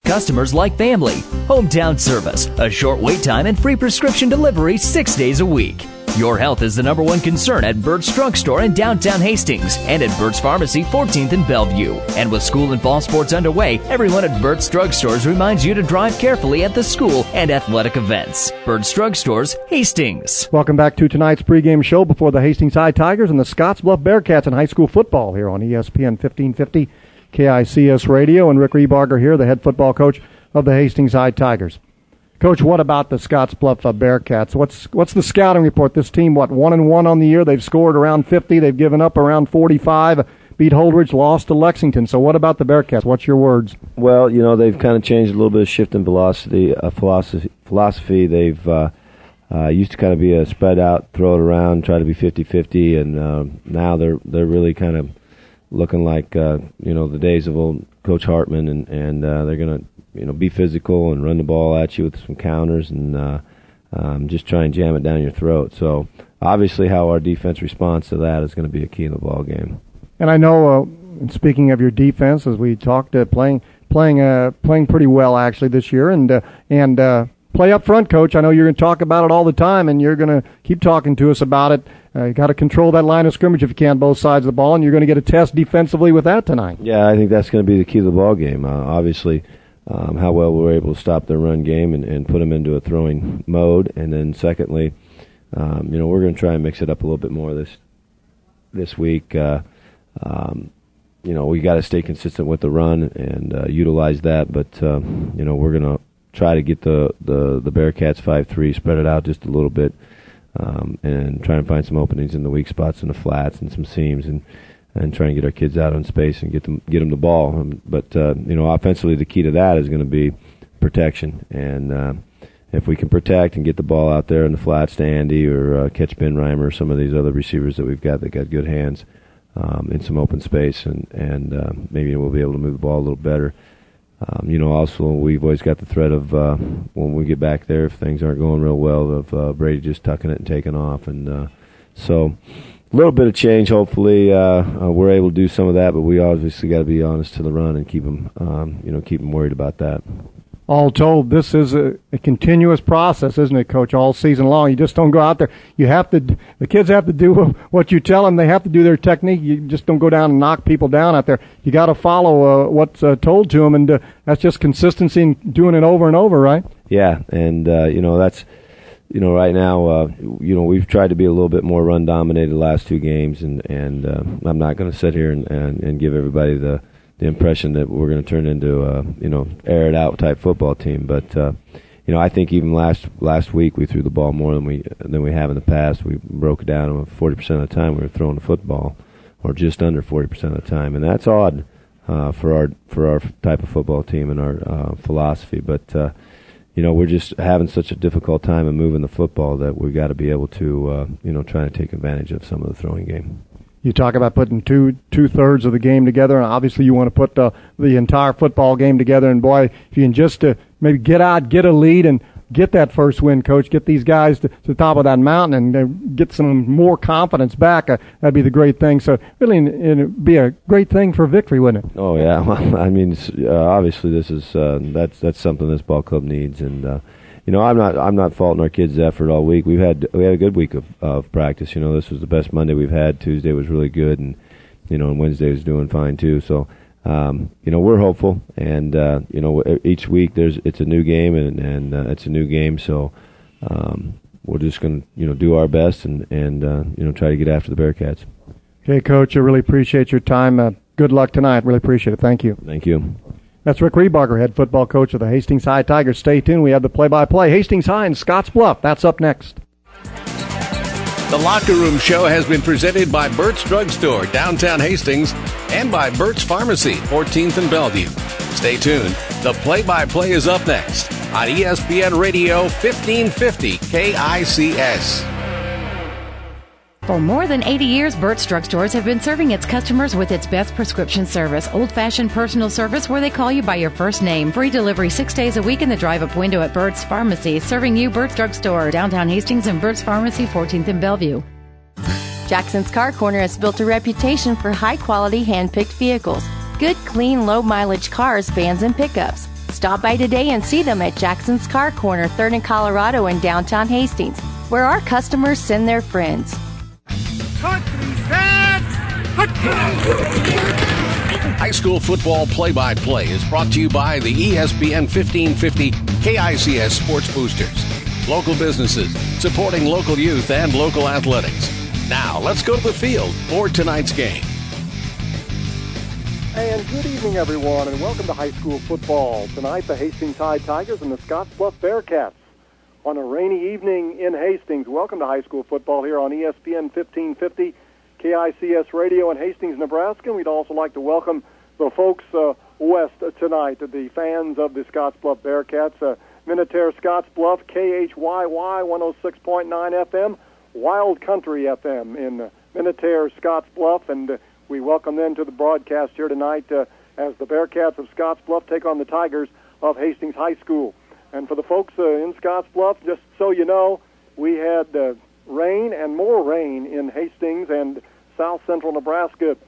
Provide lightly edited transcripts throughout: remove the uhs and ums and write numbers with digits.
Customers like family, hometown service, a short wait time, and free prescription delivery 6 days a week. Your health is the number one concern at Burt's Drugstore in downtown Hastings and at Burt's Pharmacy, 14th and Bellevue. And with school and fall sports underway, everyone at Burt's Drugstores reminds you to drive carefully at the school and athletic events. Burt's Drugstores, Hastings. Welcome back to tonight's pregame show before the Hastings High Tigers and the Scottsbluff Bearcats in high school football here on ESPN 1550 KICS Radio. And Rick Rebarger here, the head football coach of the Hastings High Tigers. Coach, what about the Scottsbluff Bearcats? What's the scouting report? This team, 1-1 on the year? They've scored around 50. They've given up around 45. Beat Holdridge, lost to Lexington. So what about the Bearcats? What's your words? Well, they've kind of changed a little bit of shift in philosophy. They've used to kind of be a spread out, throw it around, try to be 50-50, and now they're really kind of looking like the days of old Coach Hartman, and they're going to be physical and run the ball at you with some counters and just try and jam it down your throat. So obviously how our defense responds to that is going to be a key in the ball game. And I know, speaking of your defense, as we talked, playing pretty well actually this year, and play up front, Coach. I know you're going to talk about it all the time, and you're going to keep talking to us about it. You got to control that line of scrimmage if you can, both sides of the ball, and you're going to get a test defensively with that tonight. Yeah, I think that's going to be the key to the ball game. Obviously, how well we're able to stop their run game and put them into a throwing mode, and then secondly, we're going to try and mix it up a little bit more this week. We got to stay consistent with the run and utilize that, but we're going to try to get the Bearcats 5-3, spread it out just a little bit, and try and find some openings in the weak spots in the flats and some seams, and try and get our kids out on space and get them the ball. But offensively, the key to that is going to be protection, and if we can protect and get the ball out there in the flats to Andy or catch Ben Reimer or some of these other receivers that we've got that got good hands in some open space, and maybe we'll be able to move the ball a little better. Also we've always got the threat of when we get back there, if things aren't going real well, of Brady just tucking it and taking off, and so a little bit of change. Hopefully, we're able to do some of that, but we obviously got to be honest to the run and keep them worried about that. All told, this is a continuous process, isn't it, Coach? All season long, you just don't go out there. The kids have to do what you tell them. They have to do their technique. You just don't go down and knock people down out there. You got to follow what's told to them, and that's just consistency and doing it over and over, right? Yeah, and that's. Right now, we've tried to be a little bit more run dominated the last two games, and I'm not going to sit here and give everybody the impression that we're going to turn into air it out type football team. But I think even last week we threw the ball more than we have in the past. We broke it down 40% of the time we were throwing the football, or just under 40% of the time, and that's odd for our type of football team and our philosophy. But we're just having such a difficult time in moving the football that we got to be able to, try to take advantage of some of the throwing game. You talk about putting two-thirds of the game together, and obviously you want to put the entire football game together. And boy, if you can just maybe get out, get a lead, and get that first win, Coach. Get these guys to the top of that mountain and get some more confidence back. That'd be the great thing. So really, it'd be a great thing for victory, wouldn't it? Oh yeah. Well, I mean, obviously this is that's something this ball club needs, and I'm not faulting our kids' effort all week. We had a good week of practice. This was the best Monday we've had. Tuesday was really good, and and Wednesday was doing fine too. So. We're hopeful, and each week it's a new game, and it's a new game. So we're just going to do our best and try to get after the Bearcats. Okay, Coach, I really appreciate your time. Good luck tonight. Really appreciate it. Thank you. Thank you. That's Rick Rebarger, head football coach of the Hastings High Tigers. Stay tuned. We have the play-by-play. Hastings High and Scottsbluff. That's up next. The Locker Room Show has been presented by Burt's Drugstore, downtown Hastings, and by Burt's Pharmacy, 14th and Bellevue. Stay tuned. The play-by-play is up next on ESPN Radio 1550 KICS. For more than 80 years, Burt's Drugstores have been serving its customers with its best prescription service, old-fashioned personal service where they call you by your first name. Free delivery 6 days a week in the drive-up window at Burt's Pharmacy, serving you Burt's Drugstore, downtown Hastings, and Burt's Pharmacy, 14th and Bellevue. Jackson's Car Corner has built a reputation for high-quality, hand-picked vehicles. Good, clean, low-mileage cars, vans, and pickups. Stop by today and see them at Jackson's Car Corner, 3rd and Colorado in downtown Hastings, where our customers send their friends. High school football play-by-play is brought to you by the ESPN 1550 KICS Sports Boosters. Local businesses supporting local youth and local athletics. Now, let's go to the field for tonight's game. And good evening, everyone, and welcome to high school football. Tonight, the Hastings High Tigers and the Scottsbluff Bearcats on a rainy evening in Hastings. Welcome to high school football here on ESPN 1550 KICS Radio in Hastings, Nebraska. We'd also like to welcome the folks west tonight, the fans of the Scottsbluff Bearcats. Minutair Scottsbluff, KHYY 106.9 FM, Wild Country FM in Minutair Scottsbluff. And we welcome them to the broadcast here tonight as the Bearcats of Scottsbluff take on the Tigers of Hastings High School. And for the folks in Scottsbluff, just so you know, we had rain and more rain in Hastings and south central Nebraska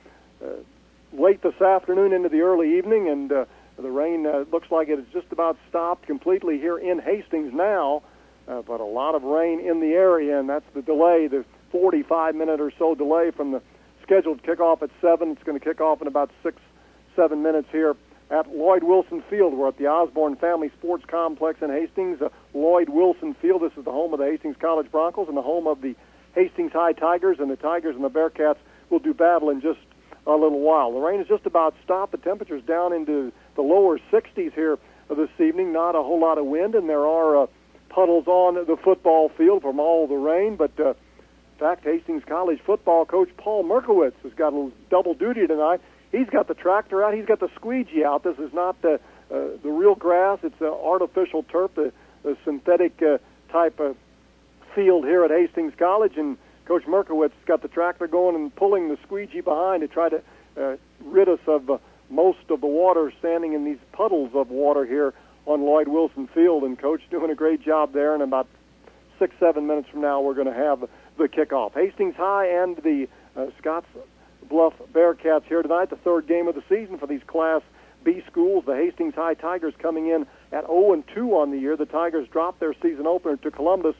late this afternoon into the early evening, and the rain looks like it has just about stopped completely here in Hastings now, but a lot of rain in the area, and that's the delay, the 45-minute or so delay from the scheduled kickoff at 7. It's going to kick off in about 6-7 minutes here at Lloyd Wilson Field. We're at the Osborne Family Sports Complex in Hastings. Lloyd Wilson Field, this is the home of the Hastings College Broncos and the home of the Hastings High Tigers, and the Tigers and the Bearcats will do battle in just a little while. The rain is just about stopped. The temperature's down into the lower 60s here this evening. Not a whole lot of wind, and there are puddles on the football field from all the rain, but in fact, Hastings College football coach Paul Merkowitz has got a little double duty tonight. He's got the tractor out. He's got the squeegee out. This is not the real grass. It's artificial turf, the synthetic type of field here at Hastings College. And Coach Merkowitz has got the tractor going and pulling the squeegee behind to try to rid us of most of the water standing in these puddles of water here on Lloyd Wilson Field. And Coach doing a great job there. And about 6-7 minutes from now, we're going to have the kickoff. Hastings High and the Scottsbluff Bearcats here tonight, the third game of the season for these Class B schools. The Hastings High Tigers coming in at 0-2 on the year. The Tigers dropped their season opener to Columbus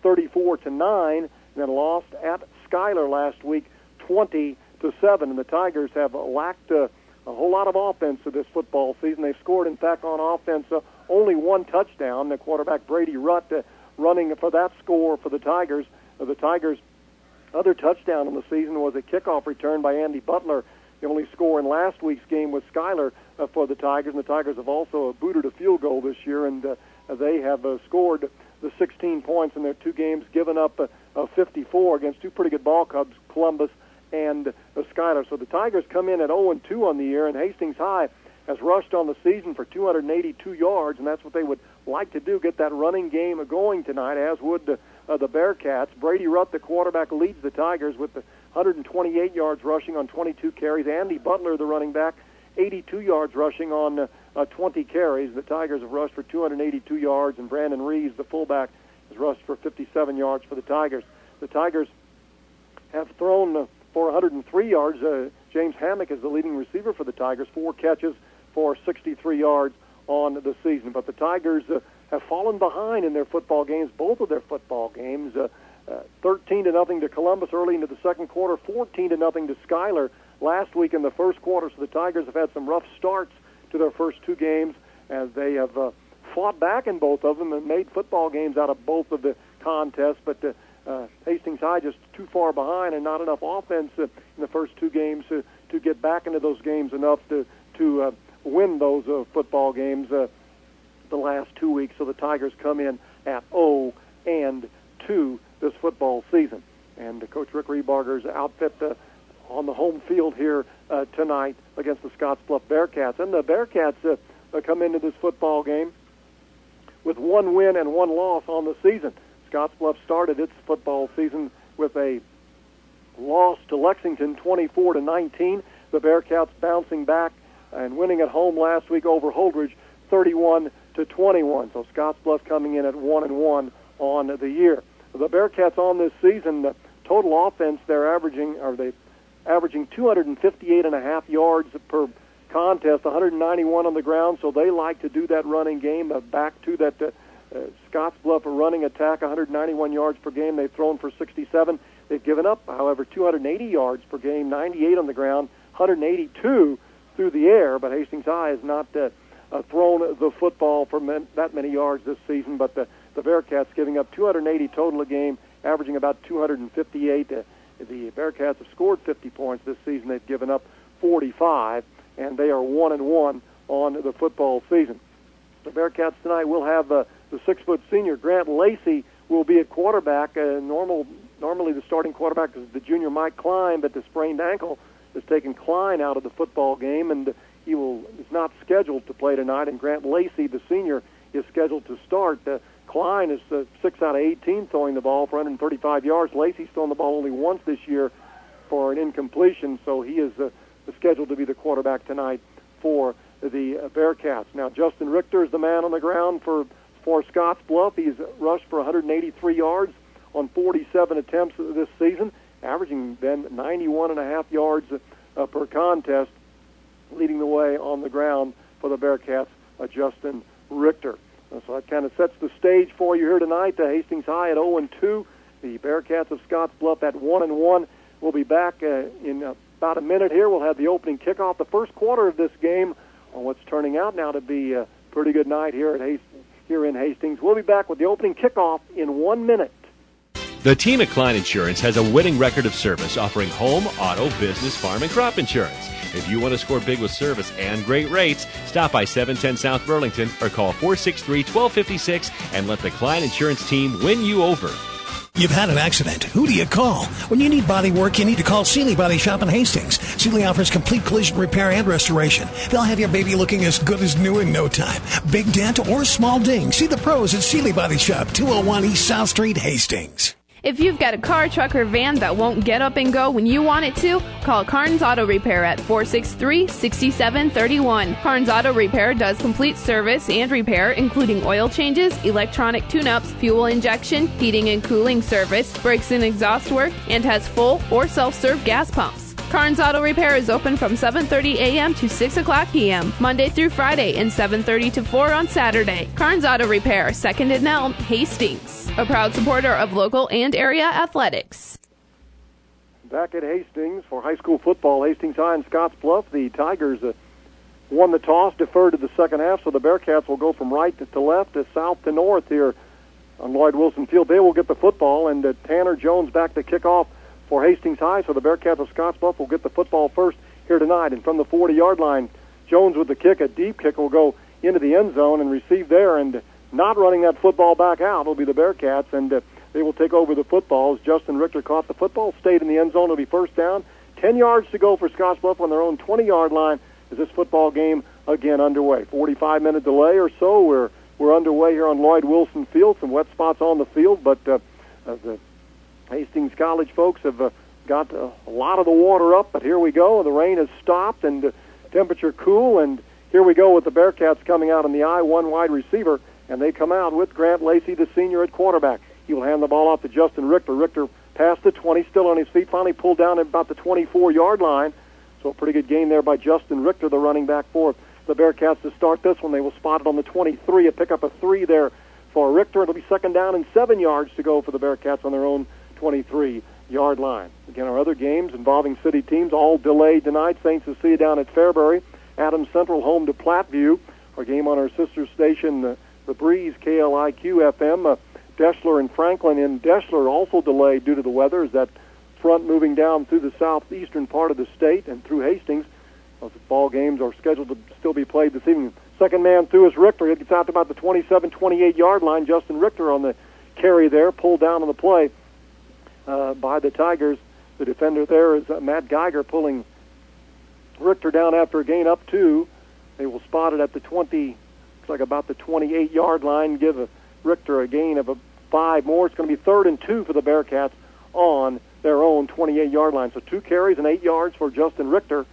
34-9, and then lost at Schuyler last week 20-7. And the Tigers have lacked a whole lot of offense to this football season. They've scored, in fact, on offense only one touchdown. The quarterback Brady Rutt running for that score for the Tigers. The Tigers' other touchdown in the season was a kickoff return by Andy Butler. The only score in last week's game was Schuyler for the Tigers, and the Tigers have also booted a field goal this year, and they have scored the 16 points in their two games, given up 54 against two pretty good ball clubs, Columbus and Schuyler. So the Tigers come in at 0-2 on the year, and Hastings High has rushed on the season for 282 yards, and that's what they would like to do, get that running game going tonight, as would the Bearcats. Brady Rutt, the quarterback, leads the Tigers with the 128 yards rushing on 22 carries. Andy Butler, the running back, 82 yards rushing on 20 carries. The Tigers have rushed for 282 yards, and Brandon Reeves, the fullback, has rushed for 57 yards for the Tigers. The Tigers have thrown for 103 yards. James Hammock is the leading receiver for the Tigers, 4 catches for 63 yards on the season. But the Tigers have fallen behind in their football games, both of their football games. 13-0 to Columbus early into the second quarter, 14-0 to Schuyler last week in the first quarter. So the Tigers have had some rough starts to their first two games, as they have fought back in both of them and made football games out of both of the contests. But Hastings High just too far behind and not enough offense in the first two games to get back into those games enough to win those football games the last 2 weeks. So the Tigers come in at 0-2 this football season. And Coach Rick Rebarger's outfit on the home field here tonight against the Scottsbluff Bearcats. And the Bearcats come into this football game with 1 win and 1 loss on the season. Scottsbluff started its football season with a loss to Lexington 24-19. The Bearcats bouncing back and winning at home last week over Holdridge 31-21. So Scottsbluff coming in at 1-1 on the year. The Bearcats on this season, total offense, they're averaging 258.5 yards per contest, 191 on the ground, so they like to do that running game back to that Scottsbluff running attack, 191 yards per game. They've thrown for 67. They've given up, however, 280 yards per game, 98 on the ground, 182 through the air, but Hastings High has not thrown the football for that many yards this season, but the Bearcats giving up 280 total a game, averaging about 258. The Bearcats have scored 50 points this season. They've given up 45, and they are 1-1 on the football season. The Bearcats tonight will have the 6-foot senior Grant Lacey will be at quarterback. Normally the starting quarterback is the junior Mike Klein, but the sprained ankle has taken Klein out of the football game, and is not scheduled to play tonight. And Grant Lacey, the senior, is scheduled to start. Klein is 6 out of 18 throwing the ball for 135 yards. Lacey's thrown the ball only once this year for an incompletion, so he is scheduled to be the quarterback tonight for the Bearcats. Now, Justin Richter is the man on the ground for Scottsbluff. He's rushed for 183 yards on 47 attempts this season, averaging then 91.5 yards per contest, leading the way on the ground for the Bearcats, Justin Richter. So that kind of sets the stage for you here tonight. Hastings High at 0-2. The Bearcats of Scottsbluff at 1-1. We'll be back in about a minute here. We'll have the opening kickoff, the first quarter of this game, on what's turning out now to be a pretty good night here in Hastings. We'll be back with the opening kickoff in 1 minute. The team at Klein Insurance has a winning record of service, offering home, auto, business, farm, and crop insurance. If you want to score big with service and great rates, stop by 710 South Burlington or call 463-1256 and let the Klein Insurance team win you over. You've had an accident. Who do you call? When you need body work, you need to call Seeley Body Shop in Hastings. Seeley offers complete collision repair and restoration. They'll have your baby looking as good as new in no time. Big dent or small ding. See the pros at Seeley Body Shop, 201 East South Street, Hastings. If you've got a car, truck, or van that won't get up and go when you want it to, call Carnes Auto Repair at 463-6731. Carnes Auto Repair does complete service and repair, including oil changes, electronic tune-ups, fuel injection, heating and cooling service, brakes and exhaust work, and has full or self-serve gas pumps. Carnes Auto Repair is open from 7:30 a.m. to 6 o'clock p.m., Monday through Friday, and 7:30 to 4 on Saturday. Carnes Auto Repair, 2nd and Elm, Hastings. A proud supporter of local and area athletics. Back at Hastings for high school football, Hastings High and Scottsbluff. The Tigers won the toss, deferred to the second half, so the Bearcats will go from right to left, to south to north here on Lloyd Wilson Field. They will get the football, and Tanner Jones back to kick off for Hastings High, so the Bearcats of Scottsbluff will get the football first here tonight. And from the 40-yard line, Jones with the kick, a deep kick, will go into the end zone and receive there, and not running that football back out will be the Bearcats, and they will take over the football as Justin Richter caught the football, stayed in the end zone. It'll be first down. 10 yards to go for Scottsbluff on their own 20-yard line as this football game again underway. 45-minute delay or so. We're underway here on Lloyd Wilson Field. Some wet spots on the field, but the Hastings College folks have got a lot of the water up, but here we go. The rain has stopped and temperature cool, and here we go with the Bearcats coming out in the I-1 wide receiver, and they come out with Grant Lacey, the senior, at quarterback. He will hand the ball off to Justin Richter. Richter past the 20, still on his feet, finally pulled down at about the 24-yard line. So a pretty good gain there by Justin Richter, the running back for the Bearcats to start this one. They will spot it on the 23, a pick up a 3 there for Richter. It'll be 2nd down and 7 yards to go for the Bearcats on their own 23-yard line. Again, our other games involving city teams all delayed tonight. St. Cecilia down at Fairbury. Adams Central home to Platteview. Our game on our sister station, the Breeze, KLIQ FM. Deschler and Franklin in Deschler also delayed due to the weather as that front moving down through the southeastern part of the state and through Hastings. Those ball games are scheduled to still be played this evening. Second man through is Richter. He gets out to about the 27, 28-yard line. Justin Richter on the carry there, pulled down on the play by the Tigers. The defender there is Matt Geiger pulling Richter down after a gain up 2. They will spot it at the 20, looks like about the 28-yard line, give Richter a gain of 5 more. It's going to be 3rd and 2 for the Bearcats on their own 28-yard line. So 2 carries and 8 yards for Justin Richter.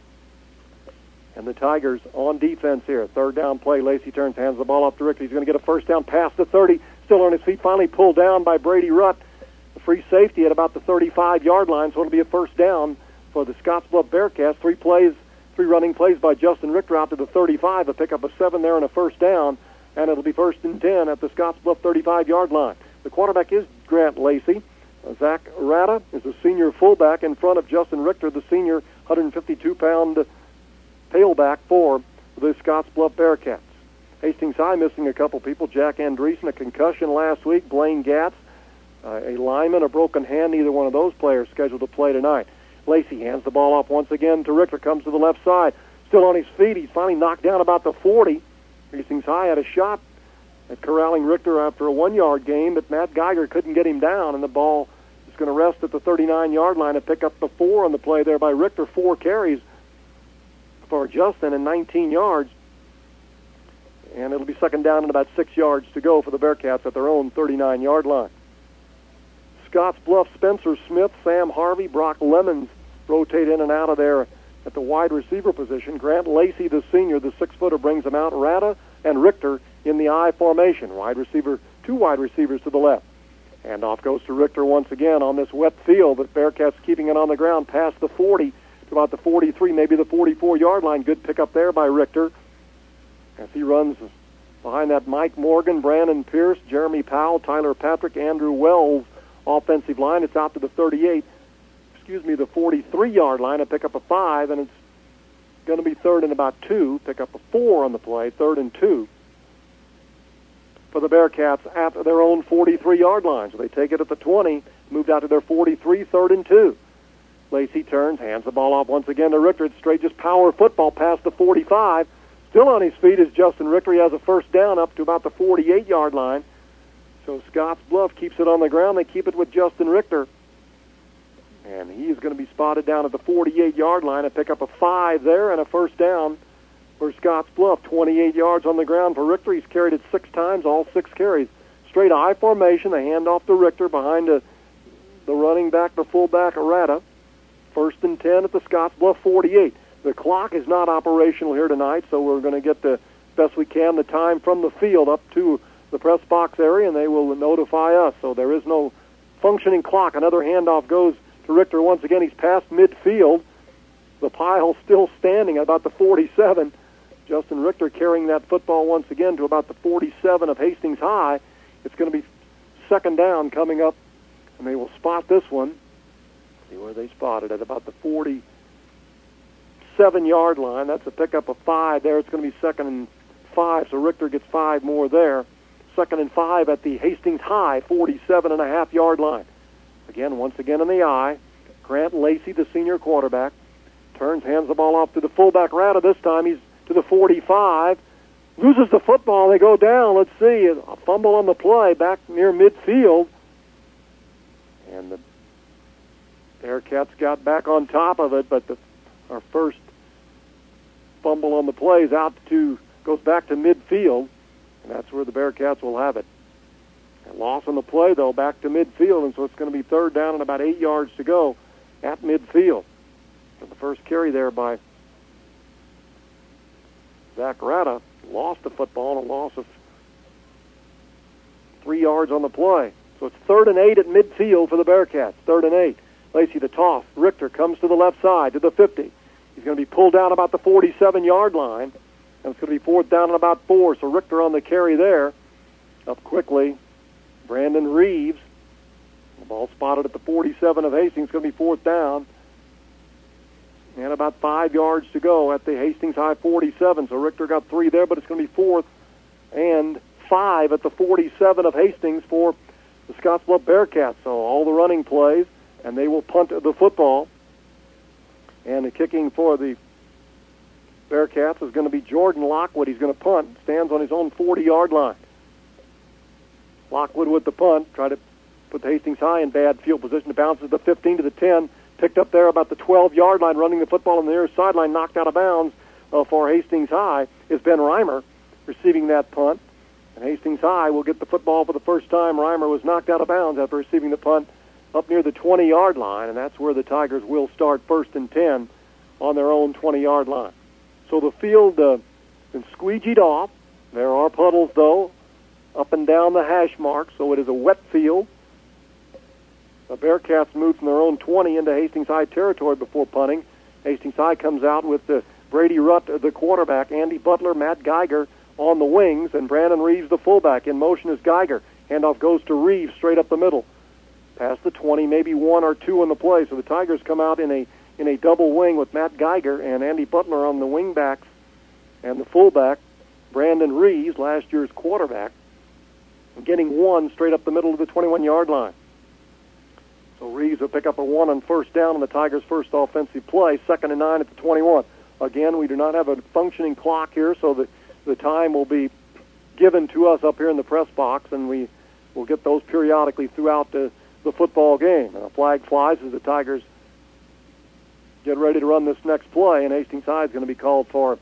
And the Tigers on defense here. 3rd down play. Lacey turns, hands the ball off to Richter. He's going to get a first down past the 30. Still on his feet. Finally pulled down by Brady Rutt. The free safety at about the 35-yard line. So it'll be a first down for the Scottsbluff Bearcats. 3 plays Three running plays by Justin Richter out to the 35, a pickup of 7 there and a first down, and it'll be 1st and 10 at the Scottsbluff 35-yard line. The quarterback is Grant Lacey. Zach Rada is a senior fullback in front of Justin Richter, the senior 152-pound tailback for the Scottsbluff Bearcats. Hastings High missing a couple people. Jack Andreessen, a concussion last week. Blaine Gatz, a lineman, a broken hand. Neither one of those players scheduled to play tonight. Lacey hands the ball off once again to Richter. Comes to the left side. Still on his feet. He's finally knocked down about the 40. Hastings High had a shot at corralling Richter after a 1-yard game, but Matt Geiger couldn't get him down, and the ball is going to rest at the 39-yard line and pick up the 4 on the play there by Richter. 4 carries for Justin and 19 yards. And it'll be 2nd down and about 6 yards to go for the Bearcats at their own 39-yard line. Scottsbluff, Spencer Smith, Sam Harvey, Brock Lemons rotate in and out of there at the wide receiver position. Grant Lacey, the senior, the 6-footer, brings them out. Rada and Richter in the I formation. Two wide receivers to the left. Handoff goes to Richter once again on this wet field, but Bearcats keeping it on the ground past the 40 to about the 43, maybe the 44-yard line. Good pickup there by Richter as he runs behind that Mike Morgan, Brandon Pierce, Jeremy Powell, Tyler Patrick, Andrew Wells offensive line. It's out to the 43-yard line, a pickup of 5, and it's going to be 3rd and about 2, pick up a 4 on the play, 3rd and 2 for the Bearcats at their own 43-yard line. So they take it at the 20, moved out to their 43, 3rd and 2. Lacey turns, hands the ball off once again to Richter. It's straight just power football past the 45. Still on his feet is Justin Richter. He has a first down up to about the 48-yard line. So Scottsbluff keeps it on the ground. They keep it with Justin Richter. And he is going to be spotted down at the 48-yard line and pick up a 5 there and a first down for Scottsbluff. 28 yards on the ground for Richter. He's carried it 6 times, all 6 carries. Straight I formation, the handoff to Richter behind the running back, the fullback, Rada. 1st and 10 at the Scottsbluff 48. The clock is not operational here tonight, so we're going to get the best we can the time from the field up to the press box area, and they will notify us. So there is no functioning clock. Another handoff goes to Richter once again. He's past midfield. The pile still standing at about the 47. Justin Richter carrying that football once again to about the 47 of Hastings High. It's going to be 2nd down coming up, and they will spot this one. See where they spot it at about the 47-yard line. That's a pickup of 5 there. It's going to be 2nd and 5, so Richter gets 5 more there. 2nd and 5 at the Hastings High 47.5-yard line. Again, once again in the eye, Grant Lacey, the senior quarterback, turns, hands the ball off to the fullback Rada. This time he's to the 45, loses the football. They go down. Let's see, a fumble on the play back near midfield, and the Bearcats got back on top of it, but our first fumble on the play is goes back to midfield, and that's where the Bearcats will have it. A loss on the play, though, back to midfield, and so it's going to be 3rd down and about 8 yards to go at midfield. So the first carry there by Zach Rada lost the football and a loss of 3 yards on the play. So it's 3rd and 8 at midfield for the Bearcats, 3rd and 8. Lacey, the toss. Richter comes to the left side to the 50. He's going to be pulled down about the 47-yard line, and it's going to be 4th down and about 4. So Richter on the carry there. Up quickly, Brandon Reeves. The ball spotted at the 47 of Hastings. It's going to be 4th down. And about 5 yards to go at the Hastings High 47. So Richter got 3 there, but it's going to be 4th and 5 at the 47 of Hastings for the Scottsbluff Bearcats. So all the running plays, and they will punt the football. And the kicking for the Bearcats is going to be Jordan Lockwood. He's going to punt. Stands on his own 40-yard line. Lockwood with the punt. Try to put the Hastings High in bad field position. It bounces the 15 to the 10. Picked up there about the 12-yard line, running the football on the near sideline, knocked out of bounds for Hastings High is Ben Reimer receiving that punt. And Hastings High will get the football for the first time. Reimer was knocked out of bounds after receiving the punt up near the 20-yard line, and that's where the Tigers will start 1st and 10 on their own 20-yard line. So the field been squeegeed off. There are puddles, though, up and down the hash mark, so it is a wet field. The Bearcats moved from their own 20 into Hastings High territory before punting. Hastings High comes out with the Brady Rutt, the quarterback. Andy Butler, Matt Geiger on the wings, and Brandon Reeves, the fullback. In motion is Geiger. Handoff goes to Reeves straight up the middle. Past the 20, maybe 1 or 2 on the play. So the Tigers come out in a double wing with Matt Geiger and Andy Butler on the wing backs, and the fullback, Brandon Reeves, last year's quarterback, getting 1 straight up the middle of the 21-yard line. So Reeves will pick up a 1 on first down on the Tigers' first offensive play, 2nd and 9 at the 21. Again, we do not have a functioning clock here, so the time will be given to us up here in the press box, and we will get those periodically throughout the football game. And a flag flies as the Tigers get ready to run this next play, and Hastings High is going to be called for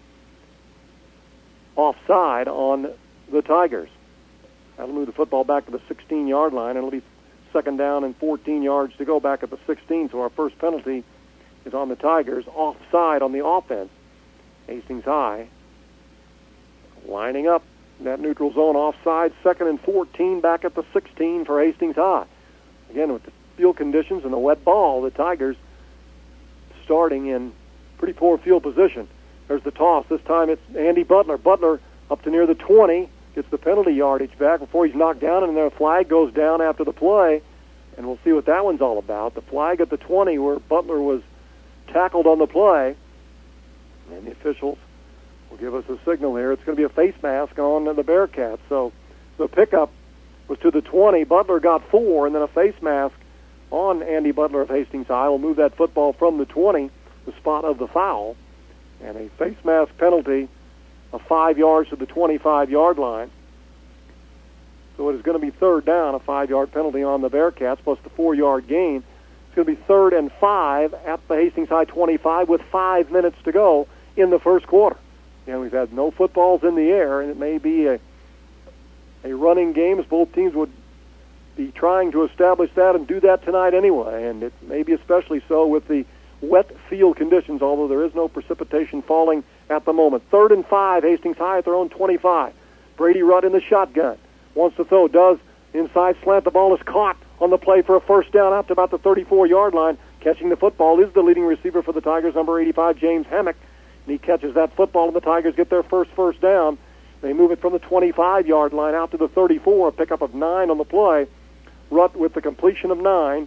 offside on the Tigers. That'll move the football back to the 16-yard line, and it'll be 2nd down and 14 yards to go back at the 16. So our first penalty is on the Tigers, offside on the offense. Hastings High lining up in that neutral zone offside, 2nd and 14 back at the 16 for Hastings High. Again, with the field conditions and the wet ball, the Tigers starting in pretty poor field position. There's the toss. This time it's Andy Butler. Butler up to near the 20, gets the penalty yardage back before he's knocked down, and then a flag goes down after the play, and we'll see what that one's all about. The flag at the 20 where Butler was tackled on the play, and the officials will give us a signal here. It's going to be a face mask on the Bearcats. So the pickup was to the 20. Butler got 4, and then a face mask on Andy Butler of Hastings High will move that football from the 20, the spot of the foul, and a face mask penalty of 5 yards to the 25-yard line. So it is going to be 3rd down, a 5-yard penalty on the Bearcats, plus the 4-yard gain. It's going to be 3rd and 5 at the Hastings High 25 with 5 minutes to go in the first quarter. And we've had no footballs in the air, and it may be a running game as both teams would be trying to establish that and do that tonight anyway, and it may be especially so with the wet field conditions, although there is no precipitation falling at the moment. 3rd and 5, Hastings High at their own 25. Brady Rutt in the shotgun. Wants to throw, does inside slant. The ball is caught on the play for a first down out to about the 34-yard line. Catching the football is the leading receiver for the Tigers, number 85, James Hammock. And he catches that football, and the Tigers get their first down. They move it from the 25-yard line out to the 34, a pickup of 9 on the play. Rutt with the completion of 9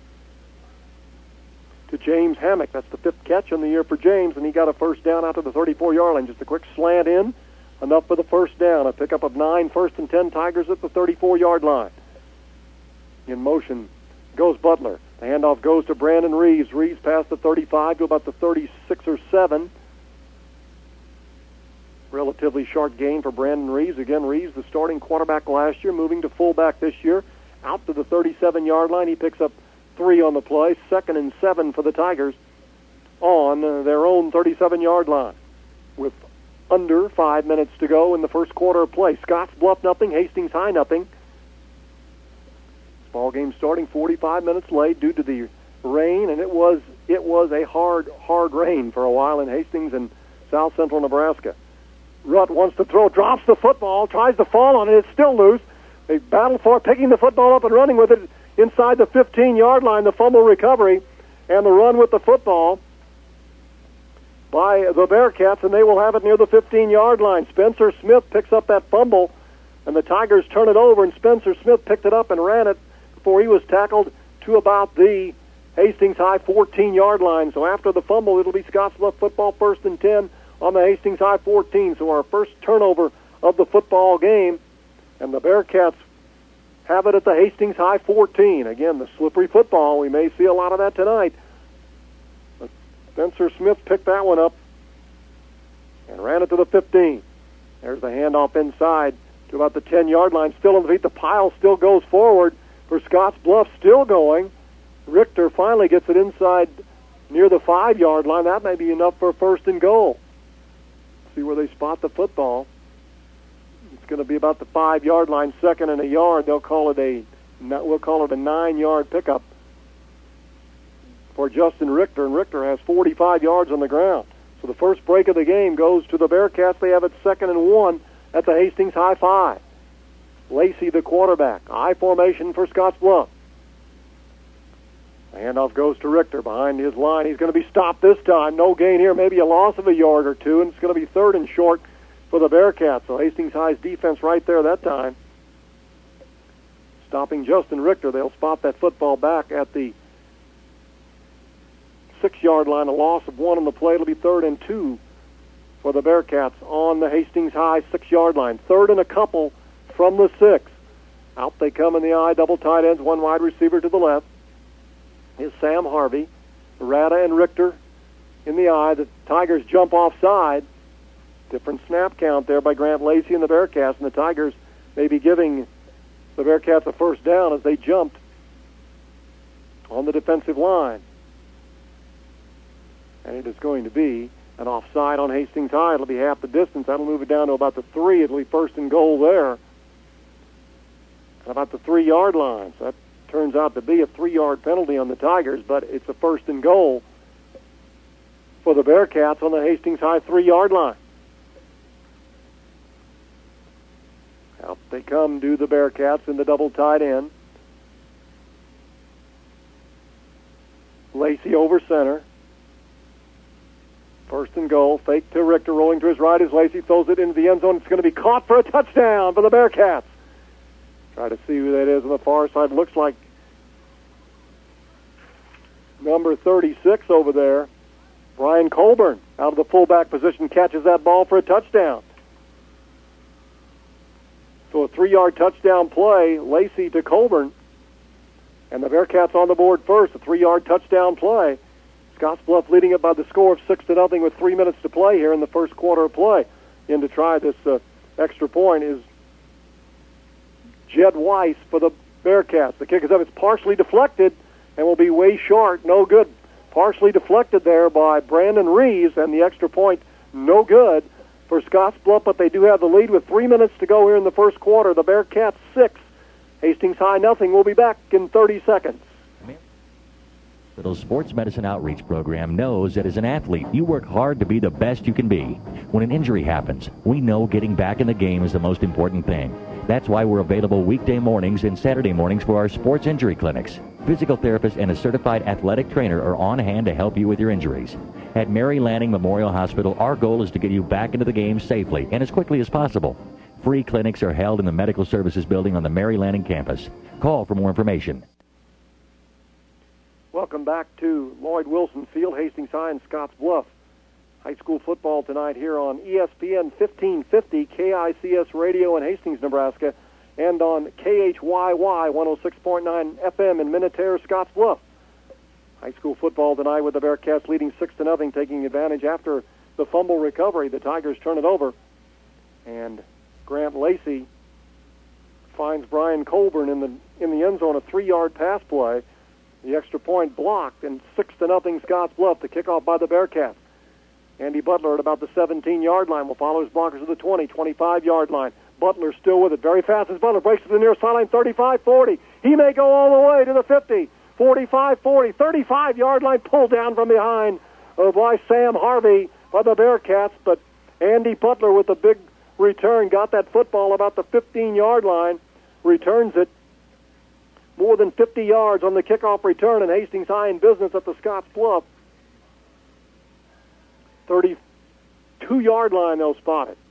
to James Hammock. That's the 5th catch in the year for James, and he got a first down out to the 34-yard line. Just a quick slant in, enough for the first down. A pickup of 9, 1st and 10 Tigers at the 34-yard line. In motion goes Butler. The handoff goes to Brandon Reeves. Reeves past the 35 to about the 36 or 7. Relatively short gain for Brandon Reeves. Again, Reeves, the starting quarterback last year, moving to fullback this year. Out to the 37-yard line. He picks up 3 on the play. 2nd and 7 for the Tigers on their own 37-yard line with under 5 minutes to go in the first quarter of play. Scotts Bluff nothing, Hastings High nothing. This ball game starting 45 minutes late due to the rain, and it was a hard rain for a while in Hastings and South Central Nebraska. Rutt wants to throw, drops the football, tries to fall on it. It's still loose. They battle for it, picking the football up and running with it inside the 15-yard line. The fumble recovery and the run with the football by the Bearcats, and they will have it near the 15-yard line. Spencer Smith picks up that fumble, and the Tigers turn it over, and Spencer Smith picked it up and ran it before he was tackled to about the Hastings High 14-yard line. So after the fumble, it'll be Scottsbluff football 1st and 10 on the Hastings High 14. So our first turnover of the football game, and the Bearcats have it at the Hastings High 14. Again, the slippery football. We may see a lot of that tonight. But Spencer Smith picked that one up and ran it to the 15. There's the handoff inside to about the 10-yard line. Still on the feet. The pile still goes forward for Scotts Bluff, still going. Richter finally gets it inside near the 5-yard line. That may be enough for 1st and goal. See where they spot the football. It's going to be about the 5-yard line, 2nd and a yard. We'll call it a 9-yard pickup for Justin Richter, and Richter has 45 yards on the ground. So the first break of the game goes to the Bearcats. They have it 2nd and 1 at the Hastings High 5. Lacey, the quarterback. I formation for Scotts Bluff. The handoff goes to Richter behind his line. He's going to be stopped this time. No gain here, maybe a loss of a yard or two, and it's going to be 3rd and short for the Bearcats. So Hastings High's defense right there that time, stopping Justin Richter. They'll spot that football back at the 6-yard line. A loss of 1 on the play. It'll be 3rd and 2 for the Bearcats on the Hastings High 6-yard line. 3rd and a couple from the 6. Out they come in the I, double tight ends, 1 wide receiver to the left is Sam Harvey. Rada and Richter in the I. The Tigers jump offside. Different snap count there by Grant Lacey and the Bearcats, and the Tigers may be giving the Bearcats a first down as they jumped on the defensive line. And it is going to be an offside on Hastings High. It'll be half the distance. That'll move it down to about the 3. It'll be 1st and goal there. About the 3-yard line. So that turns out to be a 3-yard penalty on the Tigers, but it's a 1st and goal for the Bearcats on the Hastings High 3-yard line. Out they come, do the Bearcats in the double tight end. Lacey over center. 1st and goal. Fake to Richter, rolling to his right as Lacey throws it into the end zone. It's going to be caught for a touchdown for the Bearcats. Try to see who that is on the far side. Looks like number 36 over there. Brian Colburn, out of the fullback position, catches that ball for a touchdown. So a 3-yard touchdown play, Lacey to Colburn. And the Bearcats on the board first, a 3-yard touchdown play. Scottsbluff leading it by the score of 6-0 with 3 minutes to play here in the first quarter of play. In to try this extra point is Jed Weiss for the Bearcats. The kick is up. It's partially deflected and will be way short. No good. Partially deflected there by Brandon Reeves, and the extra point no good for Scottsbluff, but they do have the lead with 3 minutes to go here in the first quarter. The Bearcats 6, Hastings High nothing. We'll be back in 30 seconds. The Sports Medicine Outreach Program knows that as an athlete, you work hard to be the best you can be. When an injury happens, we know getting back in the game is the most important thing. That's why we're available weekday mornings and Saturday mornings for our sports injury clinics. Physical therapist and a certified athletic trainer are on hand to help you with your injuries. At Mary Lanning Memorial Hospital, our goal is to get you back into the game safely and as quickly as possible. Free clinics are held in the Medical Services Building on the Mary Lanning campus. Call for more information. Welcome back to Lloyd Wilson Field, Hastings High and Scottsbluff. High school football tonight here on ESPN 1550, KICS Radio in Hastings, Nebraska, and on KHYY 106.9 FM in Minnetonka, Scottsbluff. High school football tonight with the Bearcats leading 6-0, taking advantage after the fumble recovery. The Tigers turn it over, and Grant Lacey finds Brian Colburn in the end zone, a 3-yard pass play. The extra point blocked, and 6-0 Scottsbluff. The kickoff by the Bearcats. Andy Butler at about the 17-yard line will follow his blockers to the 20, 25-yard line. Butler still with it, very fast as Butler breaks to the near sideline, 35-40. He may go all the way to the 50, 45-40, 35-yard line, pulled down from behind by Sam Harvey by the Bearcats, but Andy Butler with the big return got that football about the 15-yard line, returns it more than 50 yards on the kickoff return, and Hastings High in business at the Scottsbluff 32-yard line. They'll spot it.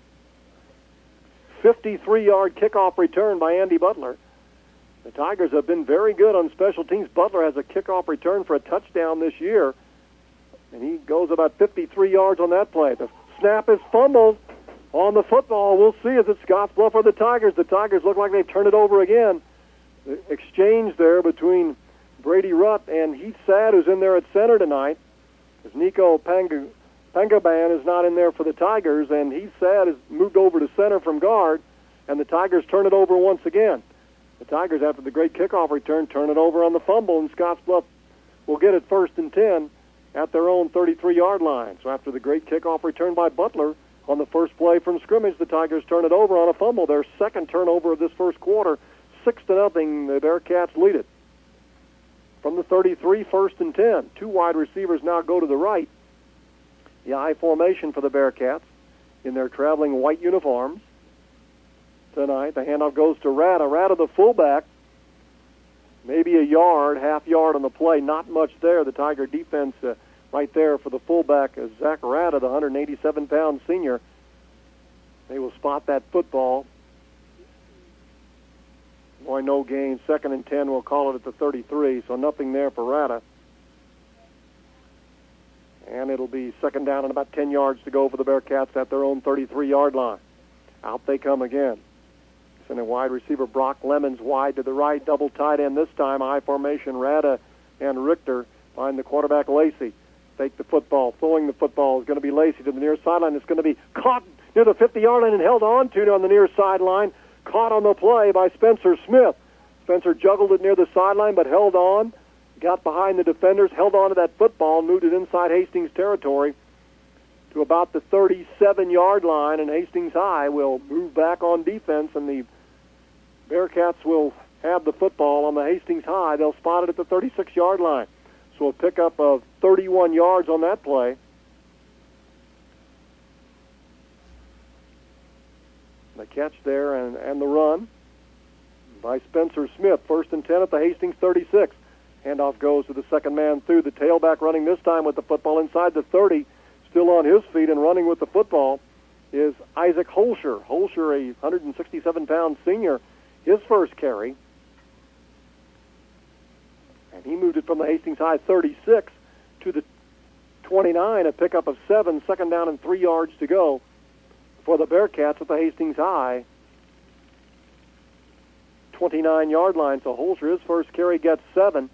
53-yard kickoff return by Andy Butler. The Tigers have been very good on special teams. Butler has a kickoff return for a touchdown this year, and he goes about 53 yards on that play. The snap is fumbled on the football. We'll see if it's Scottsbluff or the Tigers. The Tigers look like they've turned it over again. The exchange there between Brady Rutt and Heath Sad, who's in there at center tonight, as Nico Pangaban is not in there for the Tigers, and Heath Sad has moved over to center from guard, and the Tigers turn it over once again. The Tigers, after the great kickoff return, turn it over on the fumble, and Scottsbluff will get it 1st and 10 at their own 33-yard line. So after the great kickoff return by Butler on the first play from scrimmage, the Tigers turn it over on a fumble. Their second turnover of this first quarter. 6-0, the Bearcats lead it. From the 33, 1st and 10. 2 wide receivers now go to the right. The I formation for the Bearcats in their traveling white uniforms tonight. The handoff goes to Rada. Rada, the fullback, maybe a yard, half yard on the play, not much there. The Tiger defense right there for the fullback, Zach Rada, the 187-pound senior. They will spot that football. Boy, no gain. 2nd and 10, we'll call it at the 33, so nothing there for Rada. And it'll be 2nd down and about 10 yards to go for the Bearcats at their own 33-yard line. Out they come again. Sending wide receiver Brock Lemons wide to the right, double tight end this time, I formation, Rada and Richter find the quarterback Lacey. Take the football, throwing the football is going to be Lacey to the near sideline. It's going to be caught near the 50-yard line and held on to on the near sideline. Caught on the play by Spencer Smith. Spencer juggled it near the sideline but held on, got behind the defenders, held on to that football, moved it inside Hastings territory to about the 37-yard line, and Hastings High will move back on defense, and the Bearcats will have the football on the Hastings High. They'll spot it at the 36-yard line. So a pickup of 31 yards on that play. The catch there and the run by Spencer Smith. 1st and 10 at the Hastings 36. Handoff goes to the second man through. The tailback running this time with the football inside the 30. Still on his feet and running with the football is Isaac Holscher. Holscher, a 167-pound senior, his first carry. And he moved it from the Hastings High 36 to the 29, a pickup of 7, 2nd down and 3 yards to go for the Bearcats at the Hastings High 29-yard line. So Holscher, his first carry, gets 7.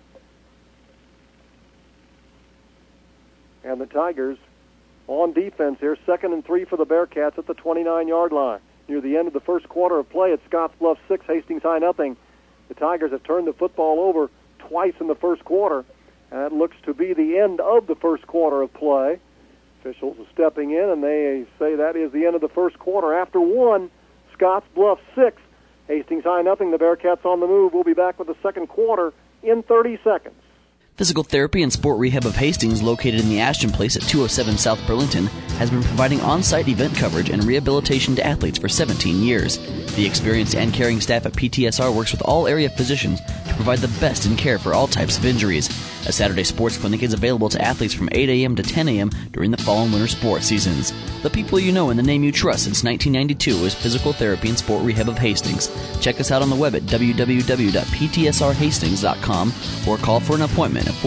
And the Tigers on defense here, 2nd and 3 for the Bearcats at the 29-yard line. Near the end of the first quarter of play at Scottsbluff 6, Hastings High nothing. The Tigers have turned the football over twice in the first quarter, and that looks to be the end of the first quarter of play. Officials are stepping in, and they say that is the end of the first quarter. After 1, Scottsbluff 6, Hastings High nothing. The Bearcats on the move. We'll be back with the second quarter in 30 seconds. Physical Therapy and Sport Rehab of Hastings, located in the Ashton Place at 207 South Burlington, has been providing on-site event coverage and rehabilitation to athletes for 17 years. The experienced and caring staff at PTSR works with all area physicians to provide the best in care for all types of injuries. A Saturday sports clinic is available to athletes from 8 a.m. to 10 a.m. during the fall and winter sports seasons. The people you know and the name you trust since 1992 is Physical Therapy and Sport Rehab of Hastings. Check us out on the web at www.ptsrhastings.com or call for an appointment at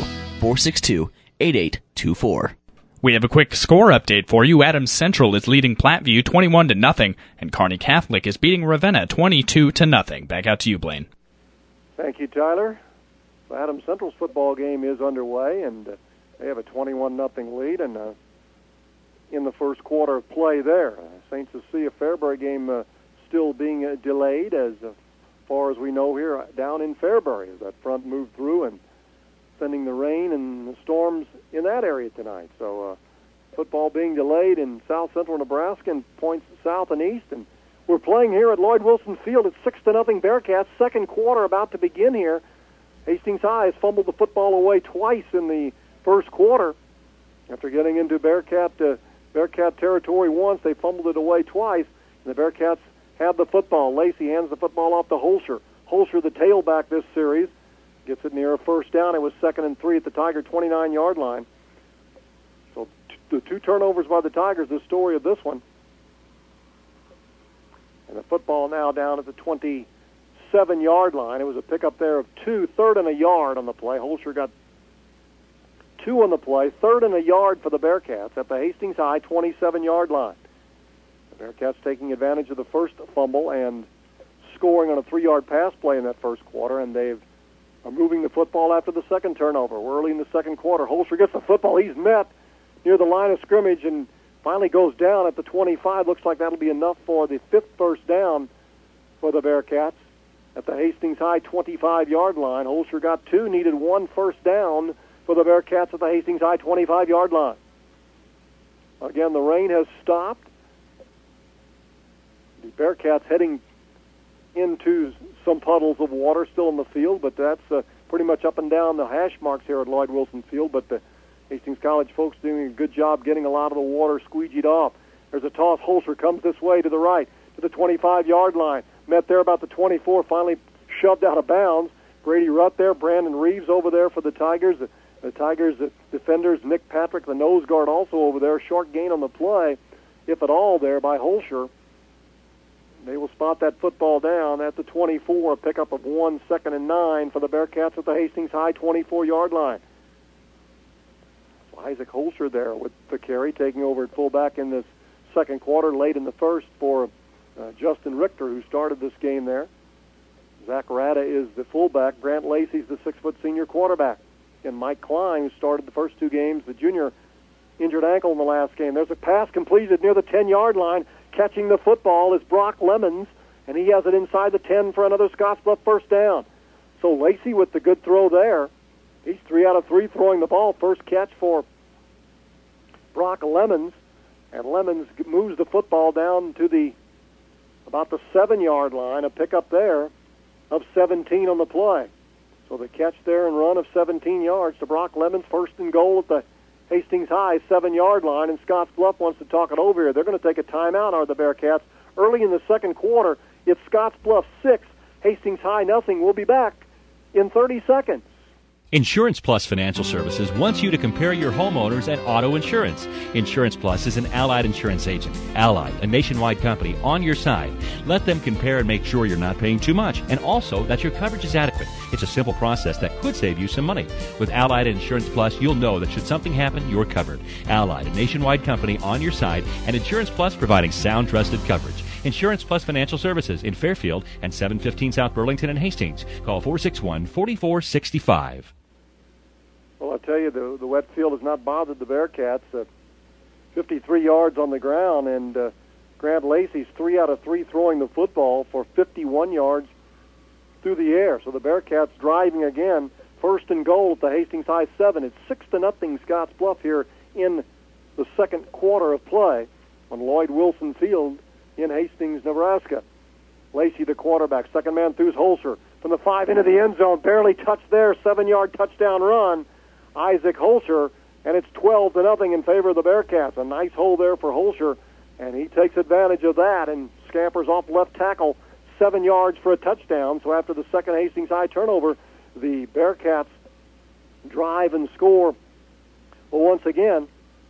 402-462-8824. We have a quick score update for you. Adams Central is leading Platteview 21-0, and Kearney Catholic is beating Ravenna 22-0. Back out to you, Blaine. Thank you, Tyler. So Adams Central's football game is underway, and they have a 21-0 lead, and in the first quarter of play there. St. Cecilia Fairbury game still being delayed as far as we know here down in Fairbury as that front moved through and sending the rain and the storms in that area tonight. So football being delayed in south central Nebraska and points south and east. And we're playing here at Lloyd Wilson Field at 6-0 Bearcats. Second quarter about to begin here. Hastings High has fumbled the football away twice in the first quarter. After getting into Bearcat territory once, they fumbled it away twice. And the Bearcats have the football. Lacey hands the football off to Holscher. Holscher, the tailback this series, gets it near a first down. It was 2nd and 3 at the Tiger 29-yard line. So the 2 turnovers by the Tigers, the story of this one. And the football now down at the 27-yard line. It was a pickup there of 2, 3rd and a yard on the play. Holscher got 2 on the play, 3rd and a yard for the Bearcats at the Hastings High 27-yard line. The Bearcats taking advantage of the first fumble and scoring on a 3-yard pass play in that first quarter, and they've are moving the football after the second turnover. We're early in the second quarter. Holscher gets the football. He's met near the line of scrimmage and finally goes down at the 25. Looks like that'll be enough for the 5th first down for the Bearcats at the Hastings High 25-yard line. Holscher got 2, needed 1 first down for the Bearcats at the Hastings High 25-yard line. Again, the rain has stopped. The Bearcats heading into some puddles of water still in the field, but that's pretty much up and down the hash marks here at Lloyd Wilson Field. But the Hastings College folks doing a good job getting a lot of the water squeegeed off. There's a toss. Holscher comes this way to the right, to the 25-yard line. Met there about the 24, finally shoved out of bounds. Brady Rutt there, Brandon Reeves over there for the Tigers. The Tigers defenders, Nick Patrick, the nose guard, also over there. Short gain on the play, if at all, there by Holscher. They will spot that football down at the 24, a pickup of 1, 2nd and 9 for the Bearcats at the Hastings High 24-yard line. So Isaac Holscher there with the carry, taking over at fullback in this second quarter, late in the first for Justin Richter, who started this game there. Zach Rada is the fullback. Grant Lacey's the 6-foot senior quarterback. And Mike Klein, who started the first two games, the junior, injured ankle in the last game. There's a pass completed near the 10-yard line. Catching the football is Brock Lemons, and he has it inside the 10 for another Scottsbluff first down. So Lacey with the good throw there. He's 3 out of 3 throwing the ball. First catch for Brock Lemons, and Lemons moves the football down to about the 7-yard line, a pickup there of 17 on the play. So the catch there and run of 17 yards to Brock Lemons, first and goal at the Hastings High 7-yard line, and Scottsbluff wants to talk it over here. They're going to take a timeout, are the Bearcats. Early in the second quarter, it's Scottsbluff 6, Hastings High nothing. We'll be back in 30 seconds. Insurance Plus Financial Services wants you to compare your homeowners and auto insurance. Insurance Plus is an Allied insurance agent. Allied, a nationwide company, on your side. Let them compare and make sure you're not paying too much, and also that your coverage is adequate. It's a simple process that could save you some money. With Allied Insurance Plus, you'll know that should something happen, you're covered. Allied, a nationwide company on your side, and Insurance Plus providing sound, trusted coverage. Insurance Plus Financial Services in Fairfield and 715 South Burlington and Hastings. Call 461-4465. Well, I'll tell you, the wet field has not bothered the Bearcats. 53 yards on the ground, and Grant Lacey's 3 out of 3 throwing the football for 51 yards through the air. So the Bearcats driving again, first and goal at the Hastings High 7. It's 6-0 Scottsbluff here in the second quarter of play on Lloyd Wilson Field in Hastings, Nebraska. Lacey, the quarterback, second man through Holscher from the 5 into the end zone, barely touched there, 7-yard touchdown run. Isaac Holscher, and it's 12-0 in favor of the Bearcats. A nice hole there for Holscher, and he takes advantage of that and scampers off left tackle 7 yards for a touchdown. So after the second Hastings High turnover, the Bearcats drive and score once again,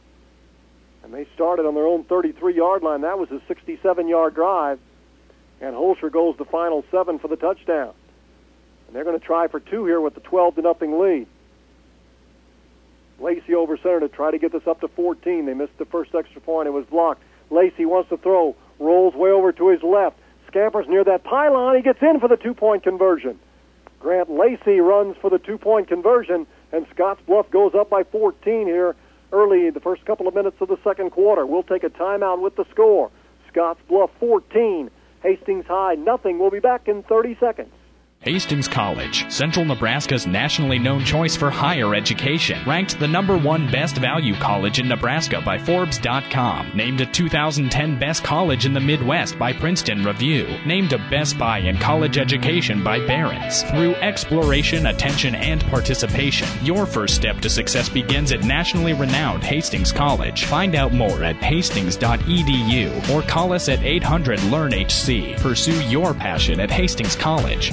and they started on their own 33-yard line. That was a 67-yard drive, and Holscher goes the final 7 for the touchdown. And they're going to try for 2 here with the 12-0 lead. Lacey over center to try to get this up to 14. They missed the first extra point. It was blocked. Lacey wants to throw, rolls way over to his left, scampers near that pylon. He gets in for the 2-point conversion. Grant Lacey runs for the 2-point conversion, and Scottsbluff goes up by 14 here early in the first couple of minutes of the second quarter. We'll take a timeout with the score. Scottsbluff 14, Hastings High nothing. We'll be back in 30 seconds. Hastings College, Central Nebraska's nationally known choice for higher education. Ranked the #1 best value college in Nebraska by Forbes.com. Named a 2010 best college in the Midwest by Princeton Review. Named a Best Buy in college education by Barron's. Through exploration, attention, and participation, your first step to success begins at nationally renowned Hastings College. Find out more at hastings.edu or call us at 800-LEARN-HC. Pursue your passion at Hastings College.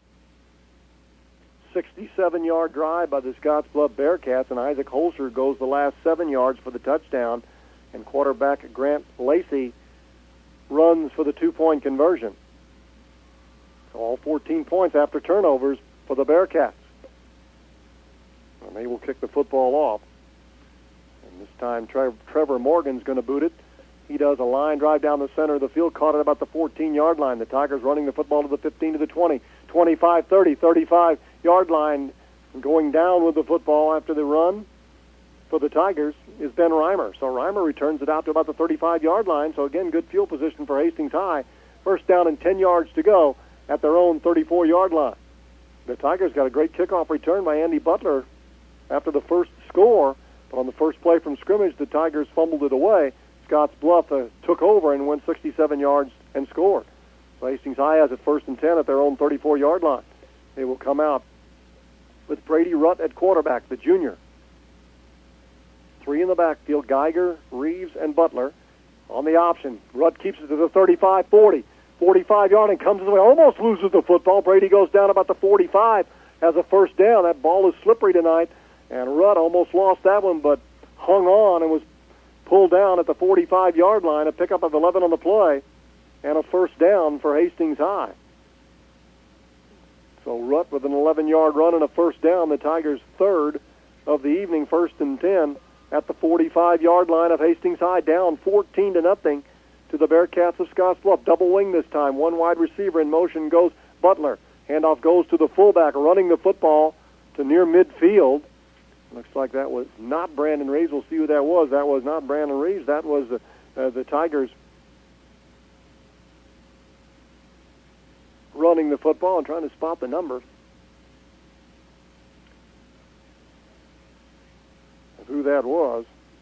67-yard drive by the Scottsbluff Bearcats, and Isaac Holscher goes the last 7 yards for the touchdown, and quarterback Grant Lacey runs for the 2-point conversion. So all 14 points after turnovers for the Bearcats. And they will kick the football off. And this time Trevor Morgan's going to boot it. He does a line drive down the center of the field, caught at about the 14-yard line. The Tigers running the football to the 15, to the 20, 25, 30, 35-yard line. And going down with the football after the run for the Tigers is Ben Reimer. So Reimer returns it out to about the 35-yard line. So again, good field position for Hastings High. First down and 10 yards to go at their own 34-yard line. The Tigers got a great kickoff return by Andy Butler after the first score. But on the first play from scrimmage, the Tigers fumbled it away. Scottsbluff took over and went 67 yards and scored. So Hastings High has it first and 10 at their own 34-yard line. They will come out with Brady Rutt at quarterback, the junior. 3 in the backfield, Geiger, Reeves, and Butler. On the option, Rutt keeps it to the 35, 40, 45-yard and comes away, almost loses the football. Brady goes down about the 45, has a first down. That ball is slippery tonight, and Rutt almost lost that one, but hung on and was pulled down at the 45-yard line, a pickup of 11 on the play, and a first down for Hastings High. So Rutt with an 11-yard run and a first down, the Tigers' third of the evening, 1st and 10 at the 45-yard line of Hastings High, down 14-0 to the Bearcats of Scottsbluff. Double wing this time. One wide receiver in motion goes Butler. Handoff goes to the fullback, running the football to near midfield. Looks like that was not Brandon Reeves. We'll see who that was. That was not Brandon Reeves. That was the Tigers running the football and trying to spot the number. Who that was.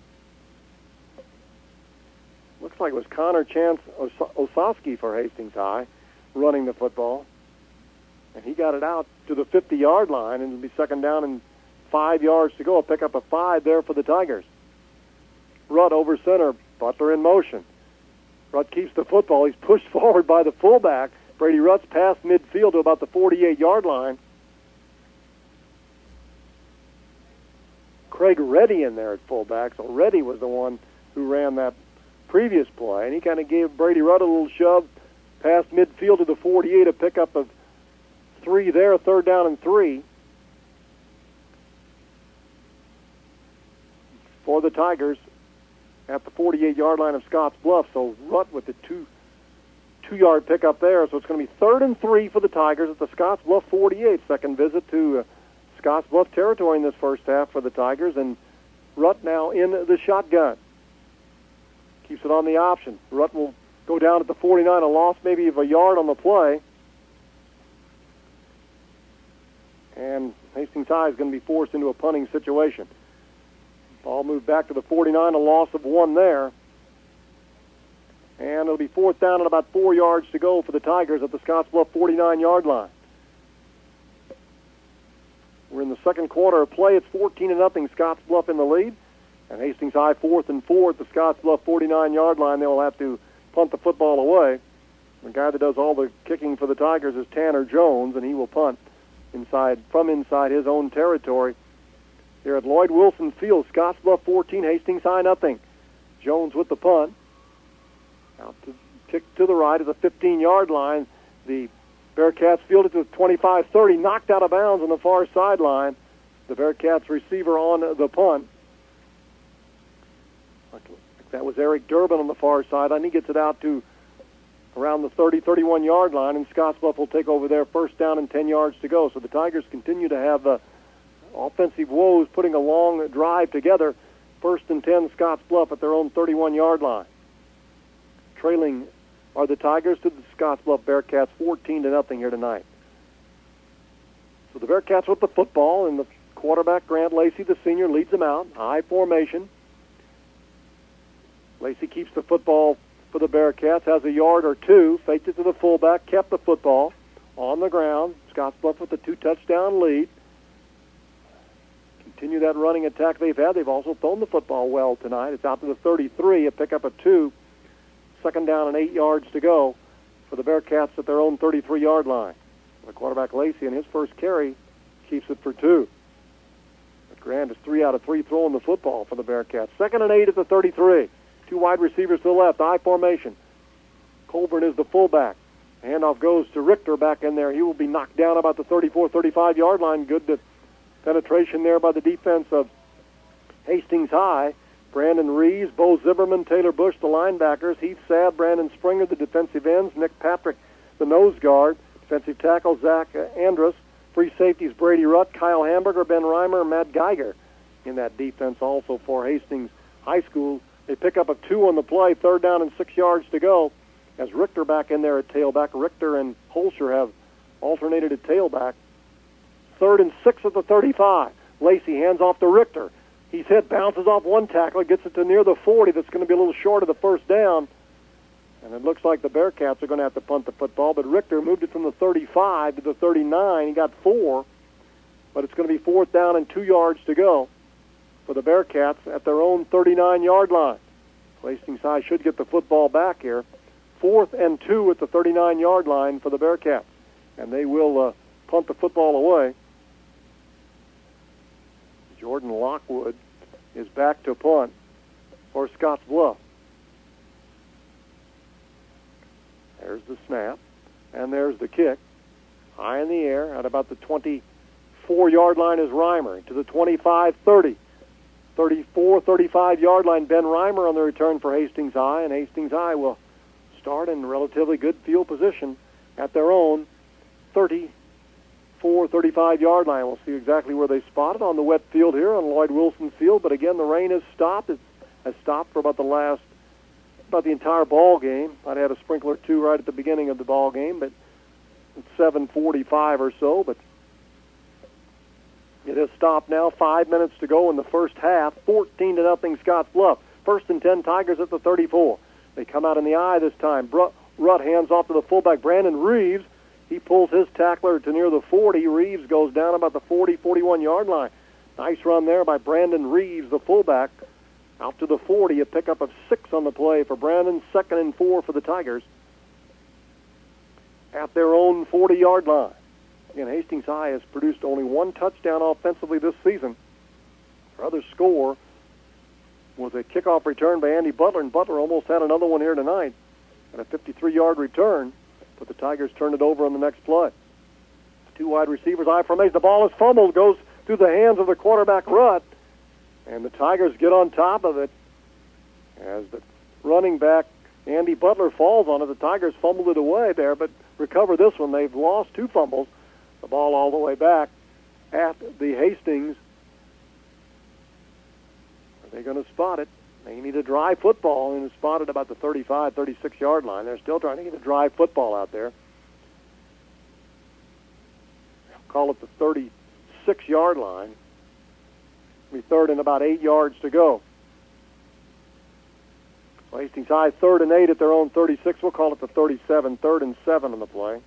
Looks like it was Connor Chance Osowski for Hastings High running the football. And he got it out to the 50-yard line, and it'll be second down and 5 yards to go. A pickup of 5 there for the Tigers. Rutt over center, Butler in motion. Rutt keeps the football. He's pushed forward by the fullback. Brady Rutt's past midfield to about the 48-yard line. Craig Reddy in there at fullback, so Reddy was the one who ran that previous play, and he kind of gave Brady Rutt a little shove past midfield to the 48, a pickup of 3 there, third down and 3 for the Tigers at the 48-yard line of Scottsbluff. So Rutt with the two-yard pickup there, so it's going to be 3rd and 3 for the Tigers at the Scottsbluff 48. Second visit to Scottsbluff territory in this first half for the Tigers, and Rutt now in the shotgun. Keeps it on the option. Rutt will go down at the 49, a loss maybe of a yard on the play. And Hastings High is going to be forced into a punting situation. Ball moved back to the 49, a loss of 1 there. And it'll be 4th down and about 4 yards to go for the Tigers at the Scottsbluff 49-yard line. We're in the second quarter of play. It's 14-0, Scottsbluff in the lead. And Hastings High 4th and 4 at the Scottsbluff 49-yard line. They will have to punt the football away. The guy that does all the kicking for the Tigers is Tanner Jones, and he will punt from inside his own territory. Here at Lloyd Wilson Field, Scottsbluff 14, Hastings High 0. Jones with the punt. Out to kick to the right at the 15-yard line. The Bearcats fielded to the 25-30, knocked out of bounds on the far sideline. The Bearcats receiver on the punt. That was Eric Durbin on the far sideline. He gets it out to around the 30, 31-yard line, and Scottsbluff will take over there, first down and 10 yards to go. So the Tigers continue to have offensive woes, putting a long drive together. 1st and 10, Scottsbluff at their own 31-yard line. Trailing are the Tigers to the Scottsbluff Bearcats 14-0 here tonight. So the Bearcats with the football, and the quarterback, Grant Lacey, the senior, leads them out. High formation. Lacey keeps the football for the Bearcats, has a yard or 2, faked it to the fullback, kept the football on the ground. Scottsbluff with a 2-touchdown lead. Continue that running attack they've had. They've also thrown the football well tonight. It's out to the 33, a pickup of 2. Second down and 8 yards to go for the Bearcats at their own 33-yard line. The quarterback Lacey in his first carry keeps it for 2. But Grant is 3 out of 3 throwing the football for the Bearcats. 2nd and 8 at the 33. 2 wide receivers to the left, I formation. Colburn is the fullback. Handoff goes to Richter back in there. He will be knocked down about the 34, 35-yard line. Good penetration there by the defense of Hastings High. Brandon Reeves, Bo Zimmerman, Taylor Bush, the linebackers. Heath Sabb, Brandon Springer, the defensive ends. Nick Patrick, the nose guard. Defensive tackle, Zach Andrus. Free safeties, Brady Rutt, Kyle Hamburger, Ben Reimer, Matt Geiger in that defense also for Hastings High School. They pick up a 2 on the play, 3rd down and 6 yards to go. As Richter back in there at tailback. Richter and Holscher have alternated at tailback. 3rd and 6 at the 35. Lacey hands off to Richter. He's hit, bounces off one tackler, gets it to near the 40. That's going to be a little short of the first down. And it looks like the Bearcats are going to have to punt the football. But Richter moved it from the 35 to the 39. He got 4. But it's going to be 4th down and 2 yards to go for the Bearcats at their own 39-yard line. Hastings High should get the football back here. 4th and 2 at the 39-yard line for the Bearcats. And they will punt the football away. Jordan Lockwood is back to punt for Scottsbluff. There's the snap, and there's the kick. High in the air at about the 24-yard line is Reimer to the 25-30. 34, 35-yard line, Ben Reimer on the return for Hastings High, and Hastings High will start in relatively good field position at their own 34, 35-yard line. We'll see exactly where they spot it on the wet field here on Lloyd Wilson Field, but again, the rain has stopped. It has stopped for about the entire ball game. I'd had a sprinkler or two right at the beginning of the ball game, but it's 7:45 or so, but it has stopped now. 5 minutes to go in the first half. 14-0 Scottsbluff. 1st and 10 Tigers at the 34. They come out in the eye this time. Rutt hands off to the fullback, Brandon Reeves. He pulls his tackler to near the 40. Reeves goes down about the 40, 41-yard line. Nice run there by Brandon Reeves, the fullback. Out to the 40, a pickup of 6 on the play for Brandon. 2nd and 4 for the Tigers at their own 40-yard line. Again, Hastings High has produced only one touchdown offensively this season. Their other score was a kickoff return by Andy Butler, and Butler almost had another one here tonight and a 53-yard return, but the Tigers turned it over on the next play. 2 wide receivers, eye formation. The ball is fumbled, goes through the hands of the quarterback, Rutt, and the Tigers get on top of it as the running back, Andy Butler, falls on it. The Tigers fumbled it away there, but recover this one. They've lost 2 fumbles. The ball all the way back at the Hastings. Are they going to spot it? They need a dry football, and it's spotted about the 35, 36-yard line. They're still trying to get a dry football out there. Call it the 36-yard line. It'll be 3rd and about 8 yards to go. So Hastings High 3rd and 8 at their own 36. We'll call it the 37. 3rd and 7 on the play.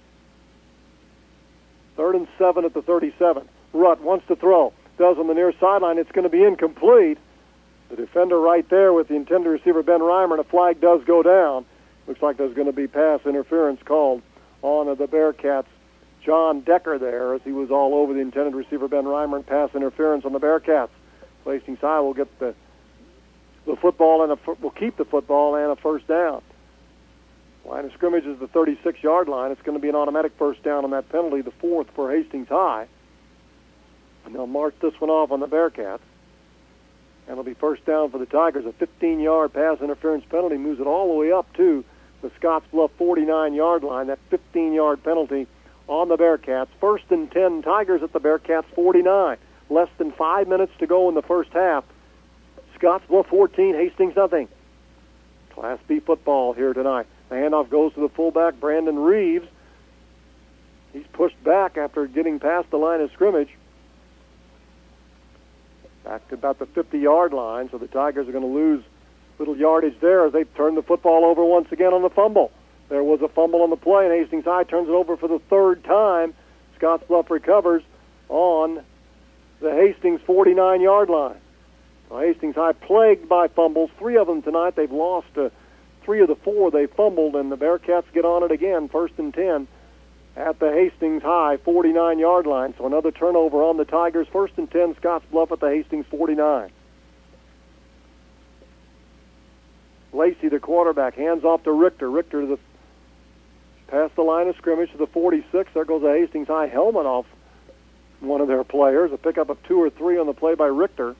3rd and 7 at the 37. Rutt wants to throw. Does on the near sideline. It's going to be incomplete. The defender right there with the intended receiver, Ben Reimer, and a flag does go down. Looks like there's going to be pass interference called on the Bearcats. John Decker there, as he was all over the intended receiver, Ben Reimer, and pass interference on the Bearcats. Hastings High will get the football and will keep the football and a first down. Line of scrimmage is the 36-yard line. It's going to be an automatic first down on that penalty, the 4th for Hastings High. And they'll march this one off on the Bearcats. And it'll be first down for the Tigers. A 15-yard pass interference penalty moves it all the way up to the Scottsbluff 49-yard line. That 15-yard penalty on the Bearcats. 1st and 10 Tigers at the Bearcats 49. Less than 5 minutes to go in the first half. Scottsbluff 14, Hastings nothing. Class B football here tonight. The handoff goes to the fullback, Brandon Reeves. He's pushed back after getting past the line of scrimmage. Back to about the 50-yard line, so the Tigers are going to lose little yardage there as they turn the football over once again on the fumble. There was a fumble on the play, and Hastings High turns it over for the 3rd time. Scottsbluff recovers on the Hastings 49-yard line. So Hastings High plagued by fumbles, 3 of them tonight. They've lost 3 of the 4 they fumbled, and the Bearcats get on it again, 1st and 10 at the Hastings High 49-yard line. So another turnover on the Tigers. 1st and 10, Scottsbluff at the Hastings 49. Lacey, the quarterback, hands off to Richter. Richter to the past the line of scrimmage to the 46. There goes a Hastings High helmet off one of their players. A pickup of 2 or 3 on the play by Richter.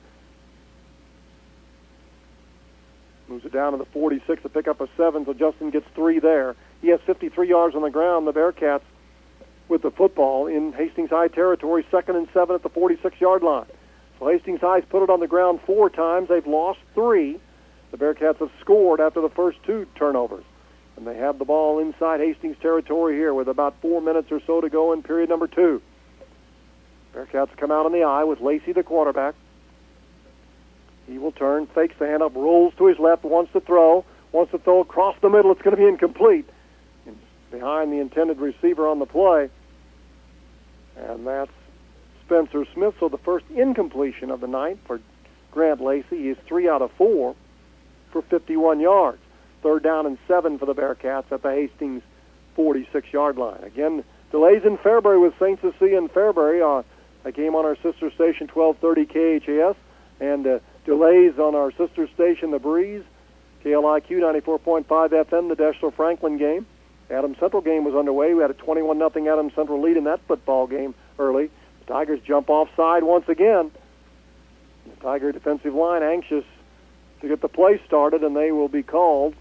Moves it down to the 46, a pickup of 7, so Justin gets 3 there. He has 53 yards on the ground. The Bearcats with the football in Hastings High territory, 2nd and 7 at the 46-yard line. So Hastings High's put it on the ground 4 times. They've lost 3. The Bearcats have scored after the first 2 turnovers. And they have the ball inside Hastings territory here with about 4 minutes or so to go in period number 2. Bearcats come out on the eye with Lacey, the quarterback. He will turn, fakes the handoff, rolls to his left, wants to throw across the middle. It's going to be incomplete. And behind the intended receiver on the play. And that's Spencer Smith. So the first incompletion of the night for Grant Lacey. He is 3 out of 4 for 51 yards. 3rd down and 7 for the Bearcats at the Hastings 46-yard line. Again, delays in Fairbury with St. Cecilia and Fairbury. A game on our sister station, 1230 KHAS, and delays on our sister station, The Breeze, KLIQ 94.5 FM, the Deschler-Franklin game. Adams Central game was underway. We had a 21-0 Adams Central lead in that football game early. The Tigers jump offside once again. The Tiger defensive line anxious to get the play started, and they will be called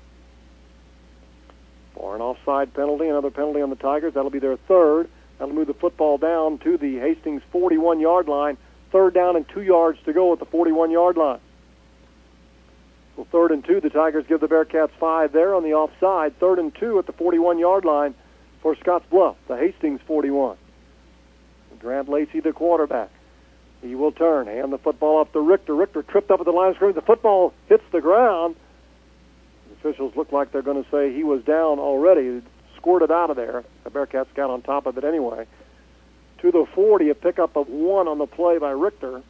for an offside penalty, another penalty on the Tigers. That'll be their 3rd. That'll move the football down to the Hastings 41-yard line. 3rd down and 2 yards to go at the 41-yard line. Well, 3rd and 2, the Tigers give the Bearcats 5 there on the offside. 3rd and 2 at the 41-yard line for Scottsbluff, the Hastings 41. Grant Lacey, the quarterback. He will turn, hand the football off to Richter. Richter tripped up at the line of scrimmage. The football hits the ground. The officials look like they're going to say he was down already. It squirted out of there. The Bearcats got on top of it anyway. To the 40, a pickup of 1 on the play by Richter.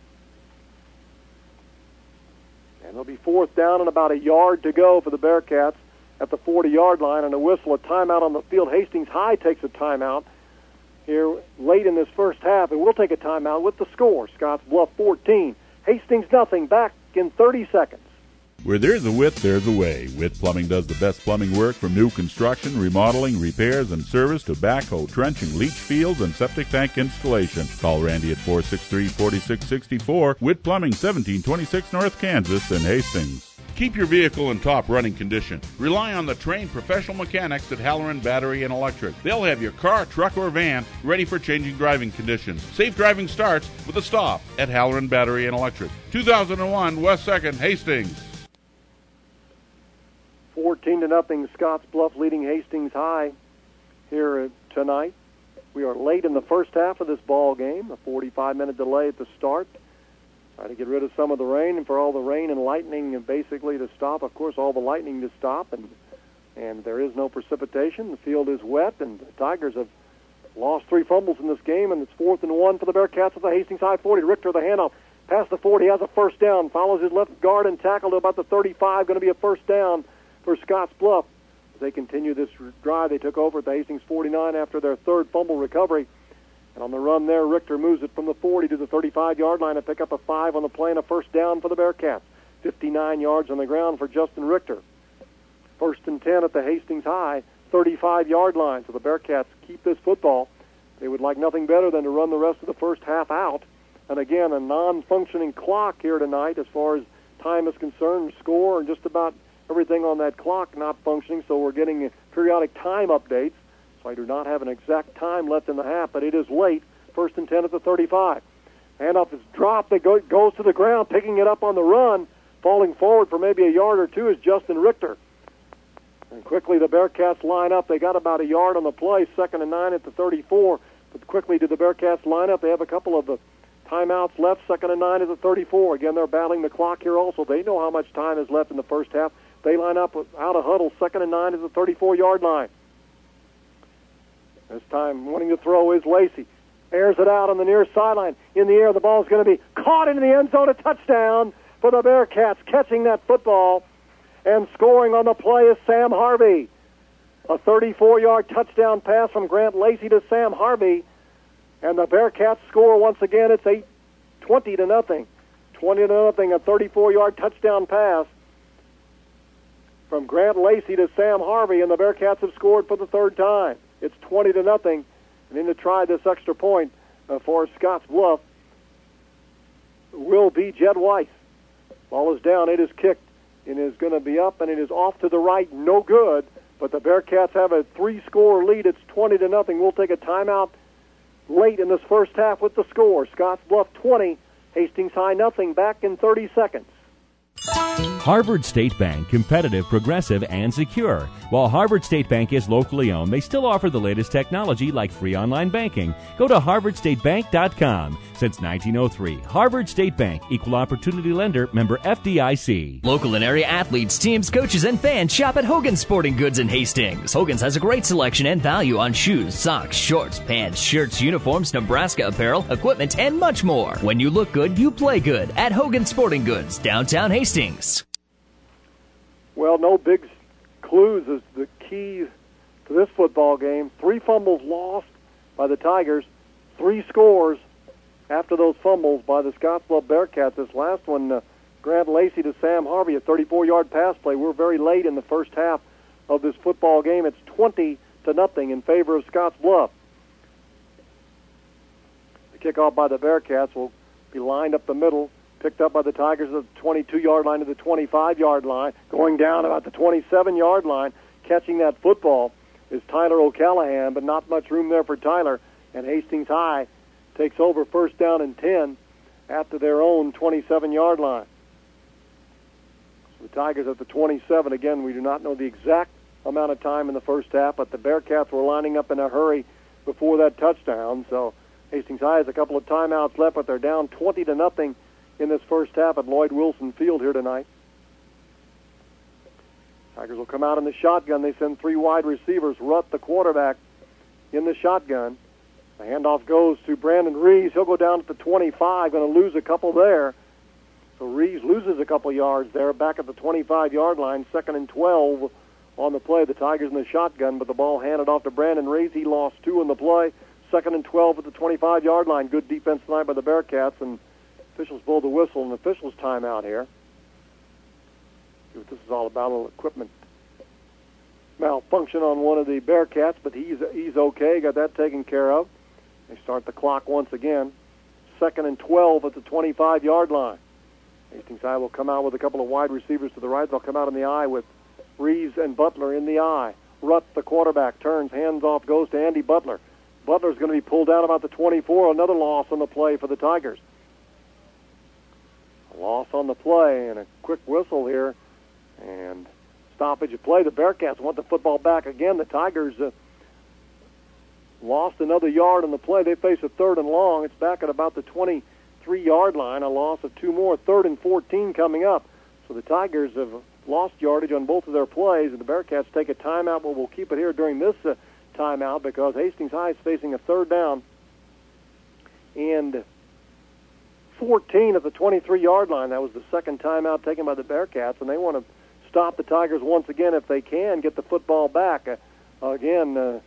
And it'll be 4th down and about a yard to go for the Bearcats at the 40-yard line, and a whistle, a timeout on the field. Hastings High takes a timeout here late in this first half, and we'll take a timeout with the score. Scottsbluff 14, Hastings nothing. Back in 30 seconds. Where there's a Witt, there's a way. Witt Plumbing does the best plumbing work from new construction, remodeling, repairs, and service to backhoe, trenching, leach fields, and septic tank installation. Call Randy at 463-4664. Witt Plumbing, 1726 North Kansas in Hastings. Keep your vehicle in top running condition. Rely on the trained professional mechanics at Halloran Battery and Electric. They'll have your car, truck, or van ready for changing driving conditions. Safe driving starts with a stop at Halloran Battery and Electric. 2001 West 2nd, Hastings. 14-0, Scottsbluff leading Hastings High here tonight. We are late in the first half of this ball game, a 45-minute delay at the start. Try to get rid of some of the rain, and for all the rain and lightning basically to stop. Of course, all the lightning to stop, and there is no precipitation. The field is wet, and the Tigers have lost 3 fumbles in this game, and it's 4th and 1 for the Bearcats at the Hastings High 40. Richter, the handoff, past the 40, has a first down, follows his left guard and tackle to about the 35, going to be a first down for Scottsbluff. As they continue this drive, they took over at the Hastings 49 after their 3rd fumble recovery. And on the run there, Richter moves it from the 40 to the 35-yard line to pick up a 5 on the play and a first down for the Bearcats. 59 yards on the ground for Justin Richter. 1st and 10 at the Hastings High 35-yard line. So the Bearcats keep this football. They would like nothing better than to run the rest of the first half out. And again, a non-functioning clock here tonight as far as time is concerned, score, and just about everything on that clock not functioning, so we're getting periodic time updates. So I do not have an exact time left in the half, but it is late. 1st and 10 at the 35. Handoff is dropped. It goes to the ground, picking it up on the run. Falling forward for maybe a yard or two is Justin Richter. And quickly the Bearcats line up. They got about a yard on the play, 2nd and 9 at the 34. But quickly did the Bearcats line up. They have a couple of timeouts left, 2nd and 9 at the 34. Again, they're battling the clock here also. They know how much time is left in the first half. They line up out of huddle, 2nd and 9 at the 34-yard line. This time, wanting to throw is Lacey. Airs it out on the near sideline. In the air, the ball is going to be caught into the end zone. A touchdown for the Bearcats. Catching that football and scoring on the play is Sam Harvey. A 34-yard touchdown pass from Grant Lacey to Sam Harvey. And the Bearcats score once again. It's 20-0. 20-0, a 34-yard touchdown pass from Grant Lacey to Sam Harvey, and the Bearcats have scored for the 3rd time. It's 20-0, and in to try this extra point for Scottsbluff will be Jed Weiss. Ball is down, it is kicked, and is going to be up, and it is off to the right, no good, but the Bearcats have a 3-score lead. It's 20-0. We'll take a timeout late in this first half with the score. Scottsbluff 20, Hastings High nothing. Back in 30 seconds. Harvard State Bank, competitive, progressive, and secure. While Harvard State Bank is locally owned, they still offer the latest technology like free online banking. Go to harvardstatebank.com. Since 1903, Harvard State Bank, equal opportunity lender, member FDIC. Local and area athletes, teams, coaches, and fans shop at Hogan's Sporting Goods in Hastings. Hogan's has a great selection and value on shoes, socks, shorts, pants, shirts, uniforms, Nebraska apparel, equipment, and much more. When you look good, you play good at Hogan's Sporting Goods, downtown Hastings. Well, no big clues as the key to this football game. 3 fumbles lost by the Tigers, 3 scores after those fumbles by the Scottsbluff Bearcats. This last one, Grant Lacey to Sam Harvey, a 34-yard pass play. We're very late in the first half of this football game. It's 20-0 in favor of Scottsbluff. The kickoff by the Bearcats will be lined up the middle, picked up by the Tigers at the 22-yard line to the 25-yard line, going down about the 27-yard line. Catching that football is Tyler O'Callahan, but not much room there for Tyler, and Hastings High takes over first down and 10 after their own 27-yard line. So the Tigers at the 27. Again, we do not know the exact amount of time in the first half, but the Bearcats were lining up in a hurry before that touchdown. So Hastings High has a couple of timeouts left, but they're down 20-0 in this first half at Lloyd Wilson Field here tonight. Tigers will come out in the shotgun. They send 3 wide receivers. Rutt, the quarterback, in the shotgun. The handoff goes to Brandon Reeves. He'll go down at the 25, going to lose a couple there. So Reeves loses a couple yards there, back at the 25-yard line, 2nd and 12 on the play. The Tigers in the shotgun, but the ball handed off to Brandon Reeves. He lost 2 in the play. 2nd and 12 at the 25-yard line. Good defense tonight by the Bearcats, and officials blow the whistle, and officials timeout here. See what this is all about, a little equipment malfunction on one of the Bearcats, but he's okay, got that taken care of. They start the clock once again. 2nd and 12 at the 25-yard line. Hastings High will come out with a couple of wide receivers to the right. They'll come out in the eye with Reeves and Butler in the eye. Rutt, the quarterback, turns, hands off, goes to Andy Butler. Butler's going to be pulled down about the 24. Another loss on the play for the Tigers. A loss on the play and a quick whistle here. And stoppage of play. The Bearcats want the football back again. The Tigers lost another yard on the play. They face a 3rd and long. It's back at about the 23-yard line. A loss of 2 more. 3rd and 14 coming up. So the Tigers have lost yardage on both of their plays, and the Bearcats take a timeout, but we'll keep it here during this timeout because Hastings High is facing a 3rd down and 14 at the 23-yard line. That was the 2nd timeout taken by the Bearcats, and they want to stop the Tigers once again if they can, get the football back. Again,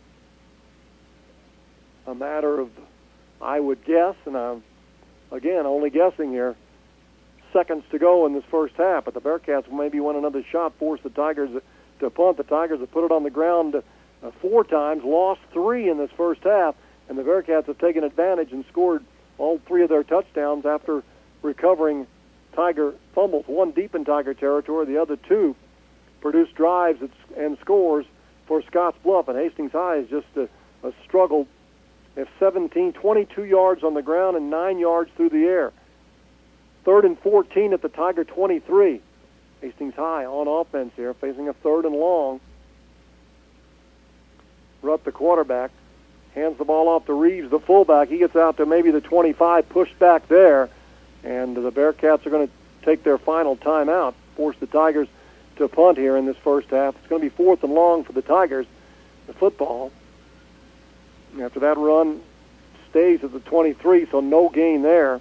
a matter of, I would guess, and I'm, again, only guessing here, seconds to go in this first half, but the Bearcats will maybe want another shot, force the Tigers to punt. The Tigers have put it on the ground 4 times, lost 3 in this first half, and the Bearcats have taken advantage and scored all 3 of their touchdowns after recovering Tiger fumbles, 1 deep in Tiger territory, the other 2 produced drives and scores for Scottsbluff, and Hastings High is just a struggle. They have 22 yards on the ground and 9 yards through the air. 3rd and 14 at the Tiger 23. Hastings High on offense here, facing a 3rd and long. Rutt, the quarterback, hands the ball off to Reeves, the fullback. He gets out to maybe the 25, pushed back there, and the Bearcats are going to take their final timeout, force the Tigers to punt here in this first half. It's going to be 4th and long for the Tigers, the football. After that run, stays at the 23, so no gain there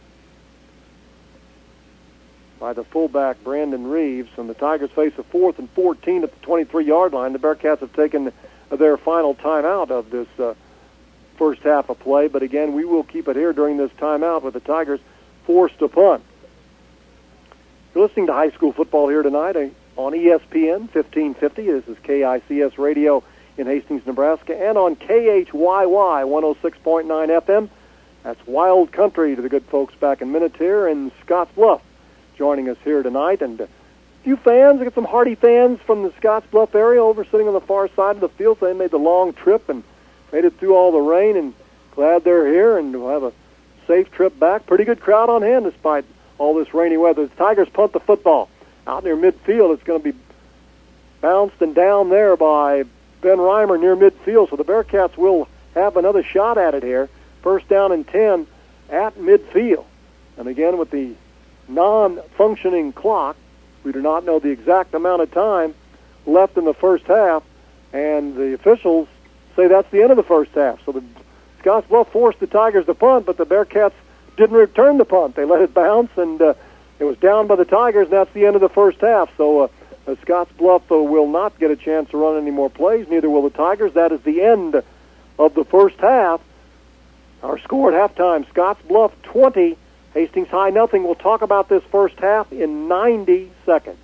by the fullback, Brandon Reeves. And the Tigers face a 4th and 14 at the 23-yard line. The Bearcats have taken their final timeout of this first half of play. But again, we will keep it here during this timeout with the Tigers forced to punt. You're listening to high school football here tonight on ESPN 1550. This is KICS Radio in Hastings, Nebraska, and on KHYY 106.9 FM. That's Wild Country to the good folks back in Minatier and Scottsbluff joining us here tonight. And a few fans, I got some hardy fans from the Scottsbluff area over sitting on the far side of the field. They made the long trip and made it through all the rain, and glad they're here, and we'll have a safe trip back. Pretty good crowd on hand despite all this rainy weather. The Tigers punt the football out near midfield. It's going to be bounced and down there by Ben Reimer near midfield, so the Bearcats will have another shot at it here. 1st down and 10 at midfield. And again, with the non-functioning clock, we do not know the exact amount of time left in the first half, and the officials say that's the end of the first half. So the Scottsbluff forced the Tigers to punt, but the Bearcats didn't return the punt. They let it bounce, and it was down by the Tigers, and that's the end of the first half. So Scottsbluff will not get a chance to run any more plays. Neither will the Tigers. That is the end of the first half. Our score at halftime, Scottsbluff 20, Hastings High nothing. We'll talk about this first half in 90 seconds.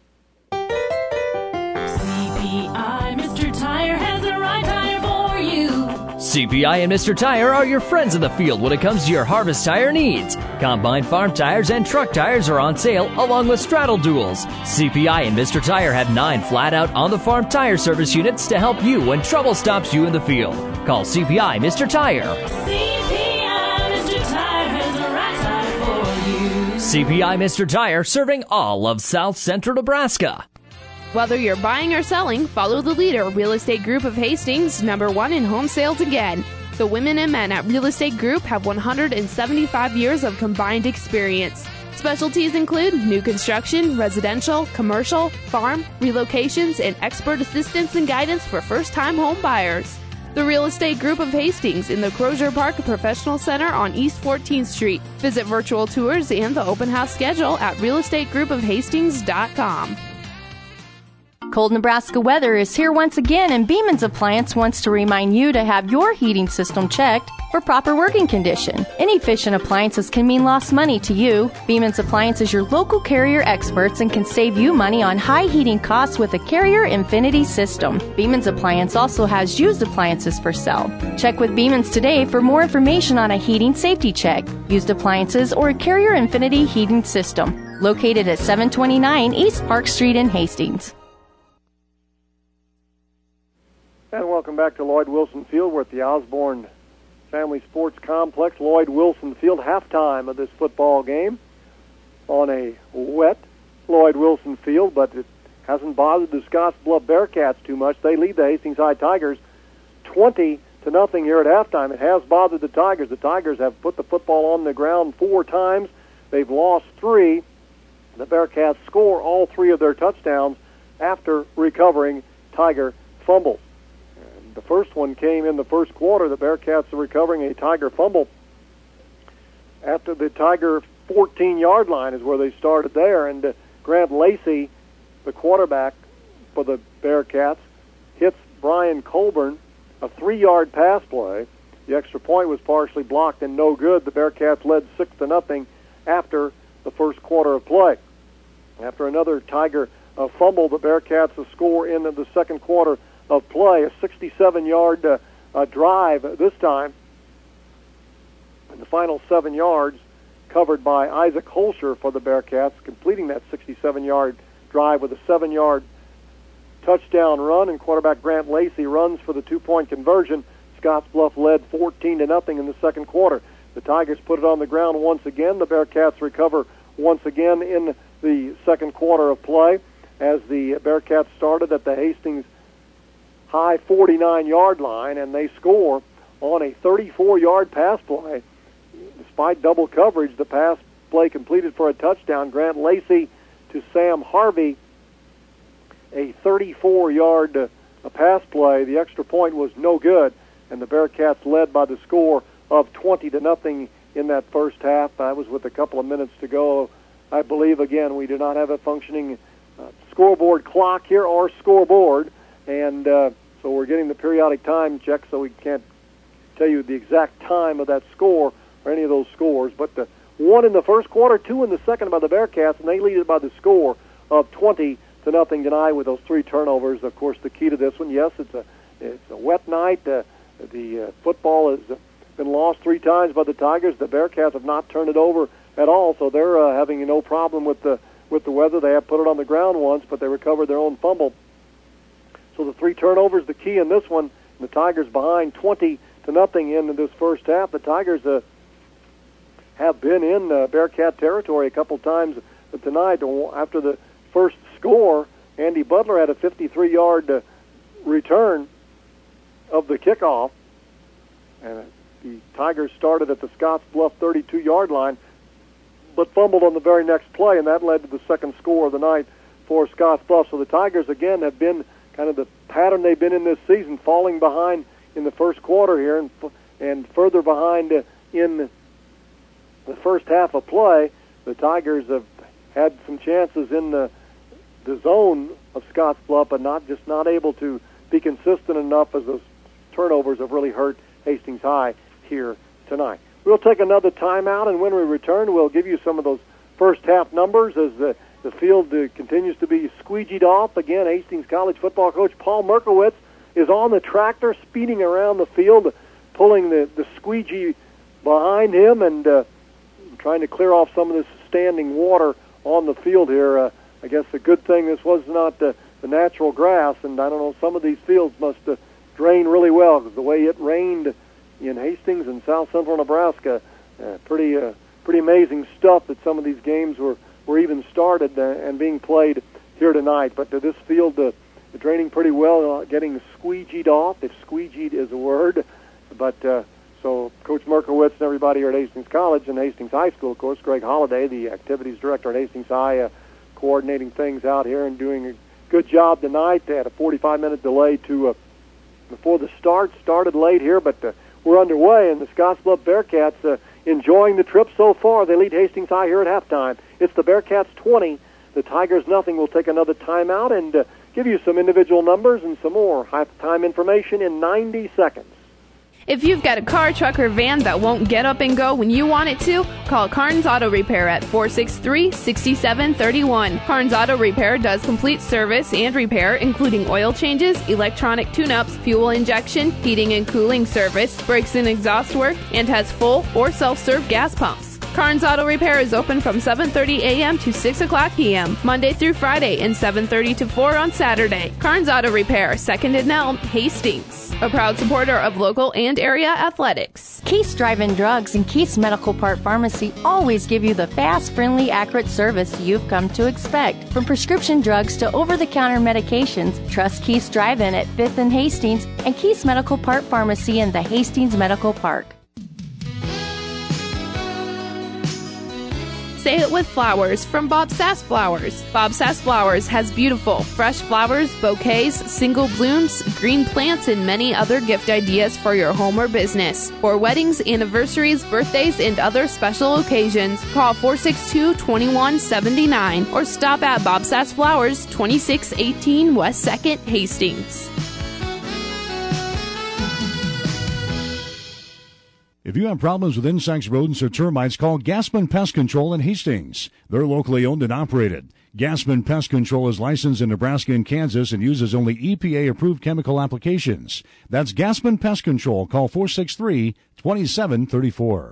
CPI Mr. Tire has the right tire for you. CPI and Mr. Tire are your friends in the field when it comes to your harvest tire needs. Combine farm tires and truck tires are on sale along with straddle duals. CPI and Mr. Tire have 9 flat-out on-the-farm tire service units to help you when trouble stops you in the field. Call CPI Mr. Tire. CPI Mr. Tire has the right tire for you. CPI Mr. Tire, serving all of South Central Nebraska. Whether you're buying or selling, follow the leader, Real Estate Group of Hastings, #1 in home sales again. The women and men at Real Estate Group have 175 years of combined experience. Specialties include new construction, residential, commercial, farm, relocations, and expert assistance and guidance for first-time home buyers. The Real Estate Group of Hastings in the Crozier Park Professional Center on East 14th Street. Visit virtual tours and the open house schedule at realestategroupofhastings.com. Cold Nebraska weather is here once again, and Beeman's Appliance wants to remind you to have your heating system checked for proper working condition. Inefficient appliances can mean lost money to you. Beeman's Appliance is your local Carrier experts and can save you money on high heating costs with a Carrier Infinity system. Beeman's Appliance also has used appliances for sale. Check with Beeman's today for more information on a heating safety check, used appliances, or a Carrier Infinity heating system. Located at 729 East Park Street in Hastings. And welcome back to Lloyd Wilson Field. We're at the Osborne Family Sports Complex, Lloyd Wilson Field, halftime of this football game on a wet Lloyd Wilson Field, but it hasn't bothered the Scottsbluff Bearcats too much. They lead the Hastings High Tigers 20-0 here at halftime. It has bothered the Tigers. The Tigers have put the football on the ground 4 times. They've lost 3. The Bearcats score all 3 of their touchdowns after recovering Tiger fumbles. The first one came in the first quarter. The Bearcats are recovering a Tiger fumble after the Tiger 14-yard line is where they started there. And Grant Lacey, the quarterback for the Bearcats, hits Brian Colburn, a 3-yard pass play. The extra point was partially blocked and no good. The Bearcats led 6-0 after the first quarter of play. After another Tiger fumble, the Bearcats score in the second quarter of play, a 67-yard drive this time. And the final 7 yards covered by Isaac Holscher for the Bearcats, completing that 67-yard drive with a 7-yard touchdown run, and quarterback Grant Lacey runs for the 2-point conversion. Scottsbluff led 14-0 in the second quarter. The Tigers put it on the ground once again. The Bearcats recover once again in the second quarter of play as the Bearcats started at the Hastings High 49-yard line, and they score on a 34-yard pass play. Despite double coverage, the pass play completed for a touchdown. Grant Lacey to Sam Harvey, a 34-yard pass play. The extra point was no good, and the Bearcats led by the score of 20-0 in that first half. That was with a couple of minutes to go. I believe, again, we do not have a functioning scoreboard clock here or scoreboard, and so we're getting the periodic time check, so we can't tell you the exact time of that score or any of those scores. But 1 in the first quarter, 2 in the second by the Bearcats, and they lead it by the score of 20-0 tonight with those 3 turnovers. Of course, the key to this one, yes, it's a wet night. The football has been lost 3 times by the Tigers. The Bearcats have not turned it over at all, so they're having no problem with the weather. They have put it on the ground once, but they recovered their own fumble. So the 3 turnovers, the key in this one. The Tigers behind 20-0 in this first half. The Tigers have been in Bearcat territory a couple times tonight. After the first score, Andy Butler had a 53-yard return of the kickoff, and the Tigers started at the Scottsbluff 32-yard line, but fumbled on the very next play, and that led to the second score of the night for Scottsbluff. So the Tigers, again, have been kind of the pattern they've been in this season, falling behind in the first quarter here and further behind in the first half of play. The Tigers have had some chances in the the zone of Scottsbluff, but not able to be consistent enough as those turnovers have really hurt Hastings High here tonight. We'll take another timeout, and when we return, we'll give you some of those first half numbers as the field continues to be squeegeed off. Again, Hastings College football coach Paul Merkowitz is on the tractor, speeding around the field, pulling the squeegee behind him and trying to clear off some of this standing water on the field here. I guess the good thing this was not the natural grass, and I don't know, some of these fields must drain really well because the way it rained in Hastings and south central Nebraska, pretty amazing stuff that some of these games were even started and being played here tonight. But this field draining pretty well, getting squeegeed off, if squeegeed is a word. But so Coach Merkowitz and everybody here at Hastings College and Hastings High School, of course, Greg Holliday, the activities director at Hastings High, coordinating things out here and doing a good job tonight. They had a 45-minute delay before the started late here, but we're underway, and the Scottsbluff Bearcats enjoying the trip so far. They lead Hastings High here at halftime. It's the Bearcats 20, the Tigers nothing. We'll take another timeout and give you some individual numbers and some more halftime information in 90 seconds. If you've got a car, truck, or van that won't get up and go when you want it to, call Carnes Auto Repair at 463-6731. Carnes Auto Repair does complete service and repair, including oil changes, electronic tune-ups, fuel injection, heating and cooling service, brakes and exhaust work, and has full or self-serve gas pumps. Carnes Auto Repair is open from 7:30 a.m. to 6 o'clock p.m., Monday through Friday, and 7:30 to 4 on Saturday. Carnes Auto Repair, 2nd and Elm, Hastings. A proud supporter of local and area athletics. Keith's Drive-In Drugs and Keith's Medical Part Pharmacy always give you the fast, friendly, accurate service you've come to expect. From prescription drugs to over-the-counter medications, trust Keith's Drive-In at 5th and Hastings and Keith's Medical Part Pharmacy in the Hastings Medical Park. Say it with flowers from Bob Sass Flowers. Bob Sass Flowers has beautiful, fresh flowers, bouquets, single blooms, green plants, and many other gift ideas for your home or business. For weddings, anniversaries, birthdays, and other special occasions, call 462-2179 or stop at Bob Sass Flowers, 2618 West 2nd, Hastings. If you have problems with insects, rodents, or termites, call Gaspin Pest Control in Hastings. They're locally owned and operated. Gaspin Pest Control is licensed in Nebraska and Kansas and uses only EPA-approved chemical applications. That's Gaspin Pest Control. Call 463-2734.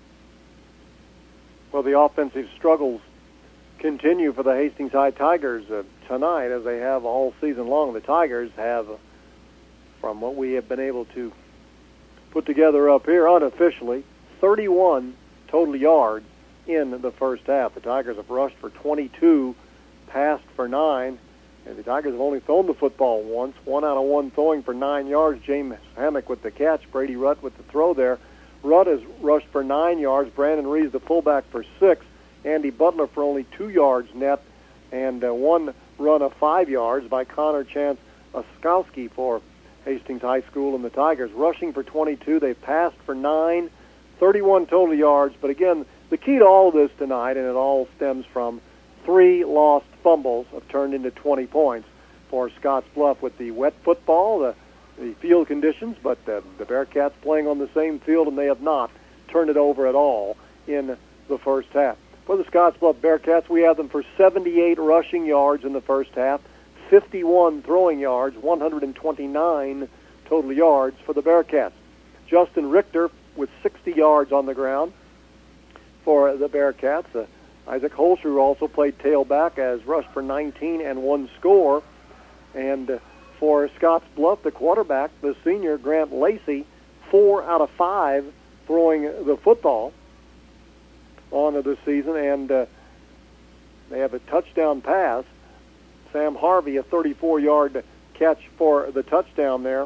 Well, the offensive struggles continue for the Hastings High Tigers tonight, as they have all season long. The Tigers have, from what we have been able to put together up here unofficially, 31 total yards in the first half. The Tigers have rushed for 22, passed for 9, and the Tigers have only thrown the football once, 1 out of 1 throwing for 9 yards. James Hammock with the catch, Brady Rutt with the throw there. Rutt has rushed for 9 yards, Brandon Reeves, the fullback, for 6, Andy Butler for only 2 yards net, and one run of 5 yards by Connor Chance Oskowski for Hastings High School. And the Tigers rushing for 22. They've passed for 9, 31 total yards. But again, the key to all of this tonight, and it all stems from 3 lost fumbles have turned into 20 points for Scottsbluff with the wet football, the field conditions, but the Bearcats playing on the same field, and they have not turned it over at all in the first half. For the Scottsbluff Bearcats, we have them for 78 rushing yards in the first half, 51 throwing yards, 129 total yards for the Bearcats. Justin Richter with 60 yards on the ground for the Bearcats. Isaac Holscher also played tailback, as rushed for 19 and 1 score. And for Scottsbluff, the quarterback, the senior Grant Lacey, 4 out of 5 throwing the football on the season, and they have a touchdown pass. Sam Harvey, a 34-yard catch for the touchdown there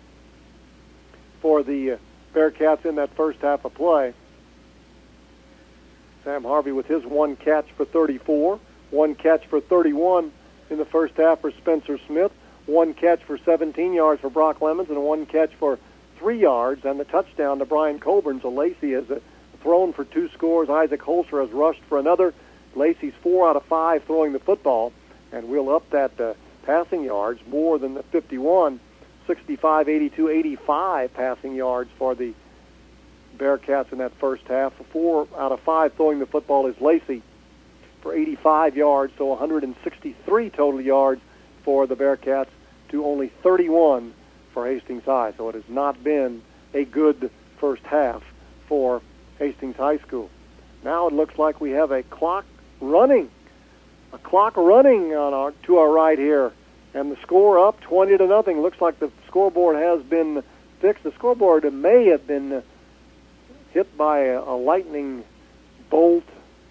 for the Bearcats in that first half of play. Sam Harvey with his 1 catch for 34, 1 catch for 31 in the first half for Spencer Smith, 1 catch for 17 yards for Brock Lemons, and 1 catch for 3 yards, and the touchdown to Brian Coburn. So Lacey has thrown for 2 scores. Isaac Holscher has rushed for another. Lacey's 4 out of 5 throwing the football. and we'll up that passing yards more than the 51, 65, 82, 85 passing yards for the Bearcats in that first half. 4 out of 5 throwing the football is Lacey for 85 yards, so 163 total yards for the Bearcats to only 31 for Hastings High. So it has not been a good first half for Hastings High School. Now it looks like we have a clock running on to our right here, and the score up 20-0. Looks like the scoreboard has been fixed. The scoreboard may have been hit by a lightning bolt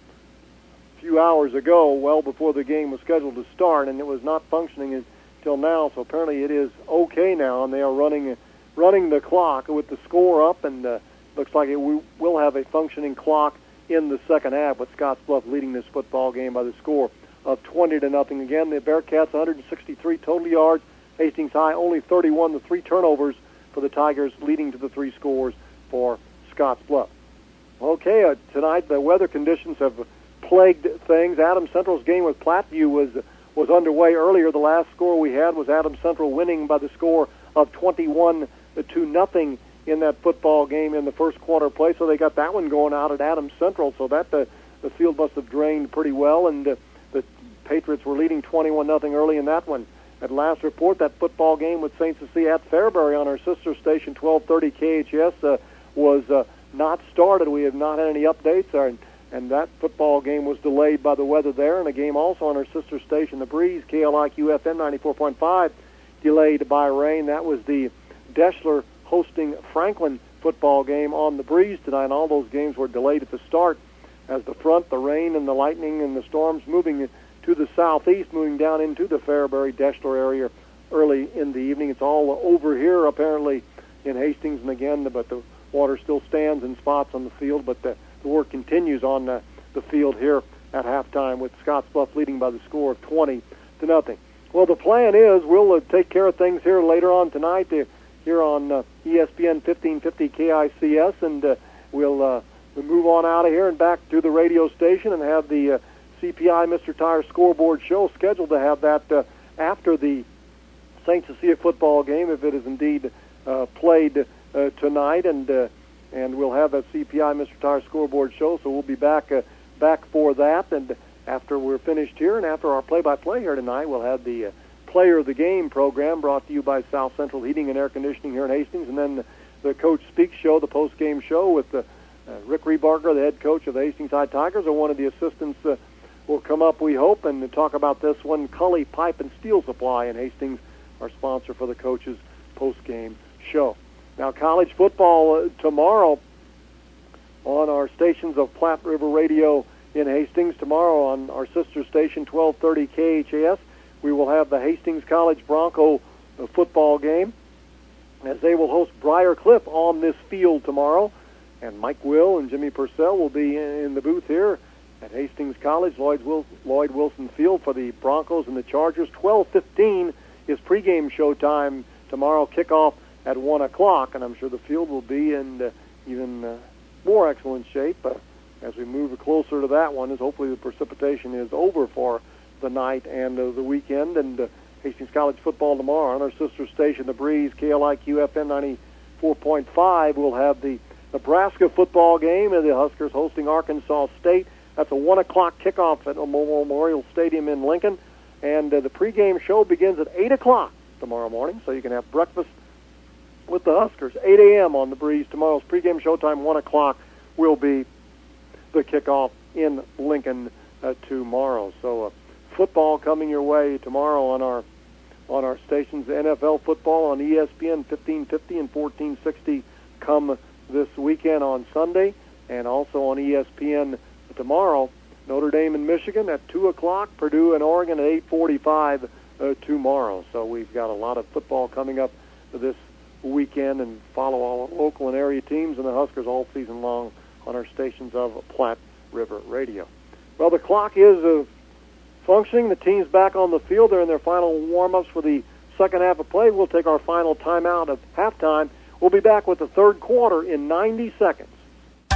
a few hours ago, well before the game was scheduled to start, and it was not functioning until now. So apparently it is okay now, and they are running the clock with the score up, and looks like we will have a functioning clock in the second half, with Scottsbluff leading this football game by the score of 20-0. Again, the Bearcats 163 total yards. Hastings High only 31. The 3 turnovers for the Tigers, leading to the 3 scores for Scottsbluff. Okay, tonight the weather conditions have plagued things. Adams Central's game with Platteview was underway earlier. The last score we had was Adams Central winning by the score of 21-0 in that football game in the first quarter play. So they got that one going out at Adams Central. So that the field must have drained pretty well, and the Patriots were leading 21-0 early in that one. At last report, that football game with St. Cecilia at Fairbury on our sister station 1230 KHS was not started. We have not had any updates, and that football game was delayed by the weather there, and a game also on our sister station, The Breeze, KLIQ FM 94.5, delayed by rain. That was the Deschler hosting Franklin football game on The Breeze tonight, and all those games were delayed at the start as the front, the rain and the lightning and the storms moving to the southeast, moving down into the Fairbury, Deschler area early in the evening. It's all over here, apparently, in Hastings, and again, but the water still stands in spots on the field, but the work continues on the field here at halftime, with Scottsbluff leading by the score of 20-0. Well, the plan is we'll take care of things here later on tonight here on ESPN 1550 KICS, and we'll move on out of here and back to the radio station and have the CPI Mr. Tire scoreboard show, scheduled to have that after the St. Cecilia football game, if it is indeed played tonight, and we'll have that CPI Mr. Tire scoreboard show. So we'll be back for that, and after we're finished here and after our play-by-play here tonight, we'll have the Player of the Game program brought to you by South Central Heating and Air Conditioning here in Hastings, and then the Coach Speaks show, the post-game show with Rick Rebarger, the head coach of the Hastings High Tigers, or one of the assistants will come up, we hope, and talk about this one. Cully Pipe and Steel Supply in Hastings, our sponsor for the coach's post-game show. Now, college football tomorrow on our stations of Platte River Radio in Hastings. Tomorrow on our sister station, 1230 KHAS, we will have the Hastings College Bronco football game, as they will host Briar Cliff on this field tomorrow. And Mike Will and Jimmy Purcell will be in the booth here at Hastings College, Lloyd Wilson Field, for the Broncos and the Chargers. 12:15 is pregame showtime tomorrow, kickoff at 1 o'clock, and I'm sure the field will be in even more excellent shape as we move closer to that one, as hopefully the precipitation is over for the night and the weekend. And Hastings College football tomorrow on our sister station, The Breeze, KLIQ FM 94.5. We'll have the Nebraska football game, and the Huskers hosting Arkansas State. That's a 1 o'clock kickoff at Memorial Stadium in Lincoln. And the pregame show begins at 8 o'clock tomorrow morning, so you can have breakfast with the Huskers. 8 a.m. on The Breeze. Tomorrow's pregame showtime, 1 o'clock, will be the kickoff in Lincoln tomorrow. So football coming your way tomorrow on our stations. NFL football on ESPN 1550 and 1460 come this weekend on Sunday, and also on ESPN tomorrow. Notre Dame and Michigan at 2 o'clock, Purdue and Oregon at 8:45 tomorrow. So we've got a lot of football coming up this weekend, and follow all local and area teams and the Huskers all season long on our stations of Platte River Radio. Well, the clock is functioning. The team's back on the field. They're in their final warm-ups for the second half of play. We'll take our final timeout at halftime. We'll be back with the third quarter in 90 seconds.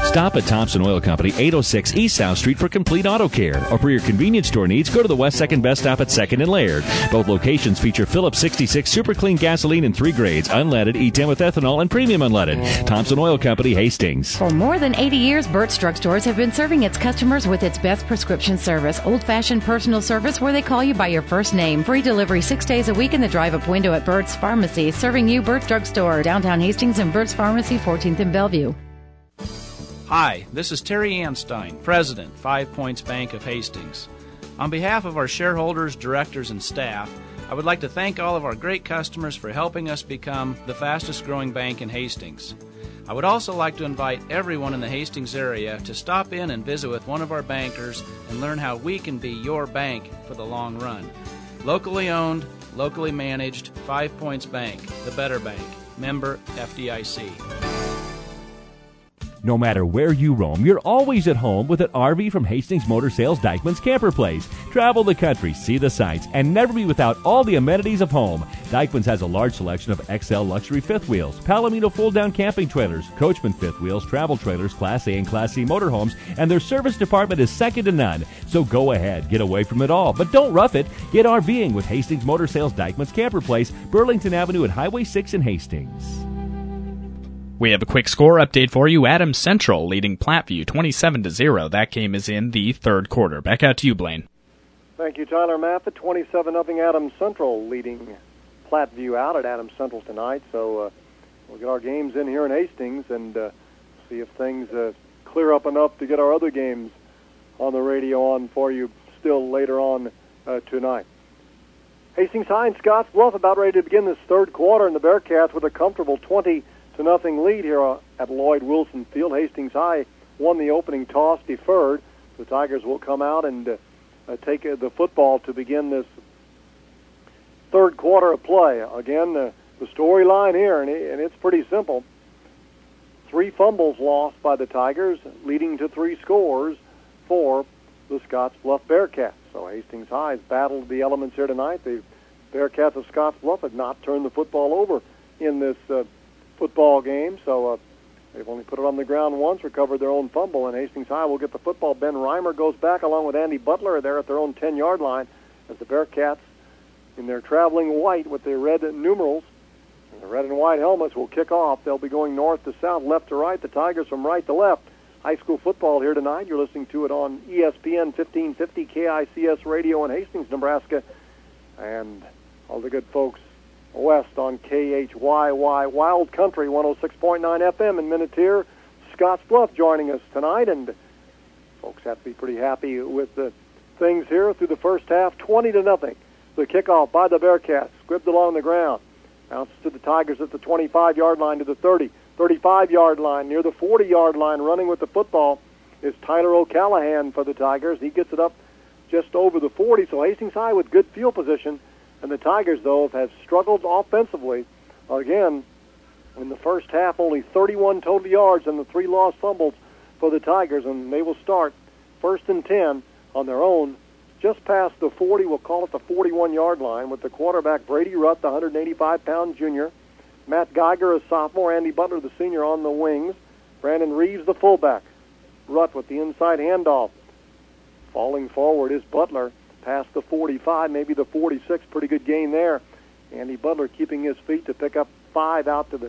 Stop at Thompson Oil Company, 806 East South Street for complete auto care. Or for your convenience store needs, go to the West 2nd Best Stop at 2nd and Laird. Both locations feature Phillips 66 Super Clean gasoline in 3 grades, unleaded, E10 with ethanol, and premium unleaded. Thompson Oil Company, Hastings. For more than 80 years, Burt's Drug Stores have been serving its customers with its best prescription service, old-fashioned personal service where they call you by your first name. Free delivery 6 days a week in the drive-up window at Burt's Pharmacy, serving you Burt's Drug Store, downtown Hastings and Burt's Pharmacy, 14th and Bellevue. Hi, this is Terry Anstein, President, 5 Points Bank of Hastings. On behalf of our shareholders, directors, and staff, I would like to thank all of our great customers for helping us become the fastest growing bank in Hastings. I would also like to invite everyone in the Hastings area to stop in and visit with one of our bankers and learn how we can be your bank for the long run. Locally owned, locally managed, 5 Points Bank, the better bank. Member FDIC. No matter where you roam, you're always at home with an RV from Hastings Motor Sales Dykeman's Camper Place. Travel the country, see the sights, and never be without all the amenities of home. Dykeman's has a large selection of XL luxury fifth wheels, Palomino fold-down camping trailers, Coachman fifth wheels, travel trailers, Class A and Class C motorhomes, and their service department is second to none. So go ahead, get away from it all, but don't rough it. Get RVing with Hastings Motor Sales Dykeman's Camper Place, Burlington Avenue at Highway 6 in Hastings. We have a quick score update for you. Adams Central leading Platteview 27-0. That game is in the third quarter. Back out to you, Blaine. Thank you, Tyler Maffett. 27-0 Adams Central leading Platteview out at Adams Central tonight. So we'll get our games in here in Hastings and see if things clear up enough to get our other games on the radio on for you still later on tonight. Hastings High and Scotts Bluff about ready to begin this third quarter, and the Bearcats with a comfortable 20-0 lead here at Lloyd Wilson Field. Hastings High won the opening toss, deferred. The Tigers will come out and take the football to begin this third quarter of play. Again, the storyline here, and it's pretty simple. 3 fumbles lost by the Tigers, leading to 3 scores for the Scotts Bluff Bearcats. So Hastings High has battled the elements here tonight. The Bearcats of Scotts Bluff have not turned the football over in this football game, so they've only put it on the ground once, recovered their own fumble, and Hastings High will get the football. Ben Reimer goes back along with Andy Butler. They're at their own 10-yard line as the Bearcats, in their traveling white with the red numerals and the red and white helmets, will kick off. They'll be going north to south, left to right, the Tigers from right to left. High school football here tonight. You're listening to it on ESPN 1550 KICS Radio in Hastings, Nebraska, and all the good folks west on KHYY Wild Country 106.9 FM in Minatier. Scotts Bluff joining us tonight, and folks have to be pretty happy with the things here through the first half. 20-0. The kickoff by the Bearcats, squibbed along the ground. Bounces to the Tigers at the 25-yard line to the 30, 35-yard line, near the 40-yard line. Running with the football is Tyler O'Callahan for the Tigers. He gets it up just over the 40, so Hastings High with good field position. And the Tigers, though, have struggled offensively. Again, in the first half, only 31 total yards and the 3 lost fumbles for the Tigers, and they will start 1st and 10 on their own, just past the 40, we'll call it the 41-yard line, with the quarterback Brady Rutt, the 185-pound junior, Matt Geiger, a sophomore, Andy Butler, the senior, on the wings, Brandon Reeves, the fullback. Rutt with the inside handoff. Falling forward is Butler, past the 45, maybe the 46. Pretty good gain there. Andy Butler keeping his feet to pick up 4 out to the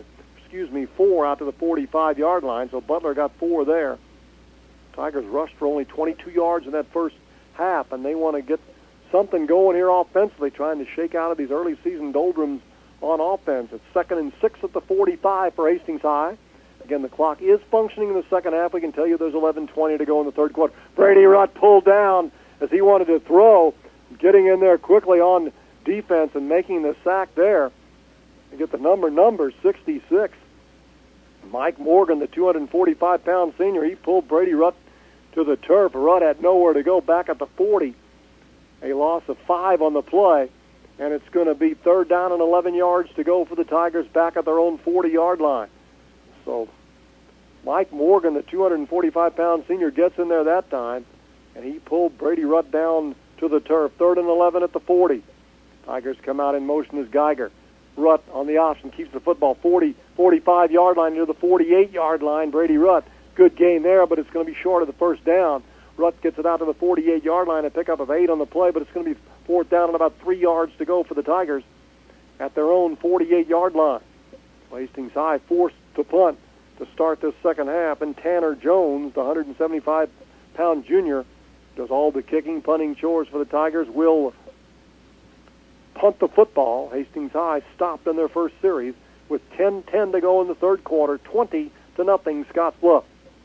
45-yard line. So Butler got 4 there. Tigers rushed for only 22 yards in that first half, and they want to get something going here offensively, trying to shake out of these early season doldrums on offense. It's 2nd and 6 at the 45 for Hastings High. Again, the clock is functioning in the second half. We can tell you there's 11:20 to go in the third quarter. Brady Rutt pulled down as he wanted to throw, getting in there quickly on defense and making the sack there. And get the number 66. Mike Morgan, the 245-pound senior, he pulled Brady Rutt to the turf. Rutt had nowhere to go, back at the 40. A loss of 5 on the play, and it's going to be 3rd down and 11 yards to go for the Tigers back at their own 40-yard line. So Mike Morgan, the 245-pound senior, gets in there that time, and he pulled Brady Rutt down to the turf. 3rd and 11 at the 40. Tigers come out in motion as Geiger. Rutt on the option, keeps the football 40, 45-yard line near the 48-yard line. Brady Rutt Good gain there, but it's going to be short of the first down. Rutt gets it out to the 48-yard line, a pickup of 8 on the play, but it's going to be fourth down and about 3 yards to go for the Tigers at their own 48-yard line. Hastings High forced to punt to start this second half, and Tanner Jones, the 175-pound junior, does all the kicking, punting chores for the Tigers, will punt the football. Hastings High stopped in their first series with 10:10 to go in the third quarter, 20-0 Scottsbluff.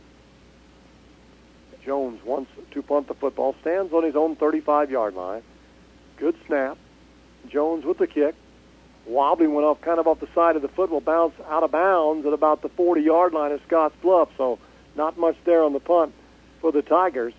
Jones wants to punt the football, stands on his own 35-yard line. Good snap. Jones with the kick. Wobbly went off kind of off the side of the foot, will bounce out of bounds at about the 40-yard line of Scottsbluff, so not much there on the punt for the Tigers.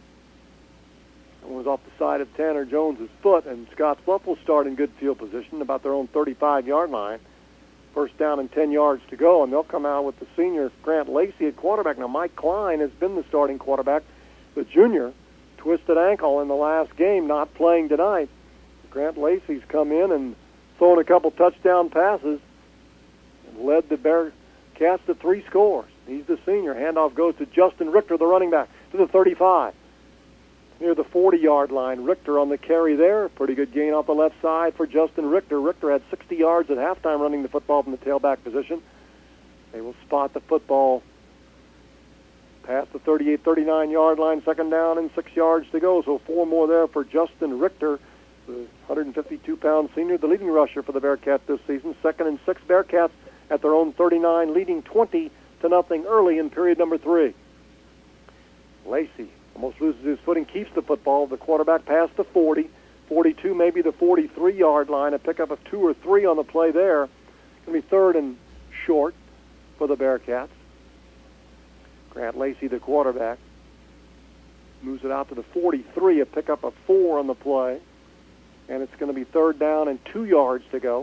It was off the side of Tanner Jones's foot, and Scottsbluff will start in good field position about their own 35-yard line. First down and 10 yards to go, and they'll come out with the senior Grant Lacey at quarterback. Now, Mike Klein has been the starting quarterback. The junior twisted ankle in the last game, not playing tonight. Grant Lacey's come in and thrown a couple touchdown passes and led the Bearcats to 3 scores. He's the senior. Handoff goes to Justin Richter, the running back, to the 35. Near the 40-yard line, Richter on the carry there. Pretty good gain off the left side for Justin Richter. Richter had 60 yards at halftime running the football from the tailback position. They will spot the football past the 38, 39-yard line, second down and 6 yards to go. So 4 more there for Justin Richter, the 152-pound senior, the leading rusher for the Bearcats this season. 2nd and 6 Bearcats at their own 39, leading 20-0 early in period number 3. Lacey almost loses his footing, keeps the football. The quarterback past the 40, 42, maybe the 43-yard line. A pickup of 2 or 3 on the play there. It's going to be 3rd and short for the Bearcats. Grant Lacey, the quarterback, moves it out to the 43, a pickup of 4 on the play. And it's going to be 3rd down and 2 yards to go.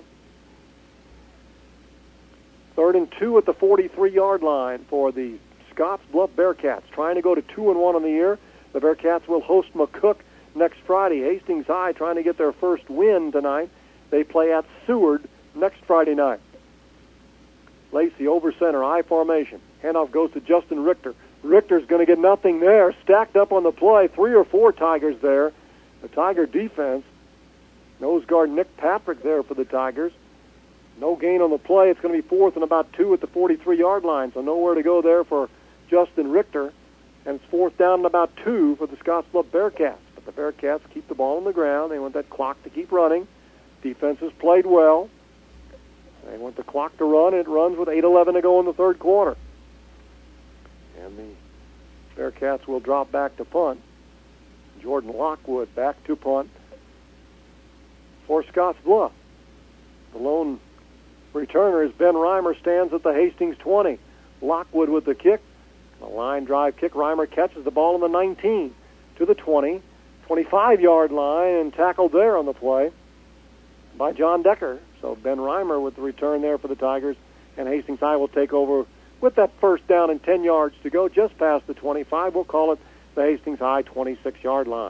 3rd and 2 at the 43-yard line for the Scottsbluff Bearcats, trying to go to 2-1 on the year. The Bearcats will host McCook next Friday. Hastings High trying to get their first win tonight. They play at Seward next Friday night. Lacey over center, I formation. Handoff goes to Justin Richter. Richter's going to get nothing there. Stacked up on the play, 3 or 4 Tigers there. The Tiger defense, nose guard Nick Patrick there for the Tigers. No gain on the play. It's going to be 4th and about 2 at the 43-yard line, so nowhere to go there for Justin Richter. And it's 4th down and about 2 for the Scottsbluff Bearcats. But the Bearcats keep the ball on the ground. They want that clock to keep running. Defense has played well. They want the clock to run. It runs with 8:11 to go in the third quarter. And the Bearcats will drop back to punt. Jordan Lockwood back to punt for Scottsbluff. The lone returner is Ben Reimer, stands at the Hastings 20. Lockwood with the kick. A line drive kick. Reimer catches the ball on the 19 to the 20, 25-yard line, and tackled there on the play by John Decker. So Ben Reimer with the return there for the Tigers, and Hastings High will take over with that first down and 10 yards to go, just past the 25. We'll call it the Hastings High 26-yard line.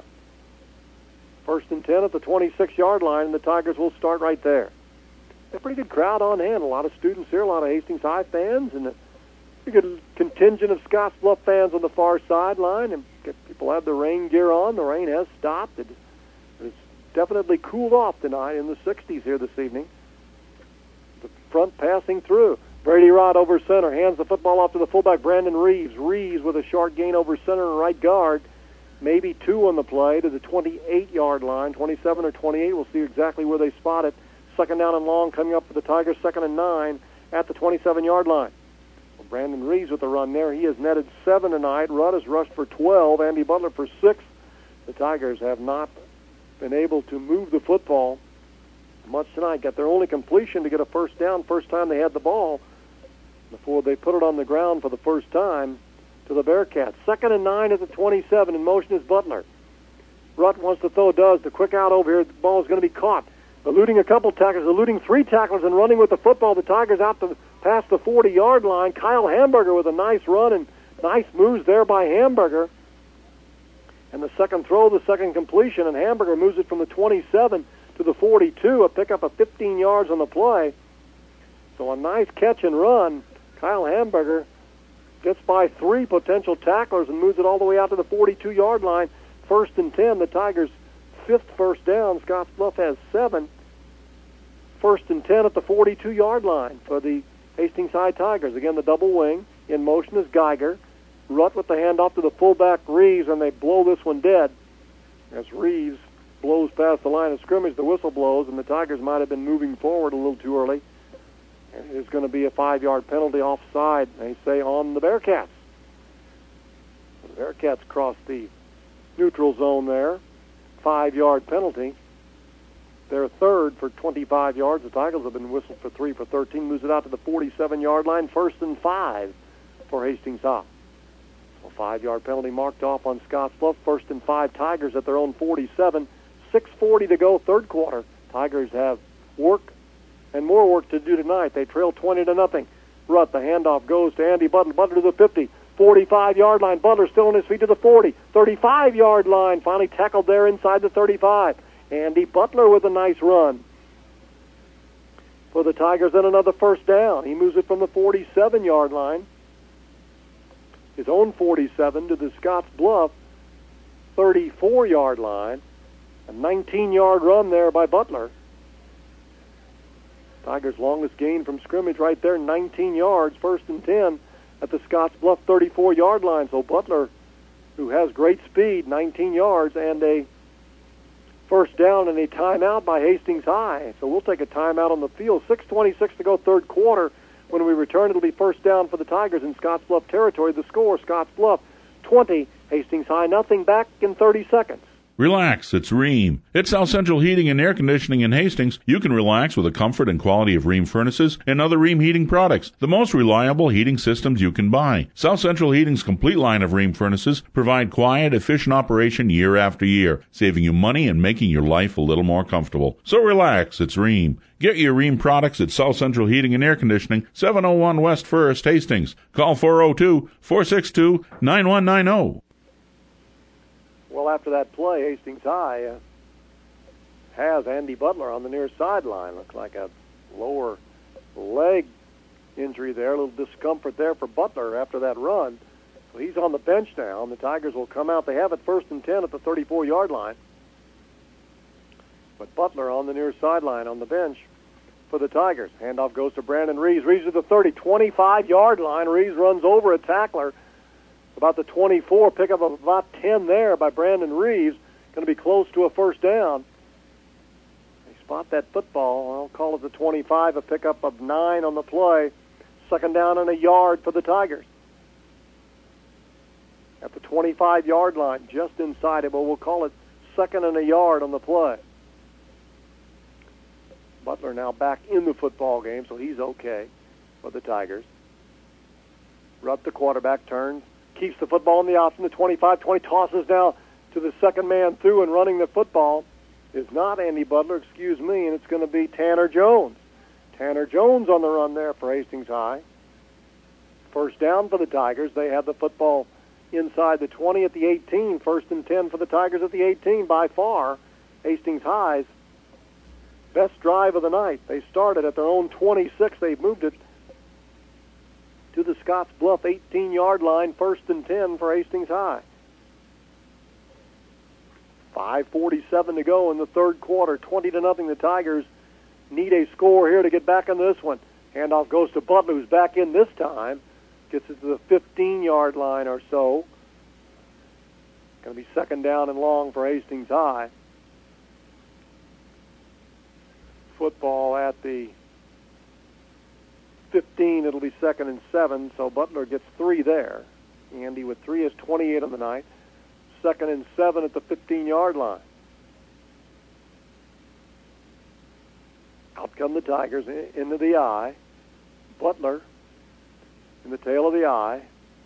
1st and 10 at the 26-yard line, and the Tigers will start right there. A pretty good crowd on hand. A lot of students here, a lot of Hastings High fans, and a good contingent of Scottsbluff fans on the far sideline. And people have the rain gear on. The rain has stopped. It's definitely cooled off tonight, in the 60s here this evening. The front passing through. Brady Rod over center, hands the football off to the fullback, Brandon Reeves. Reeves with a short gain over center and right guard. Maybe 2 on the play to the 28-yard line, 27 or 28. We'll see exactly where they spot it. 2nd down and long coming up for the Tigers, 2nd and 9 at the 27-yard line. Well, Brandon Reeves with the run there. He has netted 7 tonight. Rudd has rushed for 12. Andy Butler for 6. The Tigers have not been able to move the football much tonight. Got their only completion to get a first down, first time they had the ball, before they put it on the ground for the first time to the Bearcats. 2nd and 9 at the 27. In motion is Butler. Rutt wants to throw, does. The quick out over here. The ball is going to be caught. Eluding a couple tacklers, eluding 3 tacklers, and running with the football. The Tigers out to past the 40-yard line. Kyle Hamburger with a nice run and nice moves there by Hamburger. And the second throw, the second completion, and Hamburger moves it from the 27 to the 42, a pickup of 15 yards on the play. So a nice catch and run. Kyle Hamburger gets by 3 potential tacklers and moves it all the way out to the 42-yard line. 1st and 10, the Tigers' 5th first down. Scottsbluff has 7. 1st and 10 at the 42-yard line for the Hastings High Tigers. Again, the double wing. In motion is Geiger. Rutt with the handoff to the fullback Reeves, and they blow this one dead. As Reeves blows past the line of scrimmage, the whistle blows, and the Tigers might have been moving forward a little too early. And there's going to be a 5-yard penalty offside, they say, on the Bearcats. The Bearcats cross the neutral zone there. 5-yard penalty. Their third for 25 yards. The Tigers have been whistled for 3 for 13. Moves it out to the 47-yard line. 1st and 5 for Hastings High. So 5-yard penalty marked off on Scottsbluff. 1st and 5 Tigers at their own 47. 6:40 to go, third quarter. Tigers have work and more work to do tonight. They trail 20-0. Rutt, the handoff goes to Andy Butler. Butler to the 50. 45-yard line. Butler still on his feet to the 40. 35-yard line. Finally tackled there inside the 35. Andy Butler with a nice run for the Tigers, and another first down. He moves it from the 47-yard line, his own 47, to the Scottsbluff 34-yard line. A 19-yard run there by Butler. Tigers' longest gain from scrimmage right there, 19 yards, 1st and 10 at the Scottsbluff 34-yard line. So Butler, who has great speed, 19 yards, and a first down and a timeout by Hastings High. So we'll take a timeout on the field. 6:26 to go, third quarter. When we return, it'll be first down for the Tigers in Scottsbluff territory. The score, Scottsbluff 20, Hastings High nothing, back in 30 seconds. Relax, it's Rheem. At South Central Heating and Air Conditioning in Hastings, you can relax with the comfort and quality of Rheem furnaces and other Rheem heating products, the most reliable heating systems you can buy. South Central Heating's complete line of Rheem furnaces provide quiet, efficient operation year after year, saving you money and making your life a little more comfortable. So relax, it's Rheem. Get your Rheem products at South Central Heating and Air Conditioning, 701 West 1st, Hastings. Call 402-462-9190. Well, after that play, Hastings High has Andy Butler on the near sideline. Looks like a lower leg injury there, a little discomfort there for Butler after that run. So he's on the bench now, and the Tigers will come out. They have it 1st and 10 at the 34-yard line. But Butler on the near sideline on the bench for the Tigers. Handoff goes to Brandon Reeves. Reeves to the 30, 25-yard line. Reeves runs over a tackler. About the 24, pick up of about 10 there by Brandon Reeves. Going to be close to a first down. They spot that football. I'll call it the 25, a pickup of 9 on the play. 2nd down and a yard for the Tigers. At the 25-yard line, just inside it, but we'll call it 2nd and a yard on the play. Butler now back in the football game, so he's okay for the Tigers. Rutt, the quarterback, turns. Keeps the football in the option, the 25-20, tosses now to the second man through, and running the football is not Andy Butler, excuse me, and it's going to be Tanner Jones. Tanner Jones on the run there for Hastings High. First down for the Tigers. They have the football inside the 20 at the 18. 1st and 10 for the Tigers at the 18. By far, Hastings High's best drive of the night. They started at their own 26. They've moved it to the Scottsbluff 18-yard line, 1st and 10 for Hastings High. 5:47 to go in the third quarter, 20-0. The Tigers need a score here to get back in this one. Handoff goes to Butler, who's back in this time. Gets it to the 15-yard line or so. Going to be 2nd down and long for Hastings High. Football at the 15, it'll be 2nd and 7, so Butler gets 3 there. Andy with 3 is 28 on the night. 2nd and 7 at the 15-yard line. Out come the Tigers into the I. Butler in the tail of the I.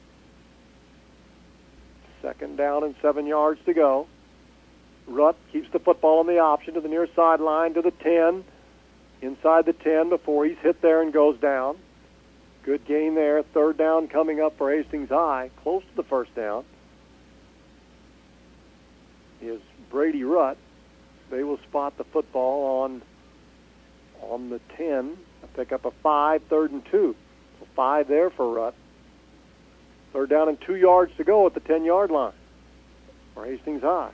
2nd down and 7 yards to go. Rutt keeps the football on the option to the near sideline to the 10. Inside the 10 before he's hit there and goes down. Good gain there. 3rd down coming up for Hastings High. Close to the first down is Brady Rutt. They will spot the football on the 10. A pickup of 5, 3rd and 2. So 5 there for Rutt. Third down and 2 yards to go at the 10-yard line for Hastings High.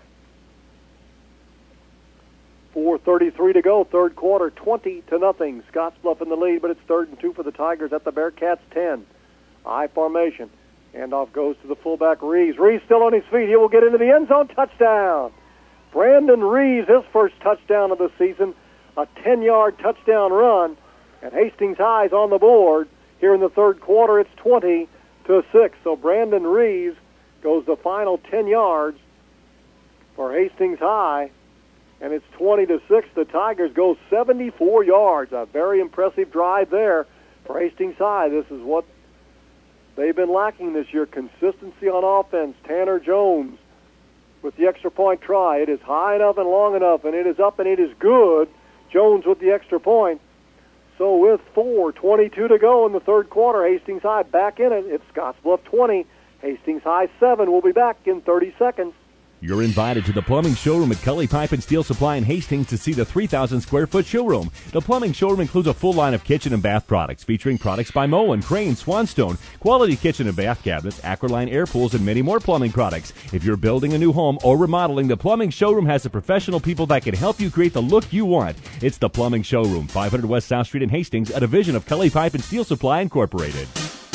4:33 to go, third quarter, 20-0. Scottsbluff in the lead, but it's 3rd and 2 for the Tigers at the Bearcats 10. I formation. Handoff goes to the fullback, Reeves. Reeves still on his feet. He will get into the end zone. Touchdown. Brandon Reeves, his first touchdown of the season, a 10-yard touchdown run, and Hastings High is on the board. Here in the third quarter, it's 20-6. So Brandon Reeves goes the final 10 yards for Hastings High, and it's 20-6. The Tigers go 74 yards. A very impressive drive there for Hastings High. This is what they've been lacking this year, consistency on offense. Tanner Jones with the extra point try. It is high enough and long enough, and it is up and it is good. Jones with the extra point. So with 4:22 to go in the third quarter, Hastings High back in it. It's Scottsbluff 20, Hastings High 7. We'll be back in 30 seconds. You're invited to the plumbing showroom at Cully Pipe and Steel Supply in Hastings to see the 3,000-square-foot showroom. The plumbing showroom includes a full line of kitchen and bath products, featuring products by Moen, Crane, Swanstone, quality kitchen and bath cabinets, Acroline air pools, and many more plumbing products. If you're building a new home or remodeling, the plumbing showroom has the professional people that can help you create the look you want. It's the plumbing showroom, 500 West South Street in Hastings, a division of Cully Pipe and Steel Supply Incorporated.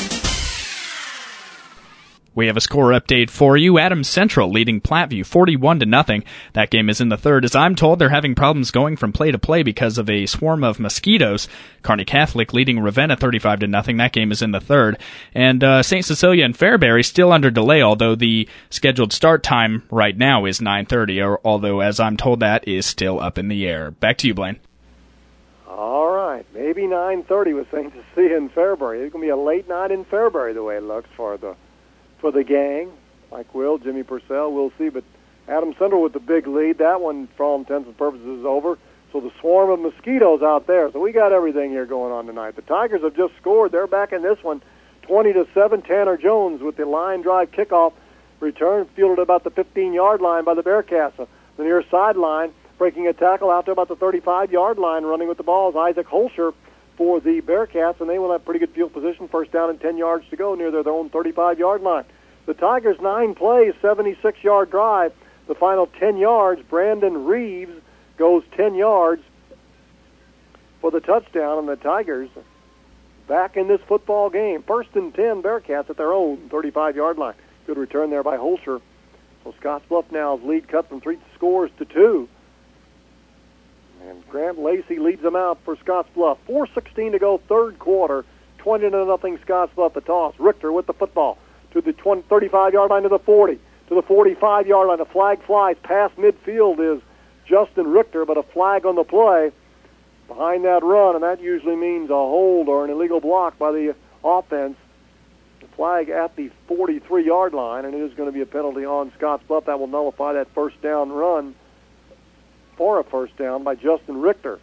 We have a score update for you. Adams Central leading Platteview 41-0. That game is in the third. As I'm told, they're having problems going from play to play because of a swarm of mosquitoes. Kearney Catholic leading Ravenna 35-0. That game is in the third. And St. Cecilia and Fairbury still under delay, although the scheduled start time right now is 9:30, although, as I'm told, that is still up in the air. Back to you, Blaine. All right, maybe 9:30 with St. Cecilia and Fairbury. It's going to be a late night in Fairbury the way it looks for the gang. Mike Will, Jimmy Purcell, we'll see. But Adams Central with the big lead. That one, for all intents and purposes, is over. So the swarm of mosquitoes out there. So we got everything here going on tonight. The Tigers have just scored. They're back in this one, 20-7. Tanner Jones with the line drive kickoff return, fielded about the 15-yard line by the Bearcats. The near sideline, breaking a tackle out to about the 35-yard line, running with the ball is Isaac Holscher for the Bearcats, and they will have pretty good field position. First down and 10 yards to go near their own 35-yard line. The Tigers' 9 plays, 76-yard drive. The final 10 yards, Brandon Reeves goes 10 yards for the touchdown, and the Tigers back in this football game. First and 10, Bearcats at their own 35-yard line. Good return there by Holscher. So Scottsbluff now's lead cut from 3 scores to 2. And Grant Lacey leads them out for Scottsbluff. 4:16 to go, third quarter. 20-0 Scottsbluff. The toss. Richter with the football to the 35-yard line to the 40, to the 45-yard line. A flag flies past midfield is Justin Richter, but a flag on the play behind that run, and that usually means a hold or an illegal block by the offense. The flag at the 43-yard line, and it is going to be a penalty on Scottsbluff. That will nullify that first down run for a first down by Justin Richter.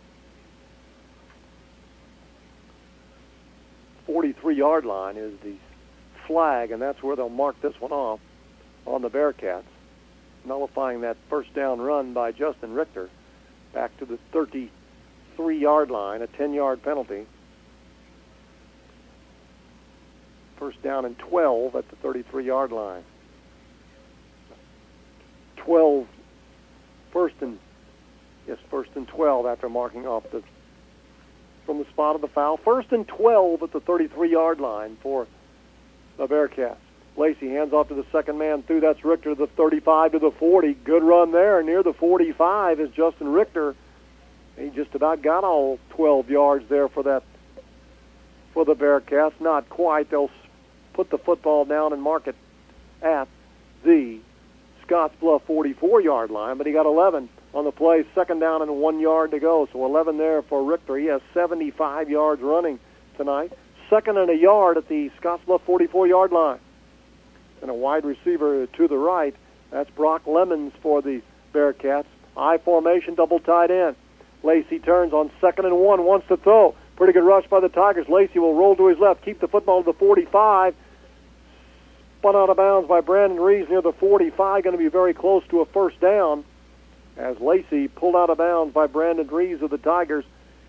43-yard line is the flag, and that's where they'll mark this one off on the Bearcats, nullifying that first down run by Justin Richter back to the 33-yard line, a 10-yard penalty. First down and 12 at the 33-yard line. 12. First and 12 after marking off from the spot of the foul. First and 12 at the 33-yard line for the Bearcats. Lacey hands off to the second man through. That's Richter, the 35 to the 40. Good run there. Near the 45 is Justin Richter. He just about got all 12 yards there for the Bearcats. Not quite. They'll put the football down and mark it at the Scottsbluff 44-yard line, but he got 11 on the play. Second down and 1 yard to go, so 11 there for Richter. He has 75 yards running tonight. Second and a yard at the Scottsbluff 44-yard line. And a wide receiver to the right. That's Brock Lemons for the Bearcats. I formation, double tight end. Lacey turns on second and 1, wants to throw. Pretty good rush by the Tigers. Lacey will roll to his left, keep the football to the 45. Spun out of bounds by Brandon Reeves near the 45, going to be very close to a first down as Lacey pulled out of bounds by Brandon Reeves of the Tigers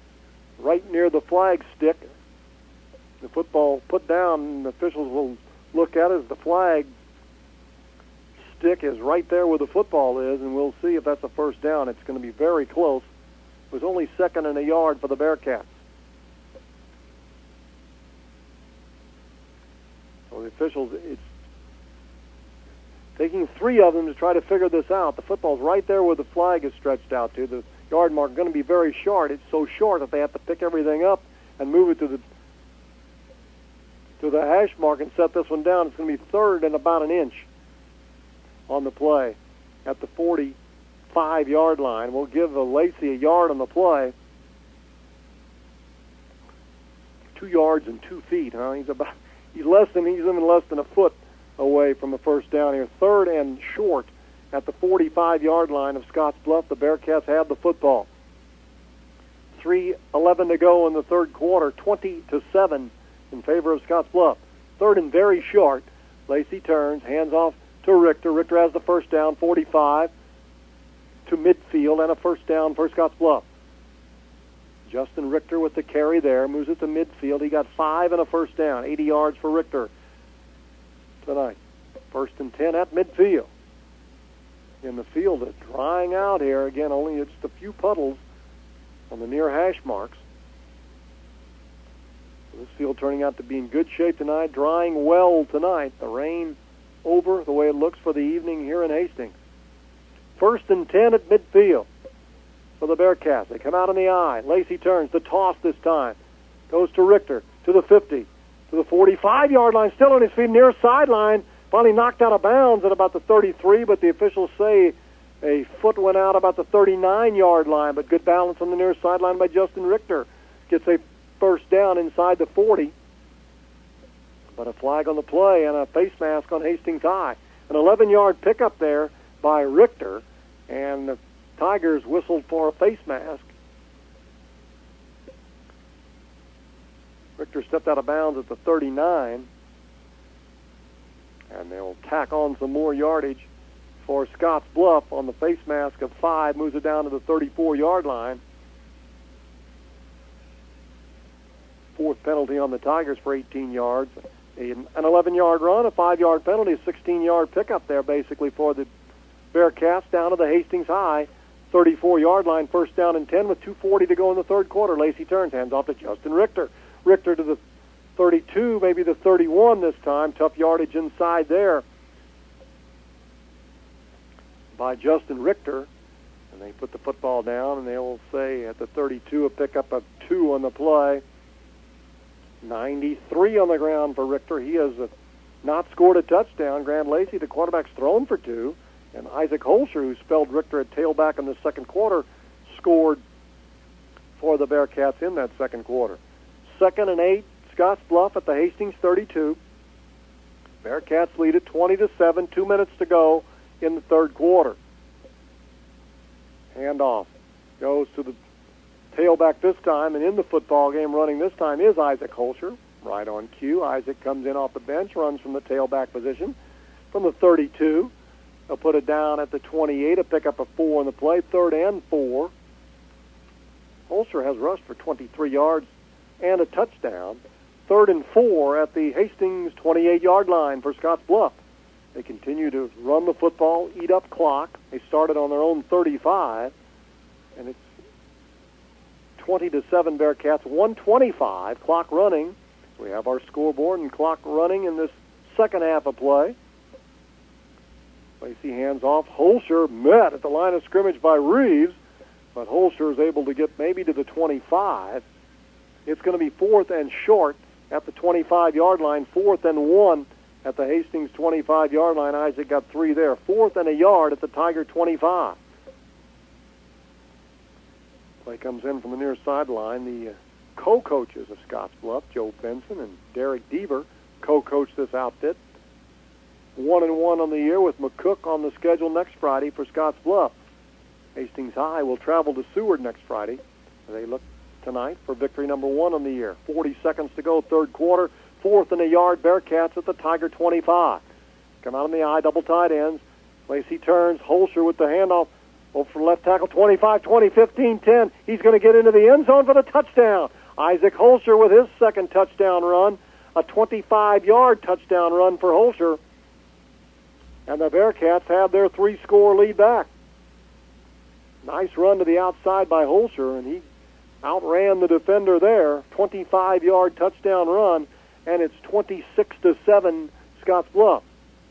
right near the flag stick. The football put down, and the officials will look at it as the flag stick is right there where the football is, and we'll see if that's a first down. It's going to be very close. It was only 2nd and a yard for the Bearcats. So the officials, it's taking 3 of them to try to figure this out. The football's right there where the flag is stretched out to. The yard mark going to be very short. It's so short that they have to pick everything up and move it to the hash mark and set this one down. It's going to be 3rd and about an inch on the play at the 45-yard line. We'll give Lacey a yard on the play. 2 yards and 2 feet, huh? He's even less than a foot away from a first down here. 3rd and short at the 45-yard line of Scottsbluff. The Bearcats have the football. 3:11 to go in the third quarter. 20-7 in favor of Scottsbluff. 3rd and very short. Lacey turns, hands off to Richter. Richter has the first down, 45 to midfield, and a first down for Scottsbluff. Justin Richter with the carry there, moves it to midfield. He got 5 and a first down, 80 yards for Richter tonight. 1st and 10 at midfield. In the field, it's drying out here. Again, only just a few puddles on the near hash marks. So this field turning out to be in good shape tonight, drying well tonight. The rain over the way it looks for the evening here in Hastings. 1st and 10 at midfield for the Bearcats. They come out in the eye. Lacey turns. The toss this time goes to Richter, to the 50, to the 45-yard line, still on his feet, near sideline. Finally knocked out of bounds at about the 33, but the officials say a foot went out about the 39-yard line, but good balance on the near sideline by Justin Richter. Gets a first down inside the 40. But a flag on the play and a face mask on Hastings High. An 11-yard pickup there by Richter, and the Tigers whistled for a face mask. Richter stepped out of bounds at the 39, and they'll tack on some more yardage for Scottsbluff on the face mask of 5, moves it down to the 34-yard line. 4th penalty on the Tigers for 18 yards. An 11-yard run, a 5-yard penalty, a 16-yard pickup there basically for the Bearcats down to the Hastings High 34-yard line, first down and 10 with 2:40 to go in the third quarter. Lacey turns, hands off to Justin Richter. Richter to the 32, maybe the 31 this time. Tough yardage inside there by Justin Richter. And they put the football down, and they will say at the 32 a pickup of 2 on the play. 93 on the ground for Richter. He has not scored a touchdown. Grant Lacey, the quarterback's thrown for 2. And Isaac Holscher, who spelled Richter at tailback in the second quarter, scored for the Bearcats in that second quarter. 2nd and 8, Scottsbluff at the Hastings 32. Bearcats lead it 20-7, 2 minutes to go in the third quarter. Handoff goes to the tailback this time, and in the football game running this time is Isaac Holscher. Right on cue, Isaac comes in off the bench, runs from the tailback position from the 32. They'll put it down at the 28, a pickup of 4 on the play, 3rd and 4. Holscher has rushed for 23 yards and a touchdown. 3rd and 4 at the Hastings 28-yard line for Scottsbluff. They continue to run the football, eat up clock. They started on their own 35, and it's 20-7 Bearcats, 1:25, clock running. We have our scoreboard and clock running in this second half of play. Lacey hands off. Holscher met at the line of scrimmage by Reeves, but Holscher is able to get maybe to the 25. It's going to be 4th and short at the 25-yard line, 4th and 1 at the Hastings 25-yard line. Isaac got 3 there. 4th and a yard at the Tiger 25. Play comes in from the near sideline. The co-coaches of Scottsbluff, Joe Benson and Derek Deaver, co-coach this outfit. 1-1 on the year with McCook on the schedule next Friday for Scottsbluff. Hastings High will travel to Seward next Friday. They look tonight for victory number 1 on the year. 40 seconds to go, third quarter. 4th and a yard, Bearcats at the Tiger 25. Come out on the eye, double tight ends. Lacey turns, Holscher with the handoff. Over for left tackle, 25, 20, 15, 10. He's going to get into the end zone for the touchdown. Isaac Holscher with his second touchdown run a 25-yard touchdown run for Holscher. And the Bearcats have their 3-score lead back. Nice run to the outside by Holscher, and he outran the defender there. 25-yard touchdown run, and it's 26-7 Scottsbluff.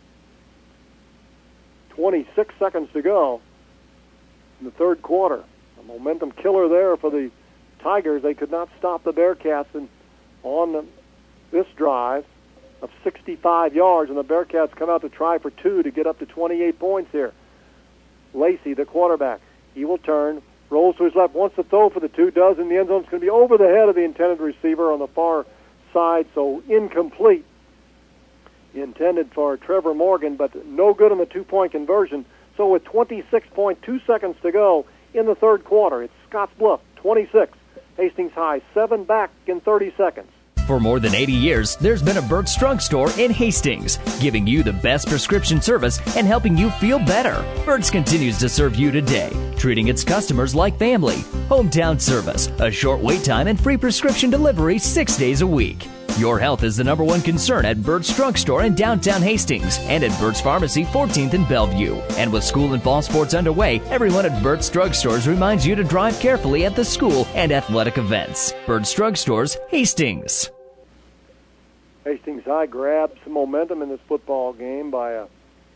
26 seconds to go in the third quarter. A momentum killer there for the Tigers. They could not stop the Bearcats on this drive of 65 yards, and the Bearcats come out to try for 2 to get up to 28 points here. Lacey, the quarterback, he will turn, rolls to his left, wants to throw for the 2, does, and the end zone is going to be over the head of the intended receiver on the far side, so incomplete. Intended for Trevor Morgan, but no good on the 2-point conversion. So with 26.2 seconds to go in the third quarter, it's Scottsbluff 26, Hastings High 7 back in 30 seconds. For more than 80 years, there's been a Burt's Drug Store in Hastings, giving you the best prescription service and helping you feel better. Burt's continues to serve you today, treating its customers like family. Hometown service, a short wait time, and free prescription delivery 6 days a week. Your health is the number one concern at Burt's Drug Store in downtown Hastings and at Burt's Pharmacy, 14th and Bellevue. And with school and fall sports underway, everyone at Burt's Drug Stores reminds you to drive carefully at the school and athletic events. Burt's Drug Stores, Hastings. Hastings High grabbed some momentum in this football game by a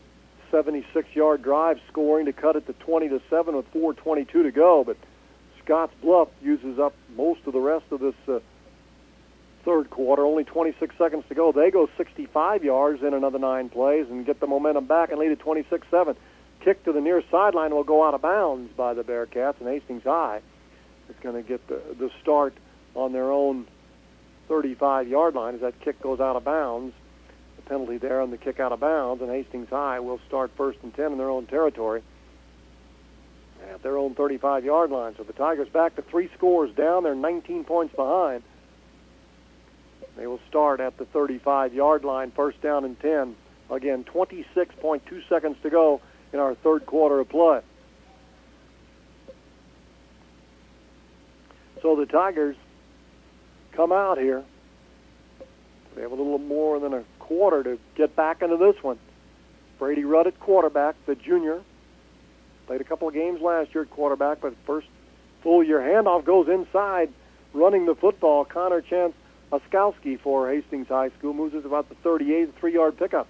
76-yard drive, scoring to cut it to 20-7 with 4:22 to go. But Scottsbluff uses up most of the rest of this third quarter. Only 26 seconds to go. They go 65 yards in another 9 plays and get the momentum back and lead at 26-7. Kick to the near sideline will go out of bounds by the Bearcats, and Hastings High is going to get the start on their own 35-yard line as that kick goes out of bounds. The penalty there on the kick out of bounds, and Hastings High will start 1st and 10 in their own territory at their own 35-yard line. So the Tigers back to 3 scores down. They're 19 points behind. They will start at the 35-yard line, 1st down and 10. Again, 26.2 seconds to go in our third quarter of play. So the Tigers come out here. They have a little more than a quarter to get back into this one. Brady Rudd at quarterback, the junior. Played a couple of games last year at quarterback, but first full year. Handoff goes inside, running the football. Connor Chance Oskowski for Hastings High School moves it about the 38, 3-yard pickup.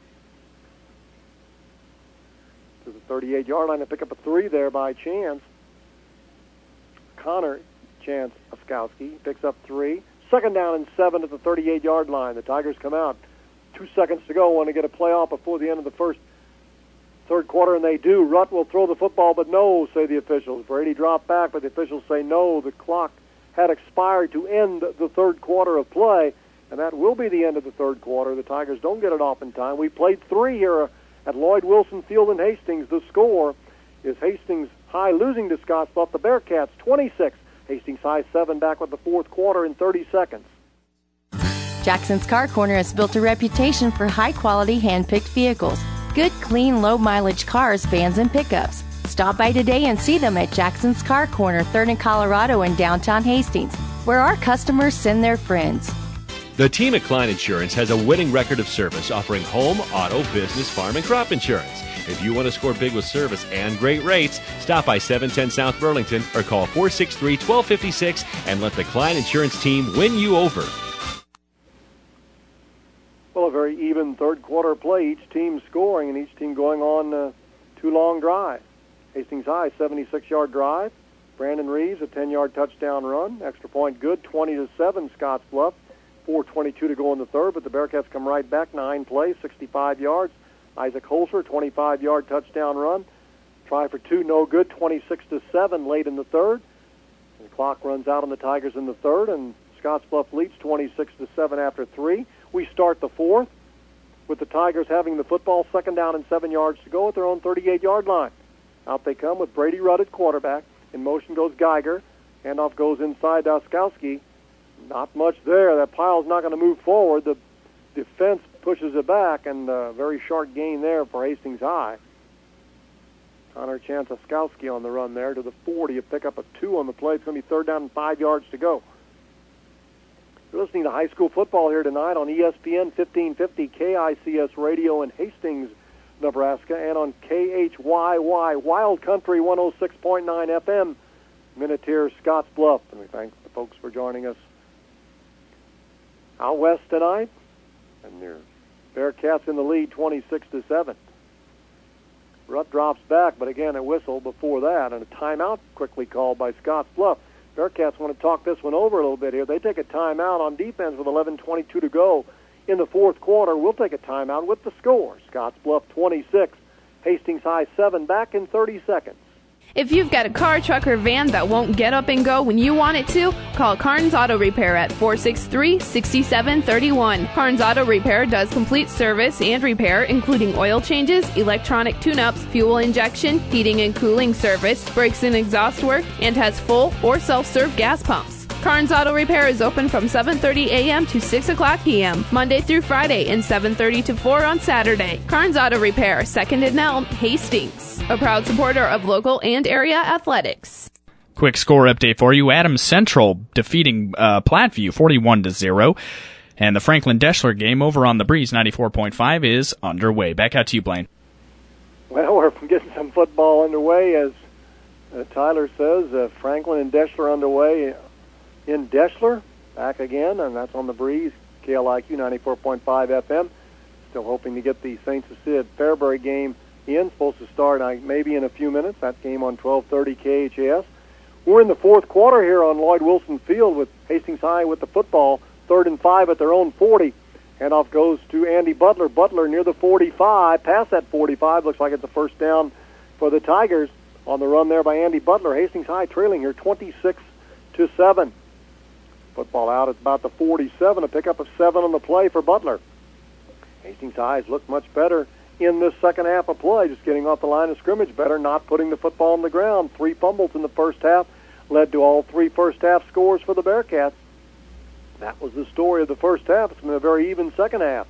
To the 38-yard line to pick up a 3 there by Chance. Connor Chance Oskowski picks up 3. 2nd down and 7 at the 38-yard line. The Tigers come out. 2 seconds to go. Want to get a playoff before the end of the third quarter, and they do. Rutt will throw the football, but no, say the officials. Brady dropped back, but the officials say no. The clock had expired to end the third quarter of play, and that will be the end of the third quarter. The Tigers don't get it off in time. We played 3 here at Lloyd Wilson Field in Hastings. The score is Hastings High losing to Scottsbluff. The Bearcats 26. Hastings High 7 back with the fourth quarter in 30 seconds. Jackson's Car Corner has built a reputation for high-quality hand-picked vehicles. Good, clean, low-mileage cars, vans, and pickups. Stop by today and see them at Jackson's Car Corner, 3rd and Colorado in downtown Hastings, where our customers send their friends. The team at Klein Insurance has a winning record of service, offering home, auto, business, farm, and crop insurance. If you want to score big with service and great rates, stop by 710 South Burlington or call 463-1256 and let the Klein Insurance team win you over. Well, a very even third quarter play. Each team scoring and each team going on 2 long drives. Hastings High, 76-yard drive. Brandon Reeves, a 10-yard touchdown run. Extra point good, 20-7 Scottsbluff. 4:22 to go in the third, but the Bearcats come right back. 9 plays, 65 yards. Isaac Holscher, 25-yard touchdown run. Try for 2, no good, 26-7 late in the third. And the clock runs out on the Tigers in the third, and Scottsbluff leads 26-7 after 3. We start the fourth with the Tigers having the football, 2nd down and 7 yards to go at their own 38-yard line. Out they come with Brady Rudd at quarterback. In motion goes Geiger. Handoff goes inside to Oskowski. Not much there. That pile's not going to move forward. The defense pushes it back, and a very short gain there for Hastings High. Connor Chance Oskowski on the run there to the 40. A pick up a 2 on the play. It's going to be 3rd down and 5 yards to go. You're listening to high school football here tonight on ESPN 1550 KICS Radio in Hastings, Nebraska, and on KHYY Wild Country 106.9 FM, Minatier, Scottsbluff. And we thank the folks for joining us out west tonight. And their Bearcats in the lead 26-7. Rutt drops back, but again a whistle before that, and a timeout quickly called by Scottsbluff. Bearcats want to talk this one over a little bit here. They take a timeout on defense with 11:22 to go in the fourth quarter. We'll take a timeout with the score. Scottsbluff 26, Hastings High 7, back in 30 seconds. If you've got a car, truck, or van that won't get up and go when you want it to, call Carnes Auto Repair at 463-6731. Carnes Auto Repair does complete service and repair, including oil changes, electronic tune-ups, fuel injection, heating and cooling service, brakes and exhaust work, and has full or self-serve gas pumps. Carnes Auto Repair is open from 7:30 a.m. to 6 o'clock p.m., Monday through Friday, and 7:30 to 4 on Saturday. Carnes Auto Repair, 2nd and Elm, Hastings, a proud supporter of local and area athletics. Quick score update for you. Adams Central defeating Platteview 41-0. And the Franklin Deschler game over on the Breeze 94.5 is underway. Back out to you, Blaine. Well, we're getting some football underway, as Tyler says. Franklin and Deschler underway in Deschler, back again, and that's on the Breeze, KLIQ 94.5 FM. Still hoping to get the St. Cecilia Fairbury game in. Supposed to start maybe in a few minutes. That game on 12:30 KHAS. We're in the fourth quarter here on Lloyd Wilson Field with Hastings High with the football, 3rd and 5 at their own 40. Handoff goes to Andy Butler. Butler near the 45, past that 45. Looks like it's a first down for the Tigers on the run there by Andy Butler. Hastings High trailing here 26-7. Football out at about the 47, a pickup of 7 on the play for Butler. Hastings High has looked much better in this second half of play, just getting off the line of scrimmage better, not putting the football on the ground. 3 fumbles in the first half led to all 3 first-half scores for the Bearcats. That was the story of the first half. It's been a very even second half.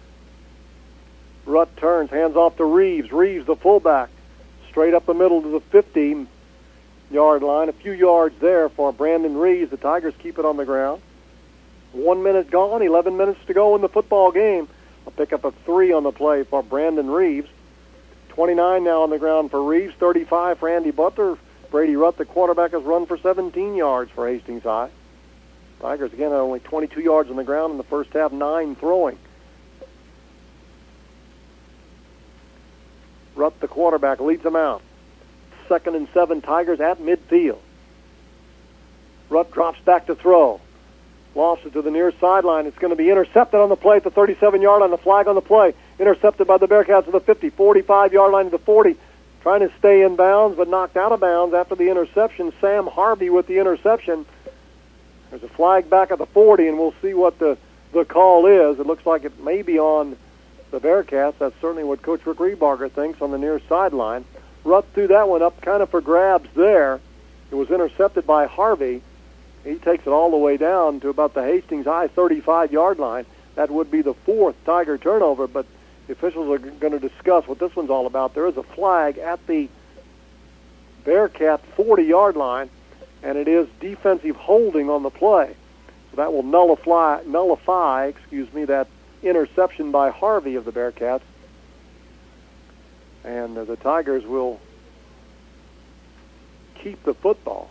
Rutt turns, hands off to Reeves. Reeves, the fullback, straight up the middle to the 50-yard line. A few yards there for Brandon Reeves. The Tigers keep it on the ground. 1 minute gone, 11 minutes to go in the football game. A pickup of 3 on the play for Brandon Reeves. 29 now on the ground for Reeves, 35 for Andy Butler. Brady Rutt, the quarterback, has run for 17 yards for Hastings High. Tigers, again, had only 22 yards on the ground in the first half, 9 throwing. Rutt, the quarterback, leads them out. 2nd and 7, Tigers at midfield. Rutt drops back to throw. Lost it to the near sideline. It's going to be intercepted on the play at the 37-yard line. The flag on the play. Intercepted by the Bearcats at the 50, 45-yard line to the 40. Trying to stay in bounds, but knocked out of bounds after the interception. Sam Harvey with the interception. There's a flag back at the 40, and we'll see what the call is. It looks like it may be on the Bearcats. That's certainly what Coach Rick Rebarger thinks on the near sideline. Rutt threw that one up kind of for grabs there. It was intercepted by Harvey. He takes it all the way down to about the Hastings High 35-yard line. That would be the 4th Tiger turnover, but the officials are going to discuss what this one's all about. There is a flag at the Bearcat 40-yard line, and it is defensive holding on the play. So that will nullify that interception by Harvey of the Bearcats. And the Tigers will keep the football.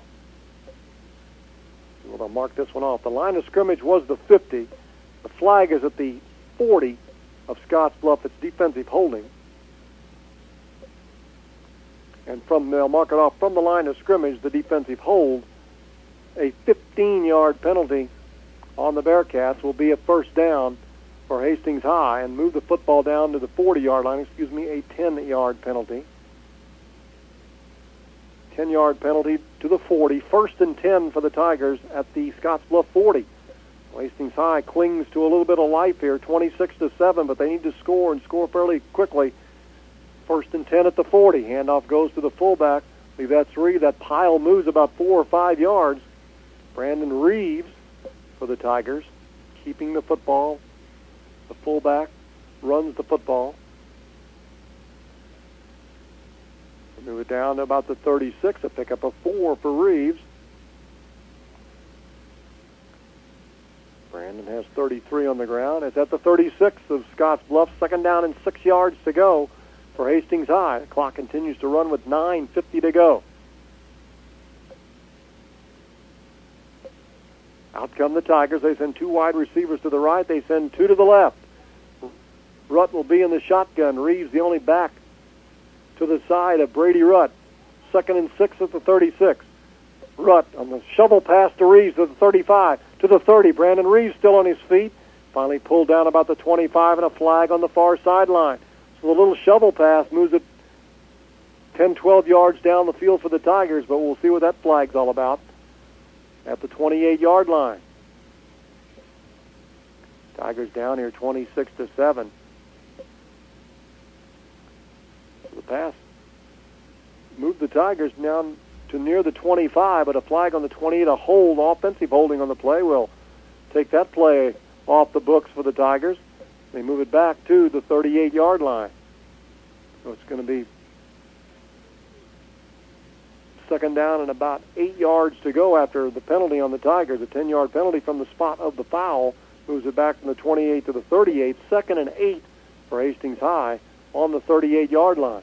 We'll mark this one off. The line of scrimmage was the 50. The flag is at the 40 of Scottsbluff. It's defensive holding. And they'll mark it off from the line of scrimmage, the defensive hold. A 15-yard penalty on the Bearcats will be a first down for Hastings High and move the football down to the 40-yard line. A 10-yard penalty. 10-yard penalty to the 40. 1st and 10 for the Tigers at the Scottsbluff 40. Hastings High clings to a little bit of life here, 26-7, but they need to score and score fairly quickly. 1st and 10 at the 40. Handoff goes to the fullback. I believe that's Reeves. That pile moves about 4 or 5 yards. Brandon Reeves for the Tigers, keeping the football. The fullback runs the football. Move it down to about the 36, a pickup of 4 for Reeves. has 33 on the ground. It's at the 36 of Scotts Bluff. 2nd down and 6 yards to go for Hastings High. The clock continues to run with 9:50 to go. Out come the Tigers. They send 2 wide receivers to the right. They send 2 to the left. Rutt will be in the shotgun. Reeves the only back to the side of Brady Rutt. 2nd and 6 at the 36. Rutt on the shovel pass to Reeves to the 35, to the 30. Brandon Reeves still on his feet. Finally pulled down about the 25 and a flag on the far sideline. So the little shovel pass moves it 10, 12 yards down the field for the Tigers, but we'll see what that flag's all about at the 28-yard line. Tigers down here 26-7. So the pass moved the Tigers down to near the 25, but a flag on the 28, a hold, offensive holding on the play, will take that play off the books for the Tigers. They move it back to the 38-yard line. So it's going to be 2nd down and about 8 yards to go after the penalty on the Tigers. A 10-yard penalty from the spot of the foul moves it back from the 28 to the 38. 2nd and 8 for Hastings High on the 38-yard line.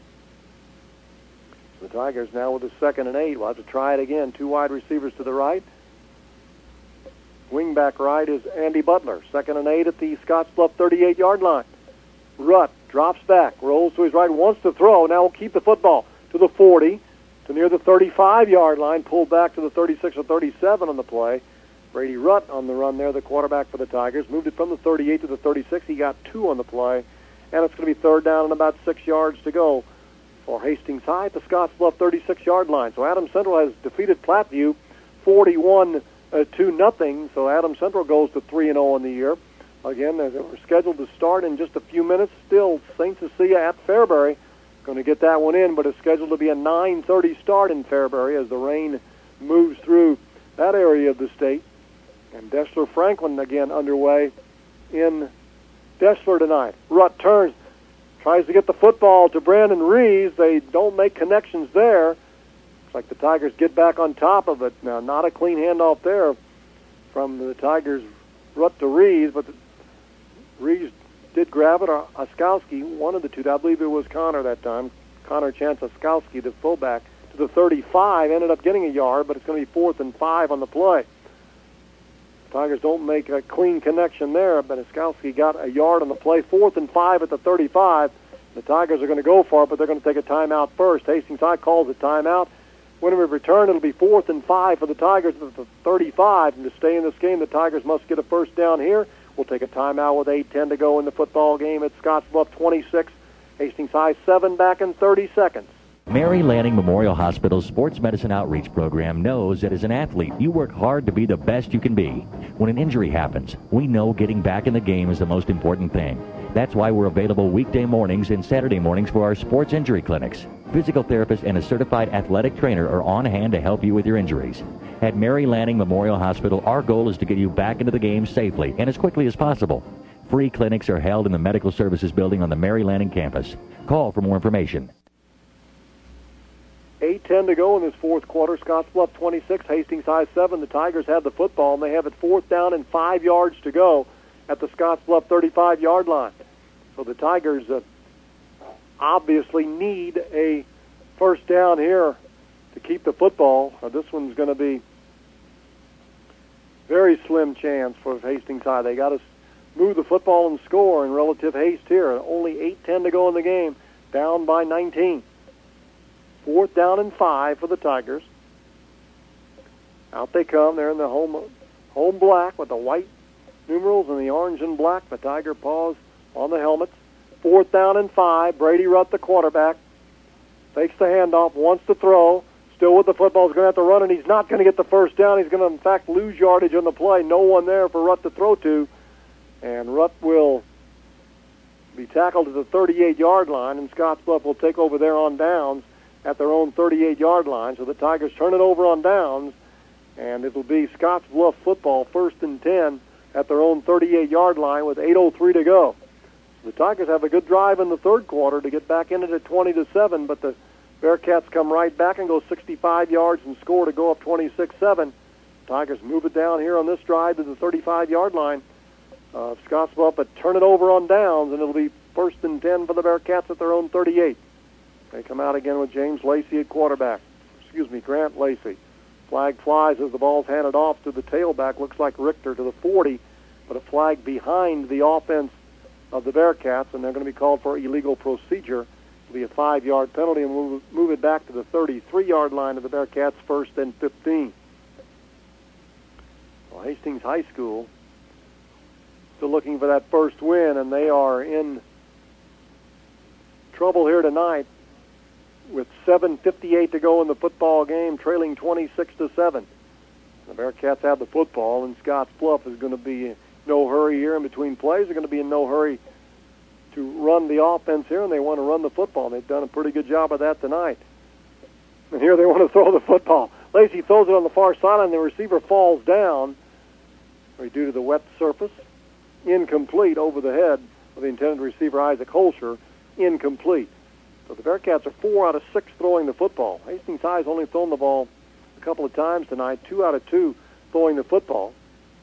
The Tigers now with a 2nd and 8. We'll have to try it again. 2 wide receivers to the right. Wingback right is Andy Butler. 2nd and 8 at the Scottsbluff 38-yard line. Rutt drops back, rolls to his right, wants to throw. Now will keep the football to the 40, to near the 35-yard line, pulled back to the 36 or 37 on the play. Brady Rutt on the run there, the quarterback for the Tigers. Moved it from the 38 to the 36. He got 2 on the play, and it's going to be 3rd down and about 6 yards to go for Hastings High at the Scottsbluff 36-yard line. So Adams Central has defeated Platteview 41-0. So Adams Central goes to 3-0 in the year. Again, they were scheduled to start in just a few minutes. Still, St. Cecilia at Fairbury going to get that one in, but it's scheduled to be a 9:30 start in Fairbury as the rain moves through that area of the state. And Dessler Franklin again underway in Dessler tonight. Rutt turns, tries to get the football to Brandon Reeves. They don't make connections there. Looks like the Tigers get back on top of it. Now, not a clean handoff there from the Tigers, Rutt to Reeves, but Reeves did grab it, or Oskowski, one of the two. I believe it was Connor that time. Connor Chance Oskowski, the fullback, to the 35, ended up getting a yard, but it's going to be 4th and 5 on the play. Tigers don't make a clean connection there, but Oskowski got a yard on the play. 4th and 5 at the 35. The Tigers are going to go for it, but they're going to take a timeout first. Hastings High calls a timeout. When we return, it'll be 4th and 5 for the Tigers at the 35. And to stay in this game, the Tigers must get a first down here. We'll take a timeout with 8:10 to go in the football game at Scottsbluff 26. Hastings High 7 back in 30 seconds. Mary Lanning Memorial Hospital's Sports Medicine Outreach Program knows that as an athlete, you work hard to be the best you can be. When an injury happens, we know getting back in the game is the most important thing. That's why we're available weekday mornings and Saturday mornings for our sports injury clinics. Physical therapist and a certified athletic trainer are on hand to help you with your injuries. At Mary Lanning Memorial Hospital, our goal is to get you back into the game safely and as quickly as possible. Free clinics are held in the Medical Services Building on the Mary Lanning campus. Call for more information. 8:10 to go in this fourth quarter. Scottsbluff 26, Hastings High 7. The Tigers have the football, and they have it 4th down and 5 yards to go at the Scottsbluff 35-yard line. So the Tigers obviously need a first down here to keep the football. This one's going to be very slim chance for Hastings High. They got to move the football and score in relative haste here. Only 8:10 to go in the game, down by 19. 4th down and 5 for the Tigers. Out they come. They're in the home black with the white numerals and the orange and black. The Tiger paws on the helmets. 4th down and 5. Brady Rutt, the quarterback, fakes the handoff, wants to throw. Still with the football. He's going to have to run, and he's not going to get the first down. He's going to, in fact, lose yardage on the play. No one there for Rutt to throw to. And Rutt will be tackled at the 38-yard line, and Scottsbluff will take over there on downs at their own 38-yard line. So the Tigers turn it over on downs, and it will be Scottsbluff football 1st and 10 at their own 38-yard line with 8:03 to go. The Tigers have a good drive in the third quarter to get back in it at 20-7, but the Bearcats come right back and go 65 yards and score to go up 26-7 Tigers move it down here on this drive to the 35-yard line. Scottsbluff, but turn it over on downs, and it'll be 1st and 10 for the Bearcats at their own 38. They come out again with James Lacey at quarterback. Grant Lacey. Flag flies as the ball's handed off to the tailback. Looks like Richter to the 40, but a flag behind the offense of the Bearcats, and they're going to be called for illegal procedure. It'll be a 5-yard penalty, and we'll move it back to the 33-yard line of the Bearcats, 1st and 15. Well, Hastings High School still looking for that first win, and they are in trouble here tonight with 7:58 to go in the football game, trailing 26-7. The Bearcats have the football, and Scottsbluff is going to be in no hurry here in between plays. They're going to be in no hurry to run the offense here, and they want to run the football. They've done a pretty good job of that tonight. And here they want to throw the football. Lacey throws it on the far sideline. The receiver falls down due to the wet surface. Incomplete over the head of the intended receiver, Isaac Holscher. Incomplete. So the Bearcats are 4 out of 6 throwing the football. Hastings High's only thrown the ball a couple of times tonight, 2 out of 2 throwing the football.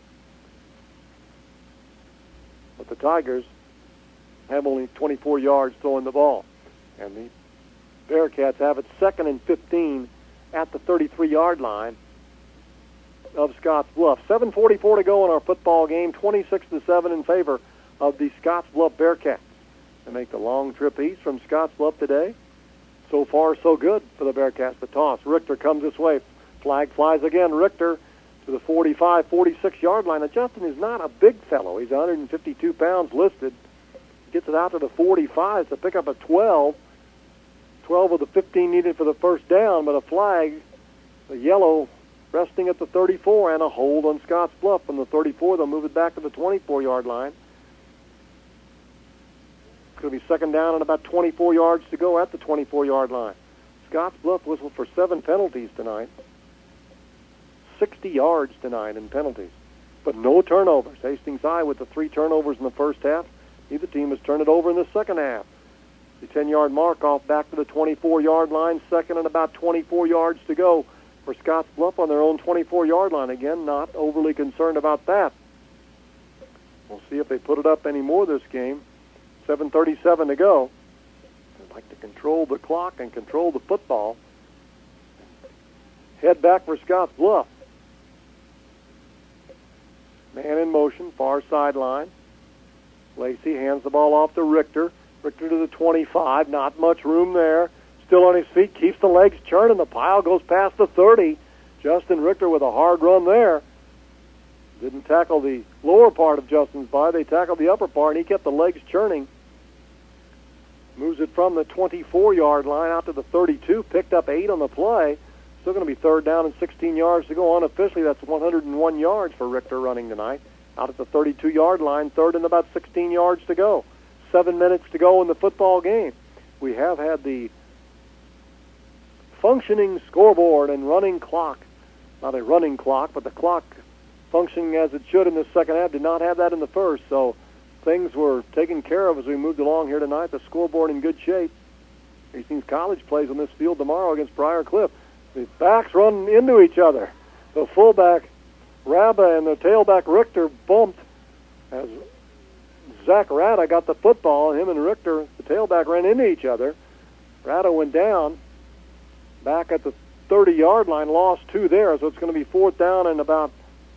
But the Tigers have only 24 yards throwing the ball. And the Bearcats have it 2nd and 15 at the 33-yard line of Scottsbluff. 7:44 to go in our football game, 26-7 in favor of the Scottsbluff Bearcats. They make the long trip east from Scottsbluff today. So far, so good for the Bearcats. The toss. Richter comes this way. Flag flies again. Richter to the 45, 46-yard line. Now, Justin is not a big fellow. He's 152 pounds listed. Gets it out to the 45 to pick up a 12. 12 of the 15 needed for the first down, but a flag, the yellow, resting at the 34, and a hold on Scottsbluff. From the 34, they'll move it back to the 24-yard line. It's going to be 2nd down and about 24 yards to go at the 24-yard line. Scottsbluff whistled for 7 penalties tonight. 60 yards tonight in penalties, but no turnovers. Hastings High with the 3 turnovers in the first half. Neither team has turned it over in the second half. The 10-yard mark off back to the 24-yard line. 2nd and about 24 yards to go for Scottsbluff on their own 24-yard line. Again, not overly concerned about that. We'll see if they put it up any more this game. 7:37 to go. They'd like to control the clock and control the football. Head back for Scottsbluff. Man in motion, far sideline. Lacey hands the ball off to Richter. Richter to the 25. Not much room there. Still on his feet. Keeps the legs churning. The pile goes past the 30. Justin Richter with a hard run there. Didn't tackle the lower part of Justin's body. They tackled the upper part, and he kept the legs churning. Moves it from the 24-yard line out to the 32. Picked up 8 on the play. Still going to be 3rd down and 16 yards to go. Unofficially, that's 101 yards for Richter running tonight. Out at the 32-yard line, 3rd and about 16 yards to go. 7 minutes to go in the football game. We have had the functioning scoreboard and running clock. Not a running clock, but the clock functioning as it should in the second half. Did not have that in the first, so things were taken care of as we moved along here tonight. The scoreboard in good shape. Hastings College plays on this field tomorrow against Briar Cliff. The backs run into each other. The fullback, Rabba, and the tailback, Richter, bumped as Zach Rada got the football. Him and Richter, the tailback, ran into each other. Rada went down back at the 30-yard line, lost 2 there, so it's going to be 4th down and about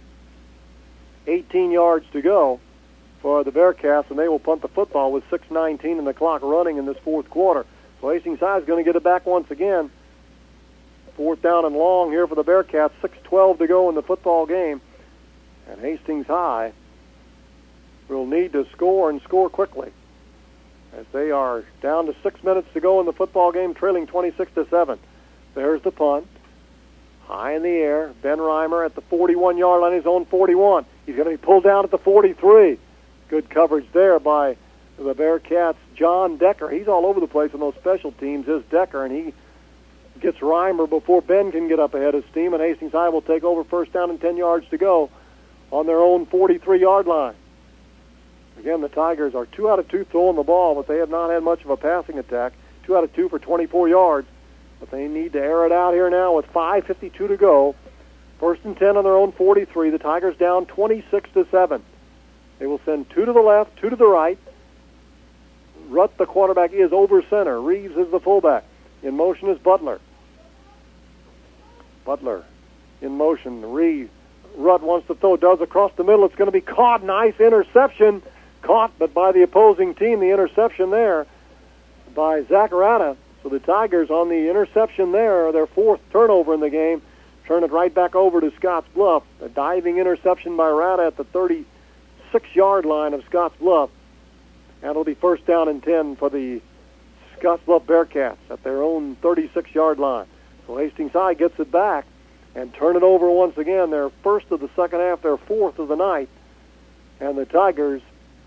18 yards to go for the Bearcats, and they will punt the football with 6:19 in the clock running in this 4th quarter. So Hastings High is going to get it back once again. 4th down and long here for the Bearcats. 6:12 to go in the football game. And Hastings High will need to score and score quickly, as they are down to 6 minutes to go in the football game, trailing 26-7. There's the punt. High in the air. Ben Reimer at the 41-yard line, his own 41. He's going to be pulled down at the 43. Good coverage there by the Bearcats' John Decker. He's all over the place on those special teams, is Decker, and he gets Reimer before Ben can get up ahead of steam, and Hastings High will take over 1st down and 10 yards to go on their own 43-yard line. Again, the Tigers are 2 out of 2 throwing the ball, but they have not had much of a passing attack. 2 out of 2 for 24 yards, but they need to air it out here now with 5:52 to go. First and 10 on their own 43. The Tigers down 26-7. They will send 2 to the left, 2 to the right. Rutt, the quarterback, is over center. Reeves is the fullback. In motion is Butler. Butler in motion. Rutt wants to throw, does across the middle. It's going to be caught. Nice interception. Caught, but by the opposing team. The interception there by Zaccarata. So the Tigers on the interception there, their 4th turnover in the game, turn it right back over to Scottsbluff. A diving interception by Rata at the 36-yard line of Scottsbluff. And it'll be first down and 10 for the Scottsbluff Bearcats at their own 36-yard line. So Hastings High gets it back and turn it over once again. Their first of the second half, their 4th of the night. And the Tigers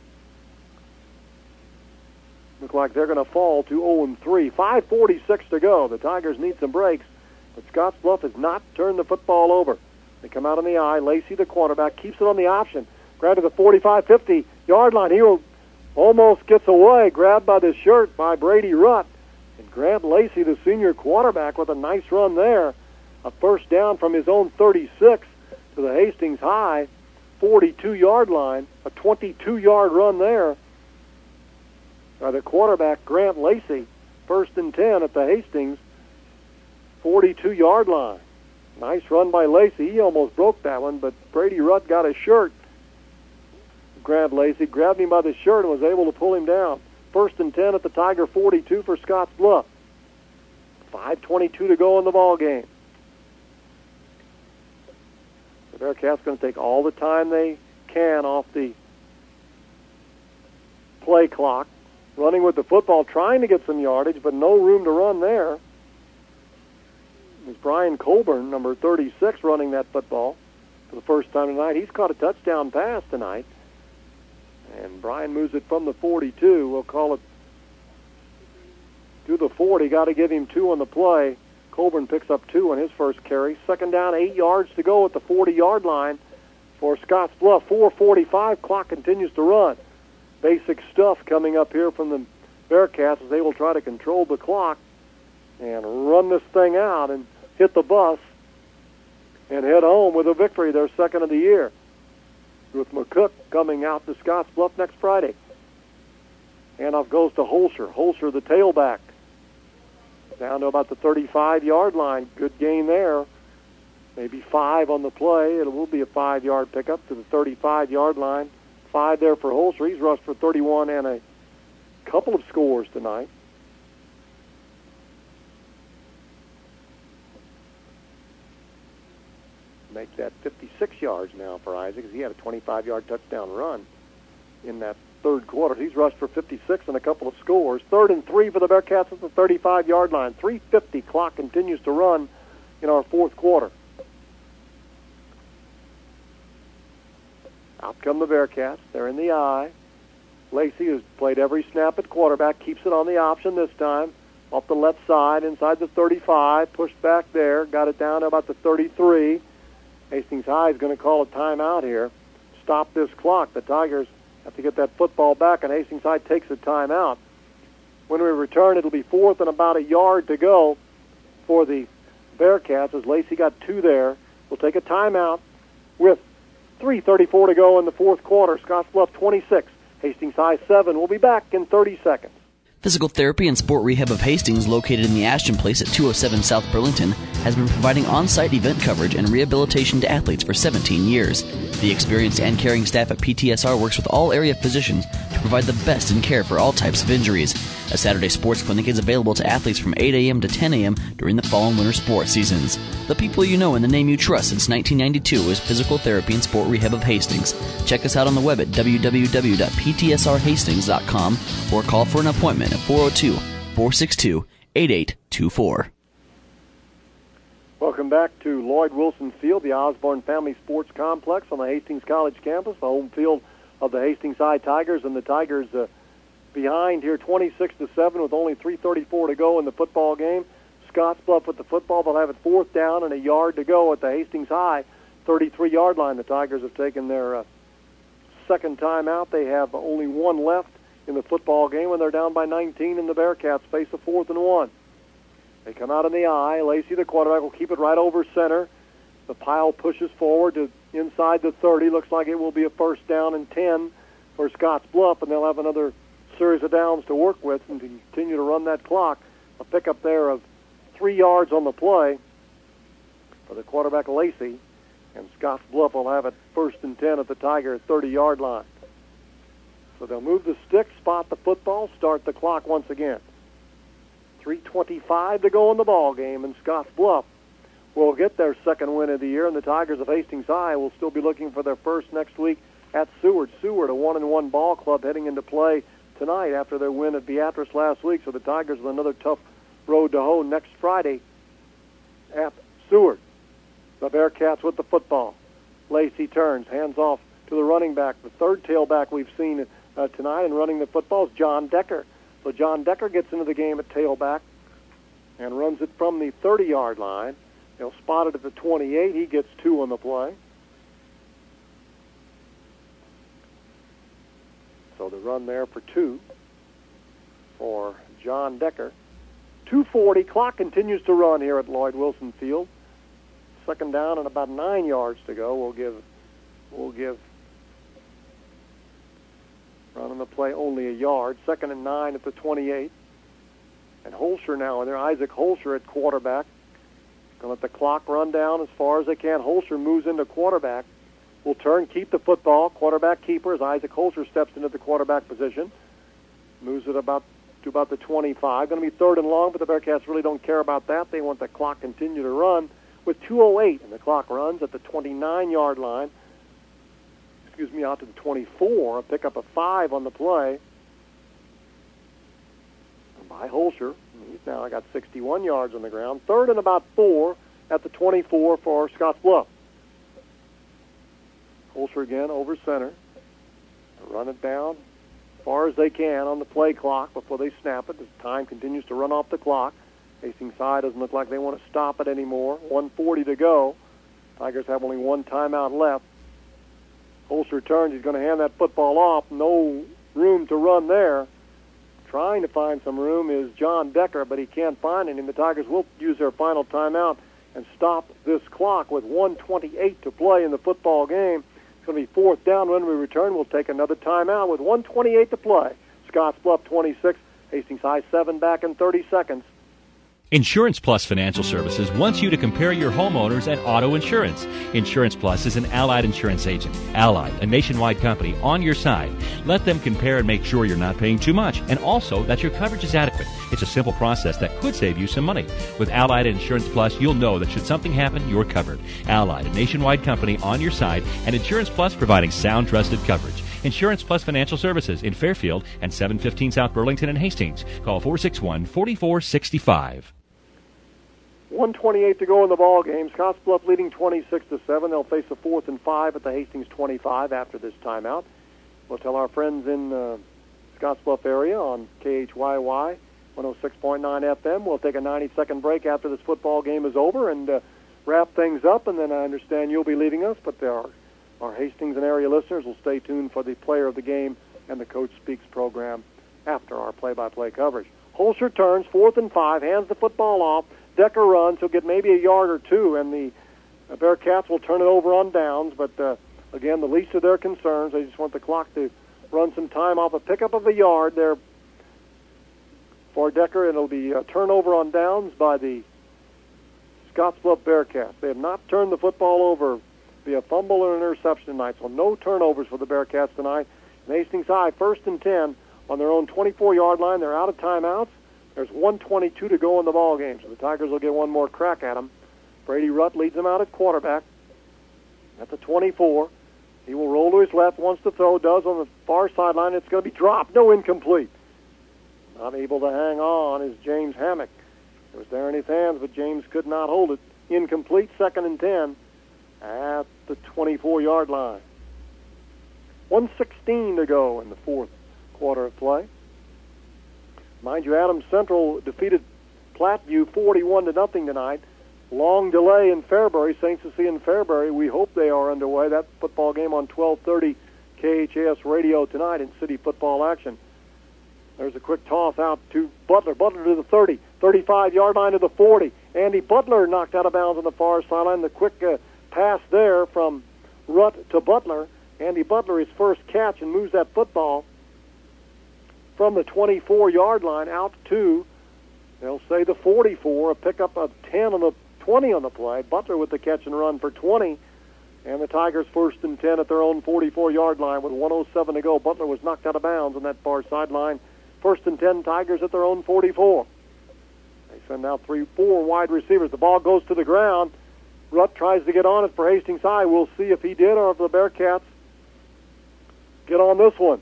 look like they're going to fall to 0-3. 5:46 to go. The Tigers need some breaks, but Scottsbluff has not turned the football over. They come out on the eye. Lacey, the quarterback, keeps it on the option. Grabbed to the 45, 50-yard line. He almost gets away. Grabbed by the shirt by Brady Rutt. And Grant Lacey, the senior quarterback, with a nice run there. A first down from his own 36 to the Hastings High 42-yard line. A 22-yard run there by the quarterback, Grant Lacey. First and 10 at the Hastings 42-yard line. Nice run by Lacey. He almost broke that one, but Brady Rutt got his shirt. Grant Lacey grabbed him by the shirt and was able to pull him down. First and 10 at the Tiger 42 for Scottsbluff. 5:22 to go in the ball game. The Bearcats going to take all the time they can off the play clock. Running with the football, trying to get some yardage, but no room to run there. It's Brian Colburn, number 36, running that football for the first time tonight. He's caught a touchdown pass tonight. And Brian moves it from the 42. We'll call it to the 40. Got to give him 2 on the play. Colburn picks up 2 on his first carry. Second down, 8 yards to go at the 40-yard line for Scottsbluff. 4:45. Clock continues to run. Basic stuff coming up here from the Bearcats as they will try to control the clock and run this thing out and hit the bus and head home with a victory, their second of the year, with McCook coming out to Scottsbluff next Friday. Handoff goes to Holscher. Holscher, the tailback, down to about the 35-yard line. Good gain there. Maybe 5 on the play. It will be a 5-yard pickup to the 35-yard line. 5 there for Holscher. He's rushed for 31 and a couple of scores tonight. Make that 56 yards now for Isaac, because he had a 25-yard touchdown run in that third quarter. He's rushed for 56 and a couple of scores. 3rd and 3 for the Bearcats at the 35-yard line. 3:50 clock continues to run in our fourth quarter. Out come the Bearcats. They're in the eye. Lacey, who's played every snap at quarterback, keeps it on the option this time. Off the left side, inside the 35. Pushed back there. Got it down to about the 33. Hastings High is going to call a timeout here. Stop this clock. The Tigers have to get that football back, and Hastings High takes a timeout. When we return, it'll be 4th and about a yard to go for the Bearcats, as Lacey got 2 there. We'll take a timeout with 3:34 to go in the fourth quarter. Scottsbluff 26, Hastings High 7. We'll be back in 30 seconds. Physical Therapy and Sport Rehab of Hastings, located in the Ashton Place at 207 South Burlington, has been providing on-site event coverage and rehabilitation to athletes for 17 years. The experienced and caring staff at PTSR works with all area physicians to provide the best in care for all types of injuries. A Saturday sports clinic is available to athletes from 8 a.m. to 10 a.m. during the fall and winter sports seasons. The people you know and the name you trust since 1992 is Physical Therapy and Sport Rehab of Hastings. Check us out on the web at www.ptsrhastings.com or call for an appointment at 402-462-8824. Welcome back to Lloyd Wilson Field, the Osborne Family Sports Complex on the Hastings College campus, the home field of the Hastings High Tigers, and the Tigers behind here 26-7 with only 3:34 to go in the football game. Scottsbluff with the football. They'll have it 4th down and a yard to go at the Hastings High 33-yard line. The Tigers have taken their second time out. They have only 1 left in the football game when they're down by 19, and the Bearcats face a 4th and 1. They come out in the eye. Lacey, the quarterback, will keep it right over center. The pile pushes forward to inside the 30. Looks like it will be a first down and 10 for Scotts Bluff, and they'll have another series of downs to work with and to continue to run that clock. A pickup there of 3 yards on the play for the quarterback, Lacey, and Scotts Bluff will have it first and 10 at the Tiger 30-yard line. So they'll move the stick, spot the football, start the clock once again. 3:25 to go in the ball game, and Scotts Bluff will get their second win of the year, and the Tigers of Hastings High will still be looking for their first next week at Seward. Seward, a 1-1 ball club, heading into play tonight after their win at Beatrice last week. So the Tigers with another tough road to hoe next Friday at Seward. The Bearcats with the football. Lacey turns, hands off to the running back. The third tailback we've seen tonight and running the football is John Decker. So John Decker gets into the game at tailback and runs it from the 30-yard line. He'll spot it at the 28. He gets 2 on the play. So the run there for 2 for John Decker. 2:40. Clock continues to run here at Lloyd Wilson Field. Second down and about 9 yards to go. We'll give running the play only a yard. 2nd and 9 at the 28. And Holscher now in there. Isaac Holscher at quarterback. Going to let the clock run down as far as they can. Holscher moves into quarterback. Will turn, keep the football. Quarterback keeper as Isaac Holscher steps into the quarterback position. Moves it to about the 25. Going to be 3rd and long, but the Bearcats really don't care about that. They want the clock to continue to run with 2:08, and the clock runs at the 29-yard line. Out to the 24. A pickup of 5 on the play by Holscher. He's now got 61 yards on the ground. 3rd and about 4 at the 24 for Scotts Bluff. Holscher again over center. Run it down as far as they can on the play clock before they snap it. As time continues to run off the clock. Hastings High doesn't look like they want to stop it anymore. 1:40 to go. Tigers have only 1 timeout left. Holscher turns. He's going to hand that football off. No room to run there. Trying to find some room is John Decker, but he can't find any. The Tigers will use their final timeout and stop this clock with 1:28 to play in the football game. It's going to be 4th down. When we return, we'll take another timeout with 1:28 to play. Scotts Bluff 26, Hastings High 7 back in 30 seconds. Insurance Plus Financial Services wants you to compare your homeowners and auto insurance. Insurance Plus is an Allied insurance agent. Allied, a nationwide company, on your side. Let them compare and make sure you're not paying too much, and also that your coverage is adequate. It's a simple process that could save you some money. With Allied Insurance Plus, you'll know that should something happen, you're covered. Allied, a nationwide company, on your side, and Insurance Plus providing sound, trusted coverage. Insurance Plus Financial Services in Fairfield and 715 South Burlington and Hastings. Call 461-4465. 1:28 to go in the ball game. Scotts Bluff leading 26-7. They'll face a 4th and 5 at the Hastings 25 after this timeout. We'll tell our friends in Scotts Bluff area on KHYY 106.9 FM. We'll take a 90-second break after this football game is over and wrap things up. And then I understand you'll be leaving us, but our Hastings and area listeners will stay tuned for the player of the game and the Coach Speaks program after our play-by-play coverage. Holscher turns, 4th and 5, hands the football off. Decker runs. He'll get maybe a yard or 2, and the Bearcats will turn it over on downs. But, again, the least of their concerns. They just want the clock to run some time off. A pickup of a yard there for Decker. It'll be a turnover on downs by the Scotts Bluff Bearcats. They have not turned the football over. It'll be a fumble and an interception tonight, so no turnovers for the Bearcats tonight. And Hastings High, 1st and 10 on their own 24-yard line. They're out of timeouts. There's 1:22 to go in the ball game, so the Tigers will get one more crack at them. Brady Rutt leads them out at quarterback at the 24. He will roll to his left, wants to throw, does on the far sideline. It's going to be dropped. No, incomplete. Not able to hang on is James Hammock. It was there in his hands, but James could not hold it. Incomplete, 2nd and 10 at the 24-yard line. 1:16 to go in the 4th quarter of play. Mind you, Adams Central defeated Platteview 41-0 tonight. Long delay in Fairbury. St. Cecilia and Fairbury, we hope they are underway. That football game on 12:30 KHAS radio tonight in city football action. There's a quick toss out to Butler. Butler to the 30, 35-yard line to the 40. Andy Butler knocked out of bounds on the far sideline. The quick pass there from Rutt to Butler. Andy Butler, his first catch, and moves that football from the 24-yard line out to, they'll say, the 44, a pickup of 10 on the 20 on the play. Butler with the catch and run for 20, and the Tigers first and 10 at their own 44-yard line with 1:07 to go. Butler was knocked out of bounds on that far sideline. First and 10, Tigers at their own 44. They send out 4 wide receivers. The ball goes to the ground. Rutt tries to get on it for Hastings High. We'll see if he did or if the Bearcats get on this one.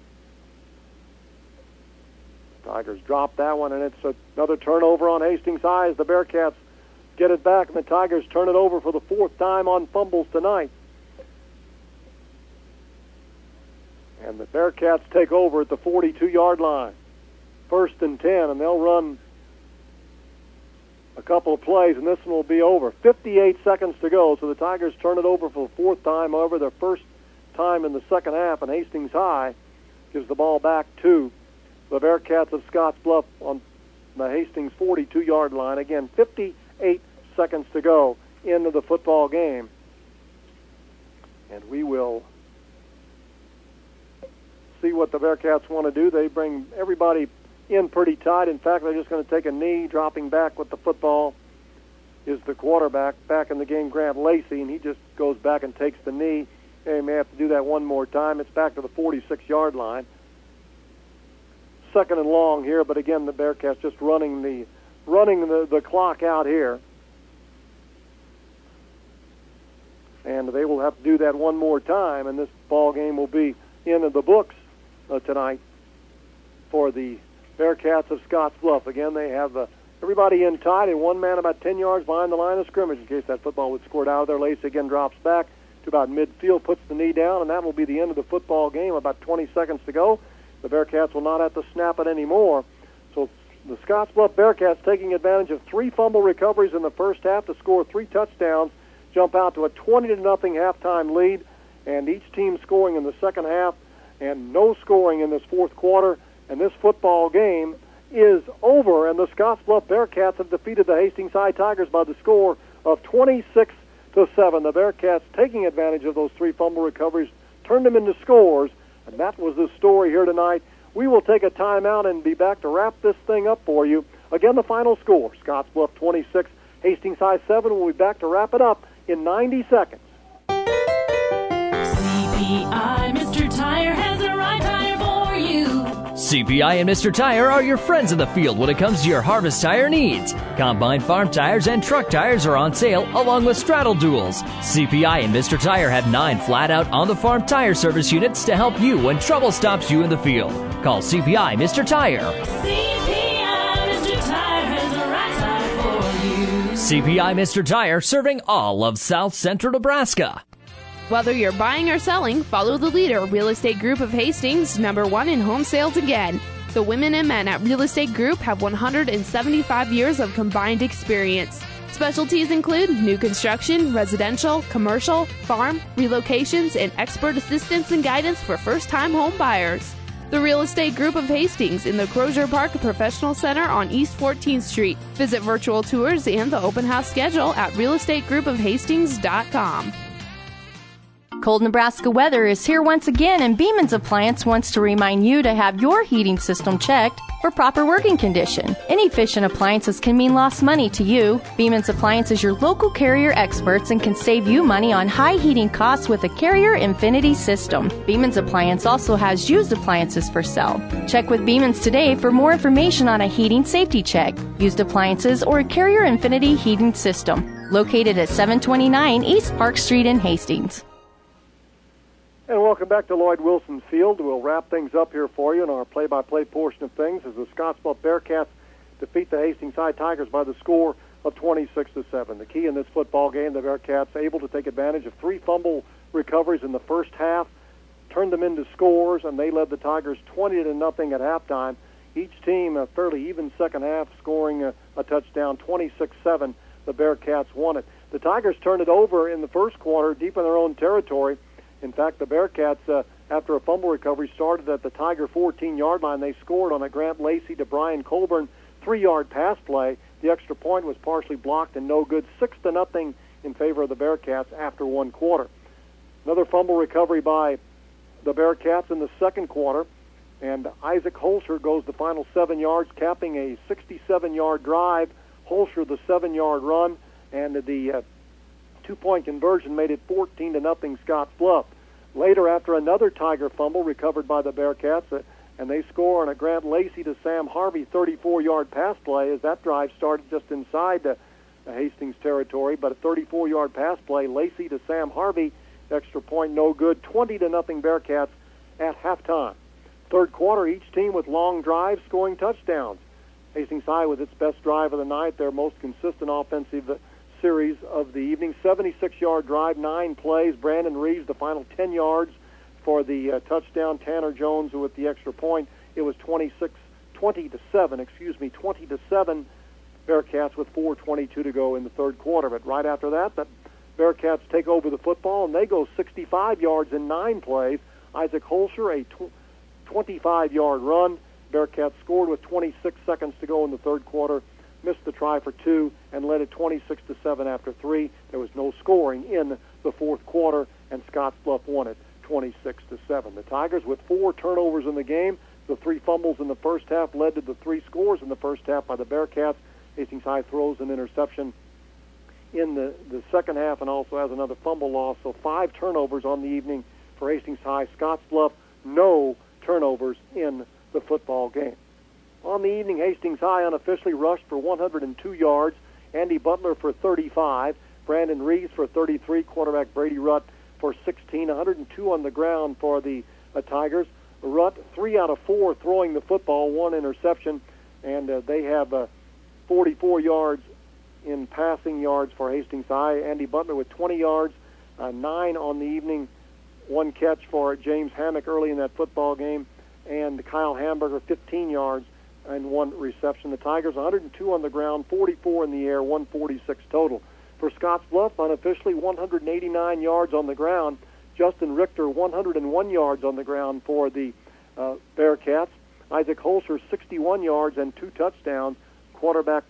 Tigers drop that one, and it's another turnover on Hastings High as the Bearcats get it back, and the Tigers turn it over for the 4th time on fumbles tonight. And the Bearcats take over at the 42-yard line. First and 10, and they'll run a couple of plays, and this one will be over. 58 seconds to go, so the Tigers turn it over for the 4th time over, their first time in the second half, and Hastings High gives the ball back to the Bearcats of Scottsbluff on the Hastings 42-yard line. Again, 58 seconds to go into the football game. And we will see what the Bearcats want to do. They bring everybody in pretty tight. In fact, they're just going to take a knee. Dropping back with the football is the quarterback back in the game, Grant Lacey, and he just goes back and takes the knee. They may have to do that one more time. It's back to the 46-yard line. Second and long here, but again, the Bearcats just running the clock out here. And they will have to do that one more time, and this ball game will be in the books tonight for the Bearcats of Scottsbluff. Again, they have everybody in tight, and one man about 10 yards behind the line of scrimmage in case that football would squirt out of there. Lacey again drops back to about midfield, puts the knee down, and that will be the end of the football game. About 20 seconds to go. The Bearcats will not have to snap it anymore. So the Scottsbluff Bearcats taking advantage of 3 fumble recoveries in the first half to score 3 touchdowns, jump out to a 20-0 halftime lead, and each team scoring in the second half and no scoring in this fourth quarter. And this football game is over, and the Scottsbluff Bearcats have defeated the Hastings High Tigers by the score of 26-7. The Bearcats taking advantage of those 3 fumble recoveries, turned them into scores, and that was the story here tonight. We will take a timeout and be back to wrap this thing up for you. Again, the final score, Scottsbluff 26, Hastings High 7. We'll be back to wrap it up in 90 seconds. CPI Mr. Tire has the right tire for you. CPI and Mr. Tire are your friends in the field when it comes to your harvest tire needs. Combine farm tires and truck tires are on sale along with straddle duals. CPI and Mr. Tire have 9 flat-out on-the-farm tire service units to help you when trouble stops you in the field. Call CPI Mr. Tire. CPI Mr. Tire has the right tire for you. CPI Mr. Tire serving all of South Central Nebraska. Whether you're buying or selling, follow the leader, Real Estate Group of Hastings, #1 in home sales again. The women and men at Real Estate Group have 175 years of combined experience. Specialties include new construction, residential, commercial, farm, relocations, and expert assistance and guidance for first-time home buyers. The Real Estate Group of Hastings in the Crozier Park Professional Center on East 14th Street. Visit virtual tours and the open house schedule at realestategroupoфhastings.com. Cold Nebraska weather is here once again, and Beeman's Appliance wants to remind you to have your heating system checked for proper working condition. Inefficient appliances can mean lost money to you. Beeman's Appliance is your local Carrier experts and can save you money on high heating costs with a Carrier Infinity system. Beeman's Appliance also has used appliances for sale. Check with Beeman's today for more information on a heating safety check, used appliances, or a Carrier Infinity heating system. Located at 729 East Park Street in Hastings. And welcome back to Lloyd Wilson Field. We'll wrap things up here for you in our play-by-play portion of things as the Scottsbluff Bearcats defeat the Hastings High Tigers by the score of 26-7. The key in this football game, the Bearcats able to take advantage of 3 fumble recoveries in the first half, turned them into scores, and they led the Tigers 20-0 at halftime. Each team a fairly even second half, scoring a touchdown, 26-7. The Bearcats won it. The Tigers turned it over in the first quarter, deep in their own territory. In fact, the Bearcats, after a fumble recovery, started at the Tiger 14-yard line. They scored on a Grant Lacey to Brian Colburn 3-yard pass play. The extra point was partially blocked and no good. 6-0 in favor of the Bearcats after one quarter. Another fumble recovery by the Bearcats in the second quarter, and Isaac Holscher goes the final 7 yards, capping a 67-yard drive. Holscher the 7-yard run, and the 2-point conversion made it 14-0 Scottsbluff. Later, after another Tiger fumble recovered by the Bearcats, and they score on a Grant Lacey to Sam Harvey 34-yard pass play as that drive started just inside the Hastings territory, but a 34-yard pass play, Lacey to Sam Harvey, extra point no good, 20-0 Bearcats at halftime. Third quarter, each team with long drives scoring touchdowns. Hastings High with its best drive of the night, their most consistent offensive series of the evening. 76-yard drive, 9 plays. Brandon Reeves, the final 10 yards for the touchdown. Tanner Jones with the extra point. It was 20-7. Bearcats with 4:22 to go in the third quarter. But right after that, the Bearcats take over the football, and they go 65 yards in 9 plays. Isaac Holscher, a 25-yard run. Bearcats scored with 26 seconds to go in the third quarter, missed the try for 2, and led it 26-7 after 3. There was no scoring in the fourth quarter, and Scottsbluff won it 26-7. The Tigers with 4 turnovers in the game. The 3 fumbles in the first half led to the 3 scores in the first half by the Bearcats. Hastings High throws an interception in the second half and also has another fumble loss. So 5 turnovers on the evening for Hastings High. Scottsbluff, no turnovers in the football game. On the evening, Hastings High unofficially rushed for 102 yards. Andy Butler for 35. Brandon Reeves for 33. Quarterback Brady Rutt for 16. 102 on the ground for the Tigers. Rutt, 3 out of 4 throwing the football, 1 interception, and they have 44 yards in passing yards for Hastings High. Andy Butler with 20 yards, 9 on the evening, 1 catch for James Hammock early in that football game, and Kyle Hamburger 15 yards and 1 reception. The Tigers 102 on the ground, 44 in the air, 146 total. For Scottsbluff, unofficially 189 yards on the ground. Justin Richter 101 yards on the ground for the Bearcats. Isaac Holscher 61 yards and 2 touchdowns. Quarterback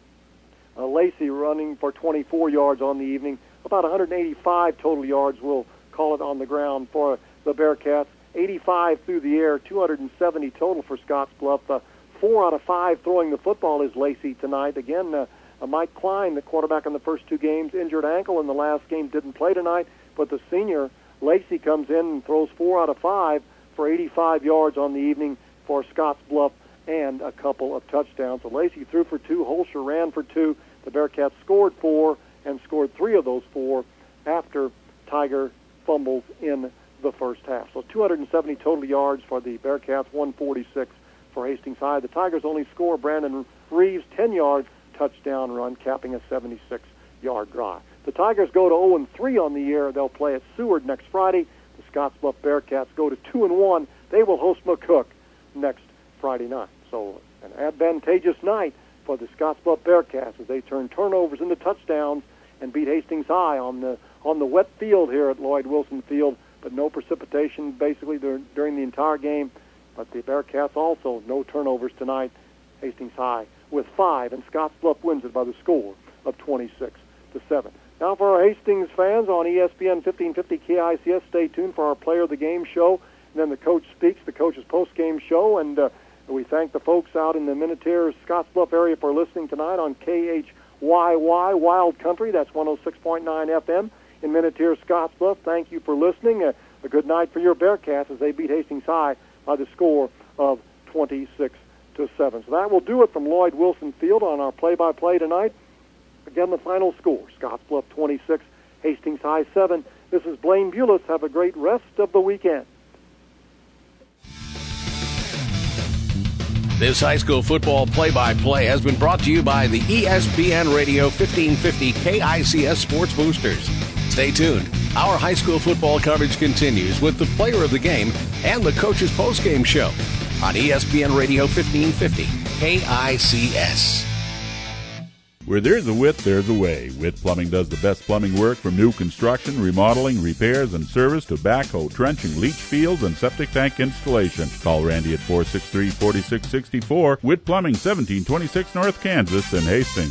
Lacey running for 24 yards on the evening. About 185 total yards, we'll call it, on the ground for the Bearcats. 85 through the air, 270 total for Scottsbluff. 4 out of 5 throwing the football is Lacey tonight. Again, Mike Klein, the quarterback in the first 2 games, injured ankle in the last game, didn't play tonight, but the senior Lacey comes in and throws 4 out of 5 for 85 yards on the evening for Scottsbluff and a couple of touchdowns. So Lacey threw for 2, Holscher ran for 2. The Bearcats scored 4 and scored 3 of those 4 after Tiger fumbles in the first half. So 270 total yards for the Bearcats, 146 for Hastings High. The Tigers only score Brandon Reeves' 10-yard touchdown run, capping a 76-yard drive. The Tigers go to 0-3 on the year. They'll play at Seward next Friday. The Scottsbluff Bearcats go to 2-1. They will host McCook next Friday night. So an advantageous night for the Scottsbluff Bearcats as they turn turnovers into touchdowns and beat Hastings High on the wet field here at Lloyd Wilson Field, but no precipitation basically during the entire game. But the Bearcats also no turnovers tonight. Hastings High with 5, and Scottsbluff wins it by the score of 26-7. Now for our Hastings fans on ESPN 1550 KICS, stay tuned for our Player of the Game show. And then the Coach Speaks, the Coach's post-game show. And we thank the folks out in the Minneteer, Scottsbluff area for listening tonight on KHYY Wild Country. That's 106.9 FM in Minneteer, Scottsbluff. Thank you for listening. A good night for your Bearcats as they beat Hastings High by the score of 26-7. So that will do it from Lloyd Wilson Field on our play-by-play tonight. Again, the final score, Scottsbluff 26, Hastings High 7. This is Blaine Bulis. Have a great rest of the weekend. This high school football play-by-play has been brought to you by the ESPN Radio 1550 KICS Sports Boosters. Stay tuned. Our high school football coverage continues with the Player of the Game and the Coach's Postgame Show on ESPN Radio 1550 KICS. Where there's a Witt, there's a way. Witt Plumbing does the best plumbing work from new construction, remodeling, repairs, and service to backhoe, trenching, leach fields, and septic tank installation. Call Randy at 463-4664. Witt Plumbing, 1726 North Kansas in Hastings.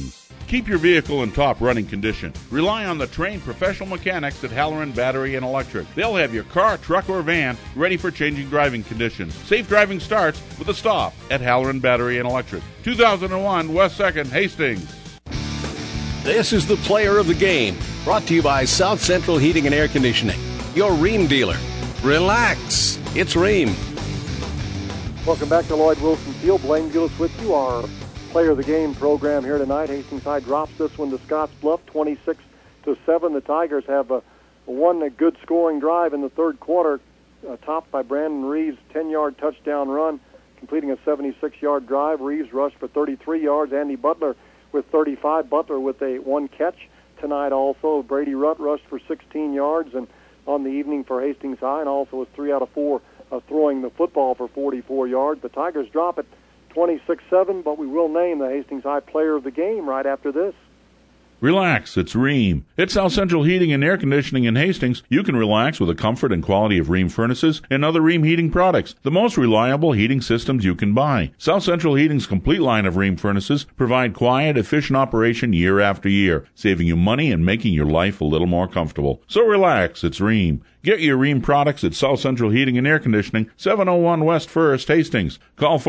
Keep your vehicle in top running condition. Rely on the trained professional mechanics at Halloran Battery and Electric. They'll have your car, truck, or van ready for changing driving conditions. Safe driving starts with a stop at Halloran Battery and Electric. 2001 West 2nd, Hastings. This is the Player of the Game, brought to you by South Central Heating and Air Conditioning, your Rheem dealer. Relax, it's Rheem. Welcome back to Lloyd Wilson Field. Blaine Gillis with you. Our Player of the Game program here tonight. Hastings High drops this one to Scottsbluff, 26-7. The Tigers have one good scoring drive in the third quarter, topped by Brandon Reeves' 10-yard touchdown run, completing a 76-yard drive. Reeves rushed for 33 yards. Andy Butler with 35. Butler with a one catch tonight also. Brady Rutt rushed for 16 yards and on the evening for Hastings High, and also was 3 out of 4 throwing the football for 44 yards. The Tigers drop it 26-7, but we will name the Hastings High Player of the Game right after this. Relax, it's Rheem. At South Central Heating and Air Conditioning in Hastings, you can relax with the comfort and quality of Rheem furnaces and other Rheem heating products, the most reliable heating systems you can buy. South Central Heating's complete line of Rheem furnaces provide quiet, efficient operation year after year, saving you money and making your life a little more comfortable. So relax, it's Rheem. Get your Rheem products at South Central Heating and Air Conditioning, 701 West 1st, Hastings. Call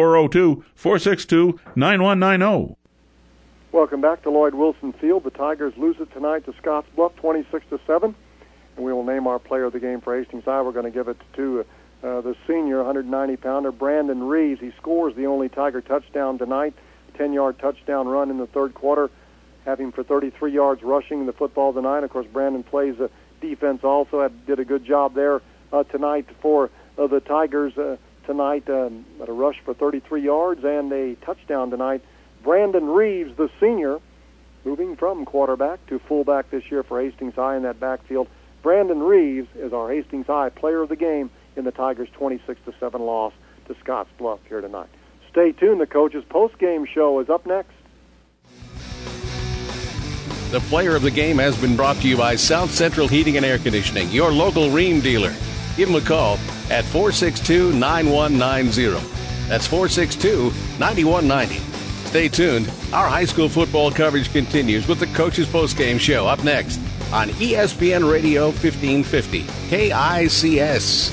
402-462-9190. Welcome back to Lloyd Wilson Field. The Tigers lose it tonight to Scottsbluff, 26-7, and we will name our Player of the Game for Hastings High. We're going to give it to the senior 190-pounder, Brandon Reeves. He scores the only Tiger touchdown tonight, 10-yard touchdown run in the third quarter, having for 33 yards rushing the football tonight. Of course, Brandon plays defense also, did a good job there tonight for the Tigers tonight, at a rush for 33 yards and a touchdown tonight. Brandon Reeves, the senior, moving from quarterback to fullback this year for Hastings High in that backfield. Brandon Reeves is our Hastings High Player of the Game in the Tigers' 26-7 loss to Scottsbluff here tonight. Stay tuned. The coach's post-game show is up next. The Player of the Game has been brought to you by South Central Heating and Air Conditioning, your local Rheem dealer. Give them a call at 462-9190. That's 462-9190. Stay tuned. Our high school football coverage continues with the Coach's Postgame Show up next on ESPN Radio 1550, KICS.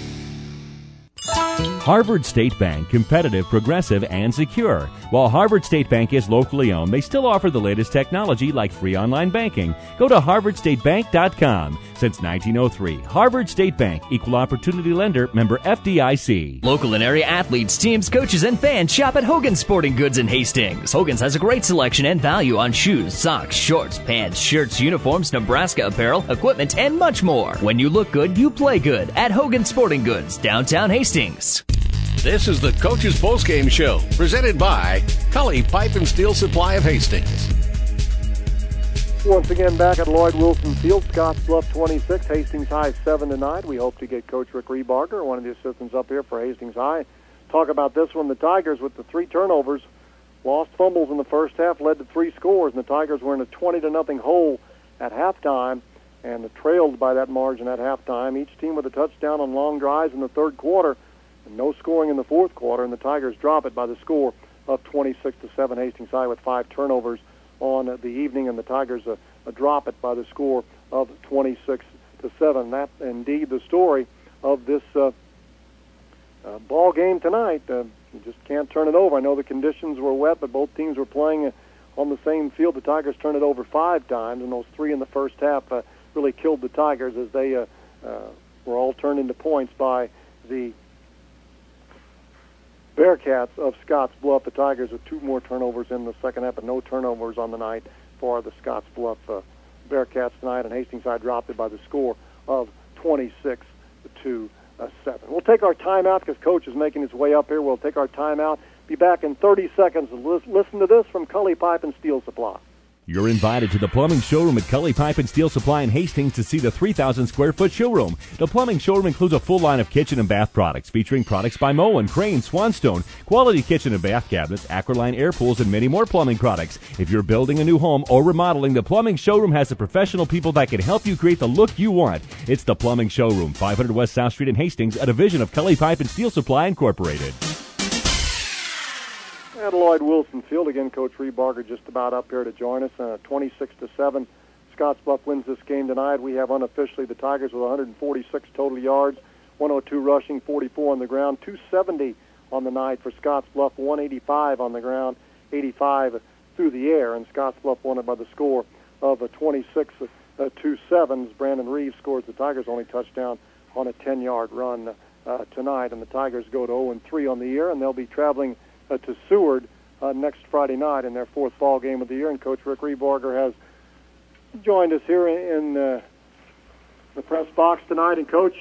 Harvard State Bank, competitive, progressive, and secure. While Harvard State Bank is locally owned, they still offer the latest technology like free online banking. Go to harvardstatebank.com. Since 1903, Harvard State Bank, equal opportunity lender, member FDIC. Local and area athletes, teams, coaches, and fans shop at Hogan's Sporting Goods in Hastings. Hogan's has a great selection and value on shoes, socks, shorts, pants, shirts, uniforms, Nebraska apparel, equipment, and much more. When you look good, you play good at Hogan's Sporting Goods, downtown Hastings. This is the Coach's Postgame Show, presented by Cully Pipe and Steel Supply of Hastings. Once again, back at Lloyd Wilson Field, Scottsbluff 26, Hastings High 7 tonight. We hope to get Coach Rick Rebarger, one of the assistants up here for Hastings High, talk about this one. The Tigers, with the 3 turnovers, lost fumbles in the first half, led to 3 scores, and the Tigers were in a 20-0 hole at halftime and trailed by that margin at halftime. Each team with a touchdown on long drives in the third quarter, and no scoring in the fourth quarter, and the Tigers drop it by the score of 26-7. Hastings High with 5 turnovers on the evening, and the Tigers drop it by the score of 26-7. That indeed the story of this ball game tonight. You just can't turn it over. I know the conditions were wet, but both teams were playing on the same field. The Tigers turned it over 5 times, and those 3 in the first half really killed the Tigers as they were all turned into points by the Bearcats of Scottsbluff. The Tigers with 2 more turnovers in the second half, but no turnovers on the night for the Scottsbluff Bearcats tonight, and Hastings High dropped it by the score of 26-7. We'll take our timeout because Coach is making his way up here. We'll take our timeout. Be back in 30 seconds. Listen to this from Cully Pipe and Steel Supply. You're invited to the plumbing showroom at Cully Pipe and Steel Supply in Hastings to see the 3,000-square-foot showroom. The plumbing showroom includes a full line of kitchen and bath products, featuring products by Moen, Crane, Swanstone, quality kitchen and bath cabinets, Acroline air pools, and many more plumbing products. If you're building a new home or remodeling, the plumbing showroom has the professional people that can help you create the look you want. It's the plumbing showroom, 500 West South Street in Hastings, a division of Cully Pipe and Steel Supply Incorporated. at Lloyd Wilson Field. Again, Coach Rebarger just about up here to join us. 26-7, Scottsbluff wins this game tonight. We have unofficially the Tigers with 146 total yards, 102 rushing, 44 on the ground, 270 on the night for Scottsbluff, 185 on the ground, 85 through the air, and Scottsbluff won it by the score of 26-7. Brandon Reeves scores the Tigers' only touchdown on a 10-yard run tonight, and the Tigers go to 0-3 on the year, and they'll be traveling to Seward next Friday night in their fourth ball game of the year. And Coach Rick Rebarger has joined us here in the press box tonight. And Coach,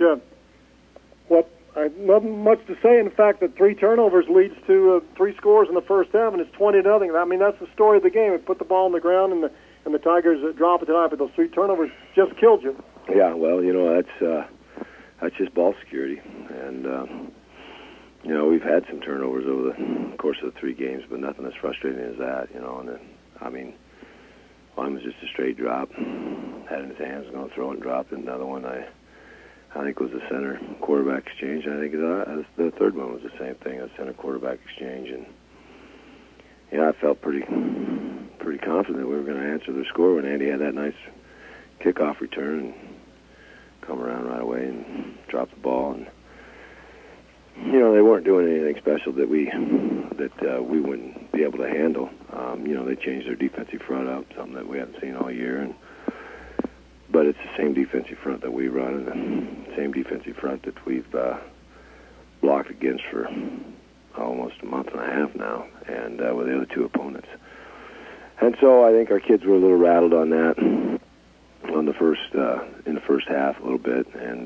nothing much to say. In fact, that 3 turnovers leads to 3 scores in the first half, and it's 20-0. I mean, that's the story of the game. It put the ball on the ground, and the Tigers drop it tonight, but those 3 turnovers just killed you. Yeah, well, that's just ball security, and we've had some turnovers over the course of the 3 games, but nothing as frustrating as that. And then, one was just a straight drop, had it in his hands, going to throw it and drop it. Another one, I think was a center quarterback exchange. I think the third one was the same thing, a center quarterback exchange, and I felt pretty confident we were going to answer their score when Andy had that nice kickoff return and come around right away and drop the ball. And they weren't doing anything special that we wouldn't be able to handle. They changed their defensive front up, something that we haven't seen all year, but it's the same defensive front that we run and the same defensive front that we've blocked against for almost a month and a half now, and with the other 2 opponents. And so I think our kids were a little rattled on that in the first half a little bit, and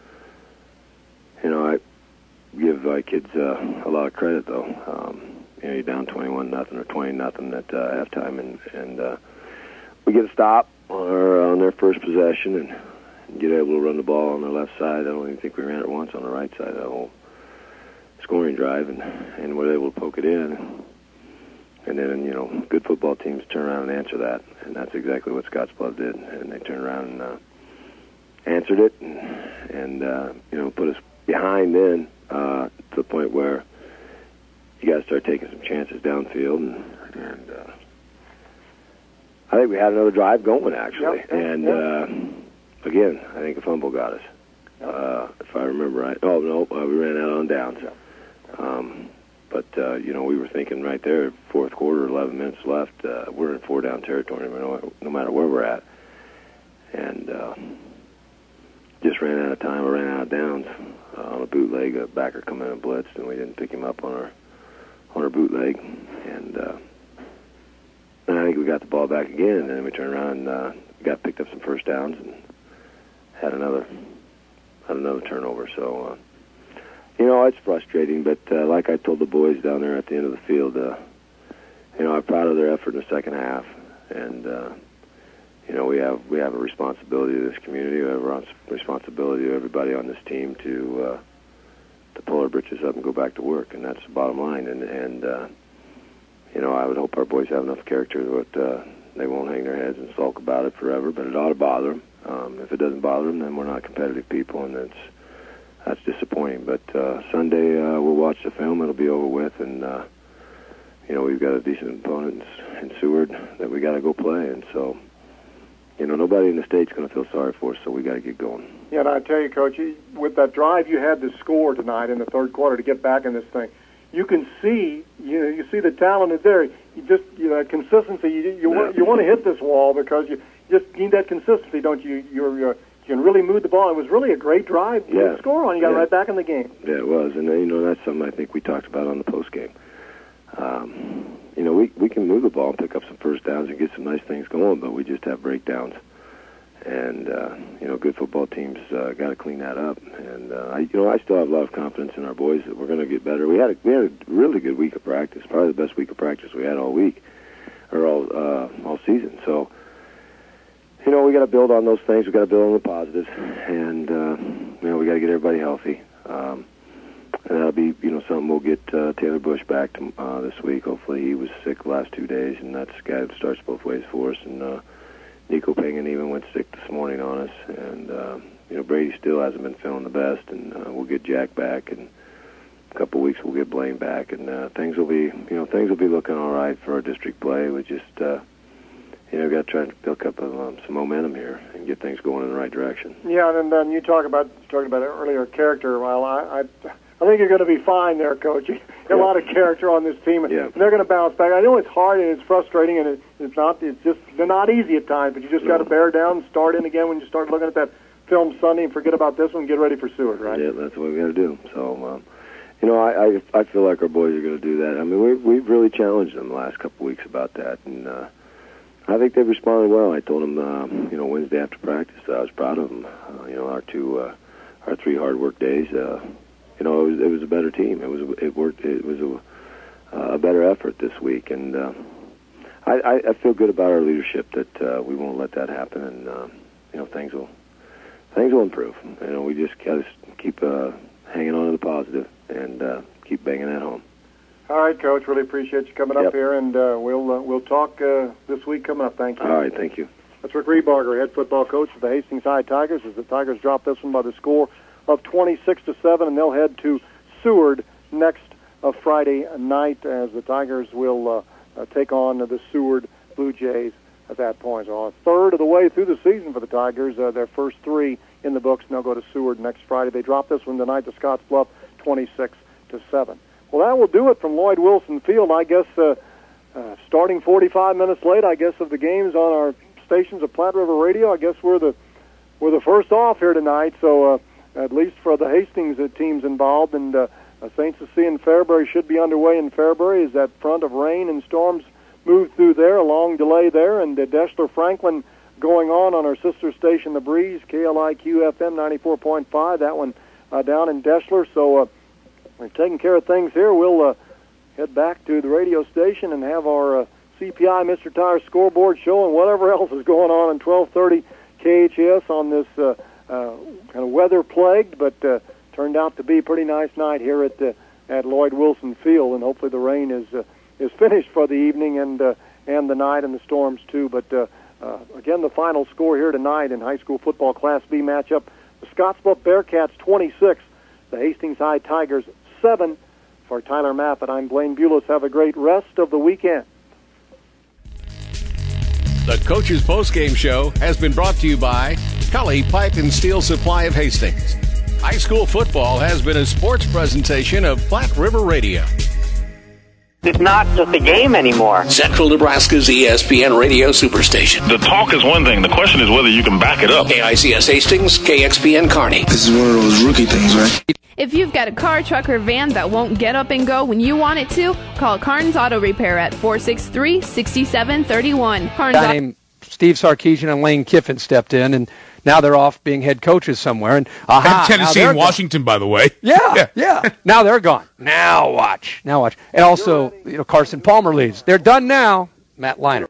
I give my kids a lot of credit though. You're down 21-0 or 20-0 at halftime, and we get a stop on their first possession and get able to run the ball on their left side. I don't even think we ran it once on the right side of the whole scoring drive, and we're able to poke it in. And then, good football teams turn around and answer that, and that's exactly what Scottsbluff did. And they turned around and answered it, and put us behind then to the point where you got to start taking some chances downfield. And I think we had another drive going, actually. Yep. And, again, I think a fumble got us, if I remember right. Oh, no, we ran out on downs. Yep. But we were thinking right there, fourth quarter, 11 minutes left, we're in 4-down territory no matter where we're at. And just ran out of time, or ran out of downs on a bootleg. A backer come in and blitzed, and we didn't pick him up on our bootleg. And I think we got the ball back again, and then we turned around and picked up some first downs and had another turnover. So, it's frustrating, but like I told the boys down there at the end of the field, I'm proud of their effort in the second half, and we have a responsibility to this community. We have a responsibility to everybody on this team to pull our britches up and go back to work, and that's the bottom line. And I would hope our boys have enough character that they won't hang their heads and sulk about it forever, but it ought to bother them. If it doesn't bother them, then we're not competitive people, and that's disappointing. But Sunday we'll watch the film. It'll be over with, and we've got a decent opponent in Seward that we got to go play, and so nobody in the state's going to feel sorry for us, so we got to get going. Yeah, and I tell you, Coach, with that drive you had to score tonight in the third quarter to get back in this thing, you can see you see the talent is there. You just consistency. You want to hit this wall because you just need that consistency, don't you? You can really move the ball. It was really a great drive to score on. You got right back in the game. Yeah, it was, and that's something I think we talked about on the post game. We can move the ball and pick up some first downs and get some nice things going, but we just have breakdowns. And good football teams got to clean that up. And I still have a lot of confidence in our boys that we're going to get better. We had a really good week of practice, probably the best week of practice we had all week or all season. So we got to build on those things. We got to build on the positives, and we got to get everybody healthy. And that'll be something we'll get Taylor Bush back to, this week. Hopefully, he was sick the last 2 days, and that's the guy that starts both ways for us. And Nico Pingan even went sick this morning on us, and Brady still hasn't been feeling the best, and we'll get Jack back, and couple weeks we'll get Blaine back, and things will be looking all right for our district play. We just got to try to build up some momentum here and get things going in the right direction. Yeah, and then you talking about earlier character. Well, I think you're going to be fine there, Coach. You got a lot of character on this team, and they're going to bounce back. I know it's hard and it's frustrating, and they're not easy at times, but you just got to bear down and start in again when you start looking at that film Sunday and forget about this one and get ready for Seward, right? Yeah, that's what we got to do. So, I feel like our boys are going to do that. I mean, we've really challenged them the last couple of weeks about that, and I think they've responded well. I told them, Wednesday after practice, I was proud of them. Our 3 hard work days. It was a better team. It was a better effort this week, and I feel good about our leadership that we won't let that happen, and things will improve. We just got to keep hanging on to the positive and keep banging that home. All right, Coach. Really appreciate you coming up here, and we'll talk this week coming up. Thank you. All right, thank you. That's Rick Rehbarger, head football coach of the Hastings High Tigers, as the Tigers drop this one by the score of 26-7, and they'll head to Seward next Friday night, as the Tigers will take on the Seward Blue Jays at that point. So a third of the way through the season for the Tigers, their first 3 in the books, and they'll go to Seward next Friday. They drop this one tonight to Scottsbluff, 26-7. Well, that will do it from Lloyd Wilson Field. I guess starting 45 minutes late, I guess, of the games on our stations of Platte River Radio. I guess we're the first off here tonight. So at least for the Hastings teams involved, and St. Cecilia and Fairbury should be underway in Fairbury as that front of rain and storms move through there. A long delay there, and Deschler Franklin going on our sister station, The Breeze, KLIQ FM 94.5. That one down in Deschler. So. We're taking care of things here. We'll head back to the radio station and have our CPI Mr. Tire scoreboard show and whatever else is going on 1230 KHS on this kind of weather-plagued, but turned out to be a pretty nice night here at Lloyd Wilson Field, and hopefully the rain is finished for the evening and the night and the storms too. But again, the final score here tonight in high school football Class B matchup: the Scottsbluff Bearcats 26, the Hastings High Tigers 7. For Tyler Mappett, I'm Blaine Bulis. Have a great rest of the weekend. The Coach's Postgame Show has been brought to you by Cully Pipe and Steel Supply of Hastings. High school football has been a sports presentation of Platte River Radio. It's not just a game anymore. Central Nebraska's ESPN radio superstation. The talk is one thing. The question is whether you can back it up. KICS Hastings, KXPN Kearney. This is one of those rookie things, right? If you've got a car, truck, or van that won't get up and go when you want it to, call Carnes Auto Repair at 463-6731. A guy named Steve Sarkeesian and Lane Kiffin stepped in, and now they're off being head coaches somewhere. And Tennessee and Washington, by the way. Yeah. Now they're gone. Now watch. And also, Carson Palmer leads. They're done now. Matt Leinart.